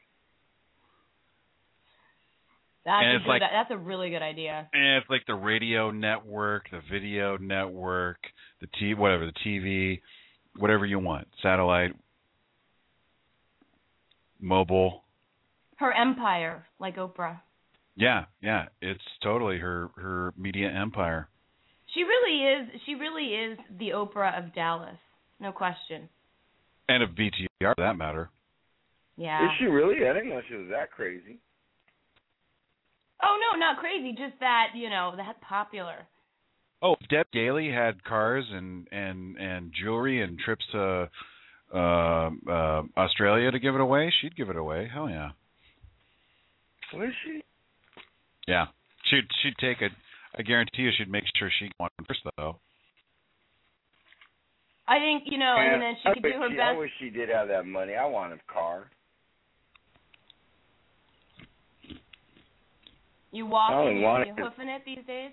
That's And a it's good, like- that's a really good idea. And it's like the radio network, the video network, the T, whatever, the T V, whatever you want, satellite, mobile. Her empire, like Oprah. Yeah, yeah, it's totally her her media empire. She really is. She really is the Oprah of Dallas, no question. And of V T R, for that matter. Yeah. Is she really? I didn't know she was that crazy. Oh no, not crazy. Just that, you know, that popular. Oh, if Deb Daly had cars and and and jewelry and trips to uh, uh, Australia to give it away, she'd give it away. Hell yeah. Was she? Yeah, she'd she'd take it. I guarantee you, she'd make sure she won first, though. I think, you know, Yeah, and then she I could bet do her she- best. I wish she did have that money. I want a car. You I walking don't and want you it. hoofing it these days?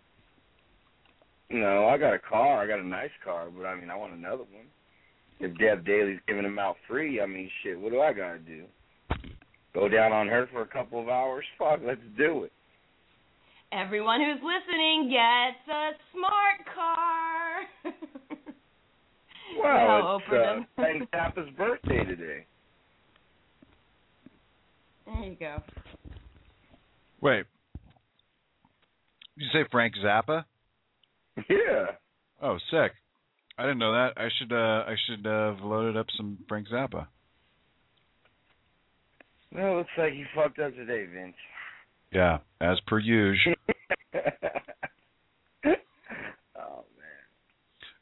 No, I got a car. I got a nice car, but I mean, I want another one. If Deb Daly's giving them out free, I mean, shit, what do I got to do? Go down on her for a couple of hours? Fuck, let's do it. Everyone who's listening gets a smart car. Wow, Wow, it's Oprah uh, does. Frank Zappa's birthday today. There you go. Wait, did you say Frank Zappa? Yeah. Oh, sick! I didn't know that. I should uh, I should uh, have loaded up some Frank Zappa. Well, looks like you fucked up today, Vince. Yeah, as per usual.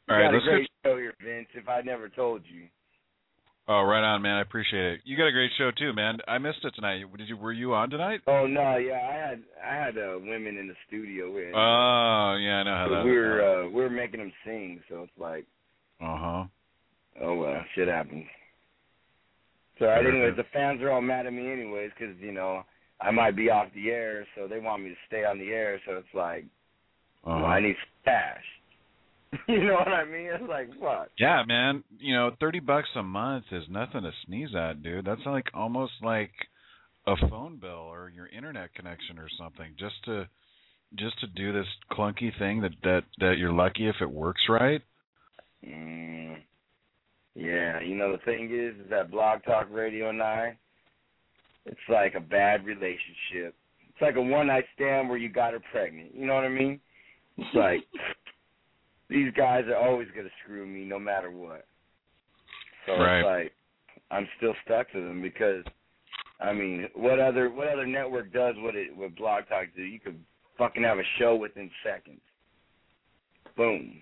All you right, got a let's great go. show here, Vince. If I never told you. Oh, right on, man. I appreciate it. You got a great show too, man. I missed it tonight. Did you? Were you on tonight? Oh no, yeah, I had I had uh, women in the studio. And, Oh, yeah, I know how so that. we were uh, we were making them sing, so it's like. Uh huh. Oh well, shit happens. So right, anyways, the fans are all mad at me anyways because you know I might be off the air, so they want me to stay on the air. So it's like, Uh-huh. you know, I need cash. You know what I mean? It's like what? Yeah, man. You know, thirty bucks a month is nothing to sneeze at, dude. That's like almost like a phone bill or your internet connection or something, just to just to do this clunky thing that that that you're lucky if it works right. Mm, yeah, you know the thing is, is that Blog Talk Radio and I, it's like a bad relationship. It's like a one night stand where you got her pregnant. You know what I mean? It's like. These guys are always gonna screw me no matter what. So right. It's like I'm still stuck to them because I mean, what other what other network does what it what Blog Talk do? You could fucking have a show within seconds. Boom.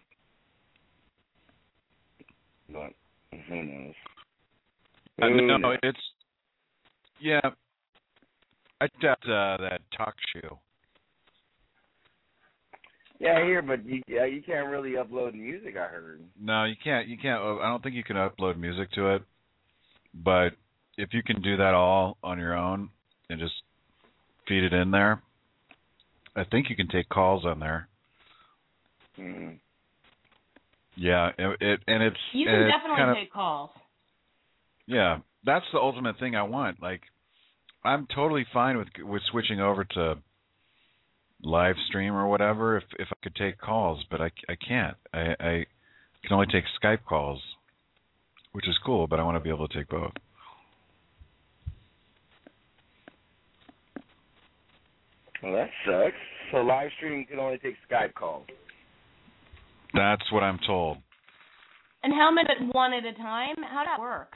But who knows? Uh, Who no, knows? it's yeah. I doubt uh, that talk show. Yeah, here, but you yeah, you can't really upload music. I heard. No, you can't. You can't. I don't think you can upload music to it. But if you can do that all on your own and just feed it in there, I think you can take calls on there. Mm. Yeah, it, it and it's You can and it's definitely kind of, take calls. Yeah, that's the ultimate thing I want. Like, I'm totally fine with with switching over to live stream or whatever if if I could take calls, but I, I can't. I, I can only take Skype calls, which is cool, but I want to be able to take both. Well, that sucks. So live streaming can only take Skype calls. That's what I'm told. And how many one at a time? How does that work?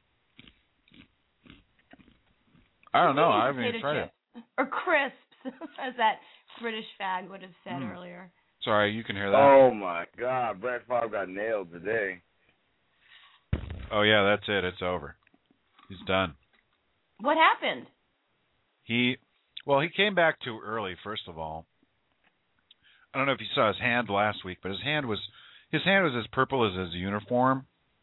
I don't know. I Potato haven't even tried it. chips. Or crisps, as that British fag would have said Mm. earlier. Sorry, you can hear that. Oh my God, Brett Favre got nailed today. Oh yeah, that's it. It's over. He's done. What happened? He, well, he came back too early. First of all, I don't know if you saw his hand last week, but his hand was his hand was as purple as his uniform.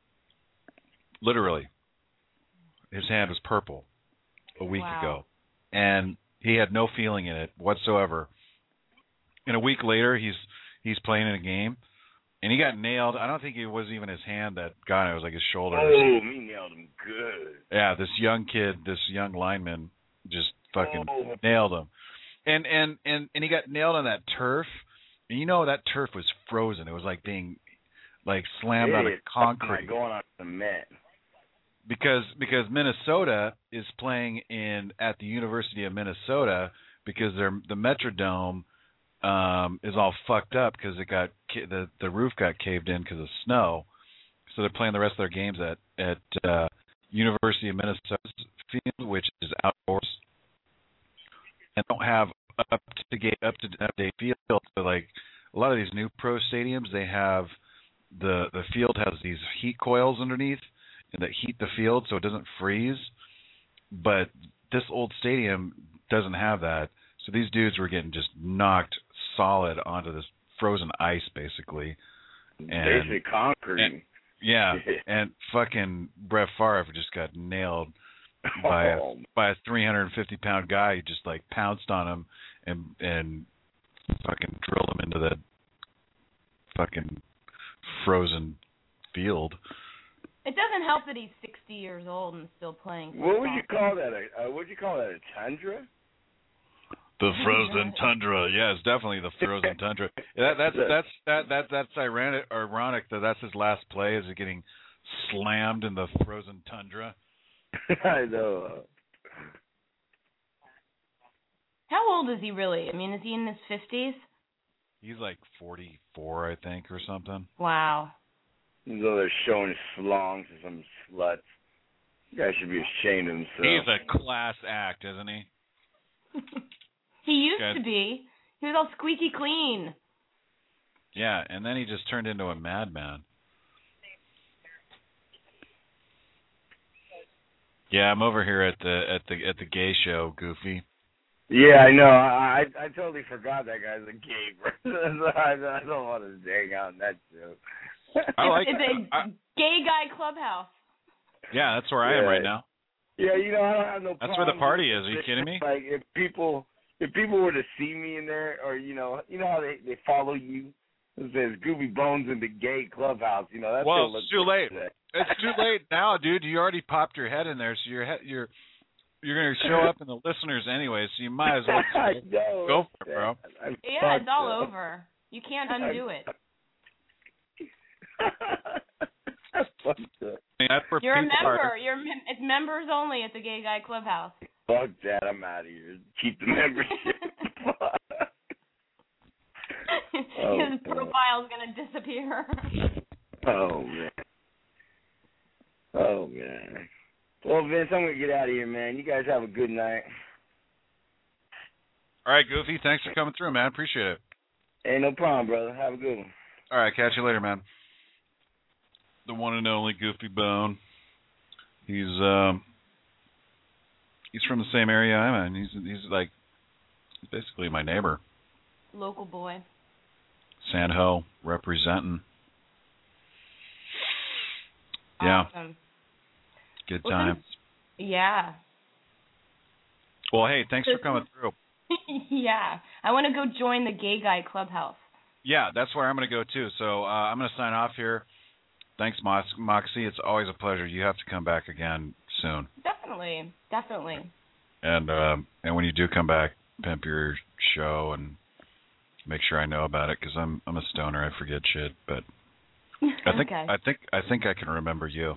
Literally, his hand was purple a week Wow. ago, and he had no feeling in it whatsoever. And a week later, he's he's playing in a game, and he got nailed. I don't think it was even his hand that got it. It was like his shoulder. Oh, me nailed him good. Yeah, this young kid, this young lineman, just fucking Oh. nailed him. And and and and he got nailed on that turf. And you know that turf was frozen. It was like being like slammed Yeah, on a it's concrete. like going on cement. Because because Minnesota is playing in at the University of Minnesota because their the Metrodome um, is all fucked up because it got ca- the the roof got caved in because of snow. So they're playing the rest of their games at at uh, University of Minnesota's field, which is outdoors, and don't have up to date up to up to date field. So like a lot of these new pro stadiums, they have the the field has these heat coils underneath and that heat the field so it doesn't freeze. But this old stadium doesn't have that. So these dudes were getting just knocked solid onto this frozen ice, basically. And, Basic concrete. and- yeah, and fucking Brett Favre just got nailed by a, Oh. by a three hundred fifty pound guy who just like pounced on him and and fucking drilled him into the fucking frozen field. It doesn't help that he's sixty years old and still playing. What would you football. call that? A, uh, what would you call that? A tundra? The frozen tundra, yeah, it's definitely the frozen tundra. That, that's that's that that that's ironic. Ironic that that's his last play is getting slammed in the frozen tundra. I know. How old is he really? I mean, is he in his fifties? He's like forty-four, I think, or something. Wow. He's over there showing his slongs to some sluts. You guys should be ashamed of himself. He's a class act, isn't he? He used Good. to be. He was all squeaky clean. Yeah, and then he just turned into a madman. Yeah, I'm over here at the at the at the gay show, Goofy. Yeah, I know. I I, I totally forgot that guy's a gay person. I, I don't want to hang out in that joke. I like it's a I, gay guy clubhouse. Yeah, that's where I am Yeah. right now. Yeah, you know, I don't have no That's problem. where the party is. Are you with it. kidding me? Like, if people if people were to see me in there, or, you know, you know how they, they follow you? It says Goofy Bones in the gay clubhouse. You know, that's Well, gonna look it's too late. sick. It's too late now, dude. You already popped your head in there, so you're he- you're you're going to show up in the listeners anyway, so you might as well I know. go for it, bro. I Yeah, it's all fucked up. over. You can't undo it. I fucked up. I mean, that's where You're a people member. are. You're mem- it's members only at the gay guy clubhouse. Fuck that. I'm out of here. Keep the membership. Oh, His profile's gonna disappear. Oh man. Oh man. Well, Vince, I'm gonna get out of here, man. You guys have a good night. All right, Goofy. Thanks for coming through, man. Appreciate it. Hey, no problem, brother. Have a good one. All right, catch you later, man. The one and only Goofy Bone. He's um he's from the same area I'm in. He's he's like he's basically my neighbor. Local boy. Sand Ho representing. Yeah. Awesome. Good Well, times. Yeah. Well, hey, thanks for coming through. Yeah. I want to go join the gay guy clubhouse. Yeah, that's where I'm going to go too. So uh, I'm going to sign off here. Thanks, Mos- Moxie. It's always a pleasure. You have to come back again soon. Definitely. Definitely. And um, and when you do come back, pimp your show and make sure I know about it because I'm I'm a stoner. I forget shit, but I think Okay. I think I think I can remember you.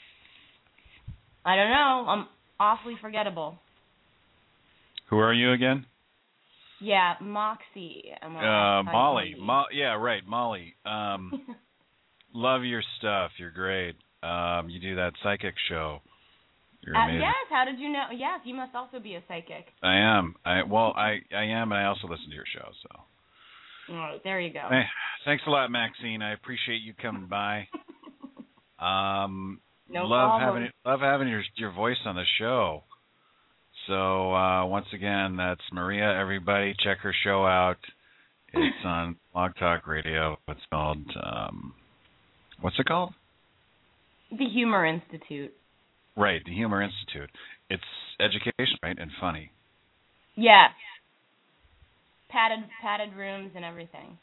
I don't know. I'm awfully forgettable. Who are you again? Yeah, Moxie. I'm Uh, a- Molly. Mo- yeah, right, Molly. Um, love your stuff. You're great. Um, you do that psychic show. You're Uh, amazing. yes. How did you know? Yes, you must also be a psychic. I am. I well, I I am, and I also listen to your show. So. Oh, there you go. Hey, thanks a lot, Maxine. I appreciate you coming by. Um, No love problem. having love having your your voice on the show. So uh, once again, that's Maria. Everybody, check her show out. It's on Blog Talk Radio. It's called um, what's it called? The Humor Institute. Right, the Humor Institute. It's education, right, and funny. Yeah. Padded padded rooms and everything.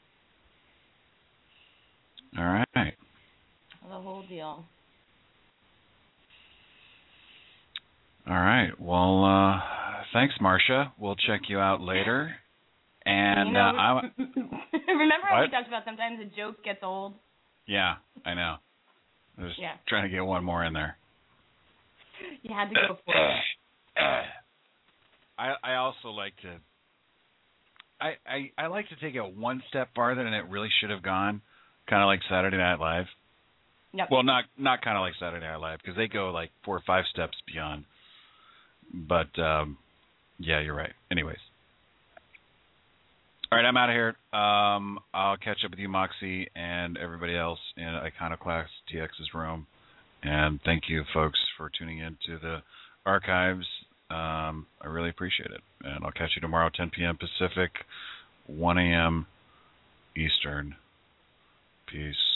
All right. The whole deal. All right. Well, uh, thanks, Marcia. We'll check you out later. And you know, uh, I, remember how we What? talked about sometimes a joke gets old? yeah, I know. I was Yeah. trying to get one more in there. You had to go for it. I I also like to. I, I I like to take it one step farther than it really should have gone, kind of like Saturday Night Live. Yep. Well, not not kind of like Saturday Night Live because they go like four or five steps beyond. But um, yeah, you're right. Anyways, all right, I'm out of here. Um, I'll catch up with you, Moxie, and everybody else in Iconoclast T X's room. And thank you, folks, for tuning in to the archives. Um, I really appreciate it. And I'll catch you tomorrow, ten p.m. Pacific, one a.m. Eastern. Peace.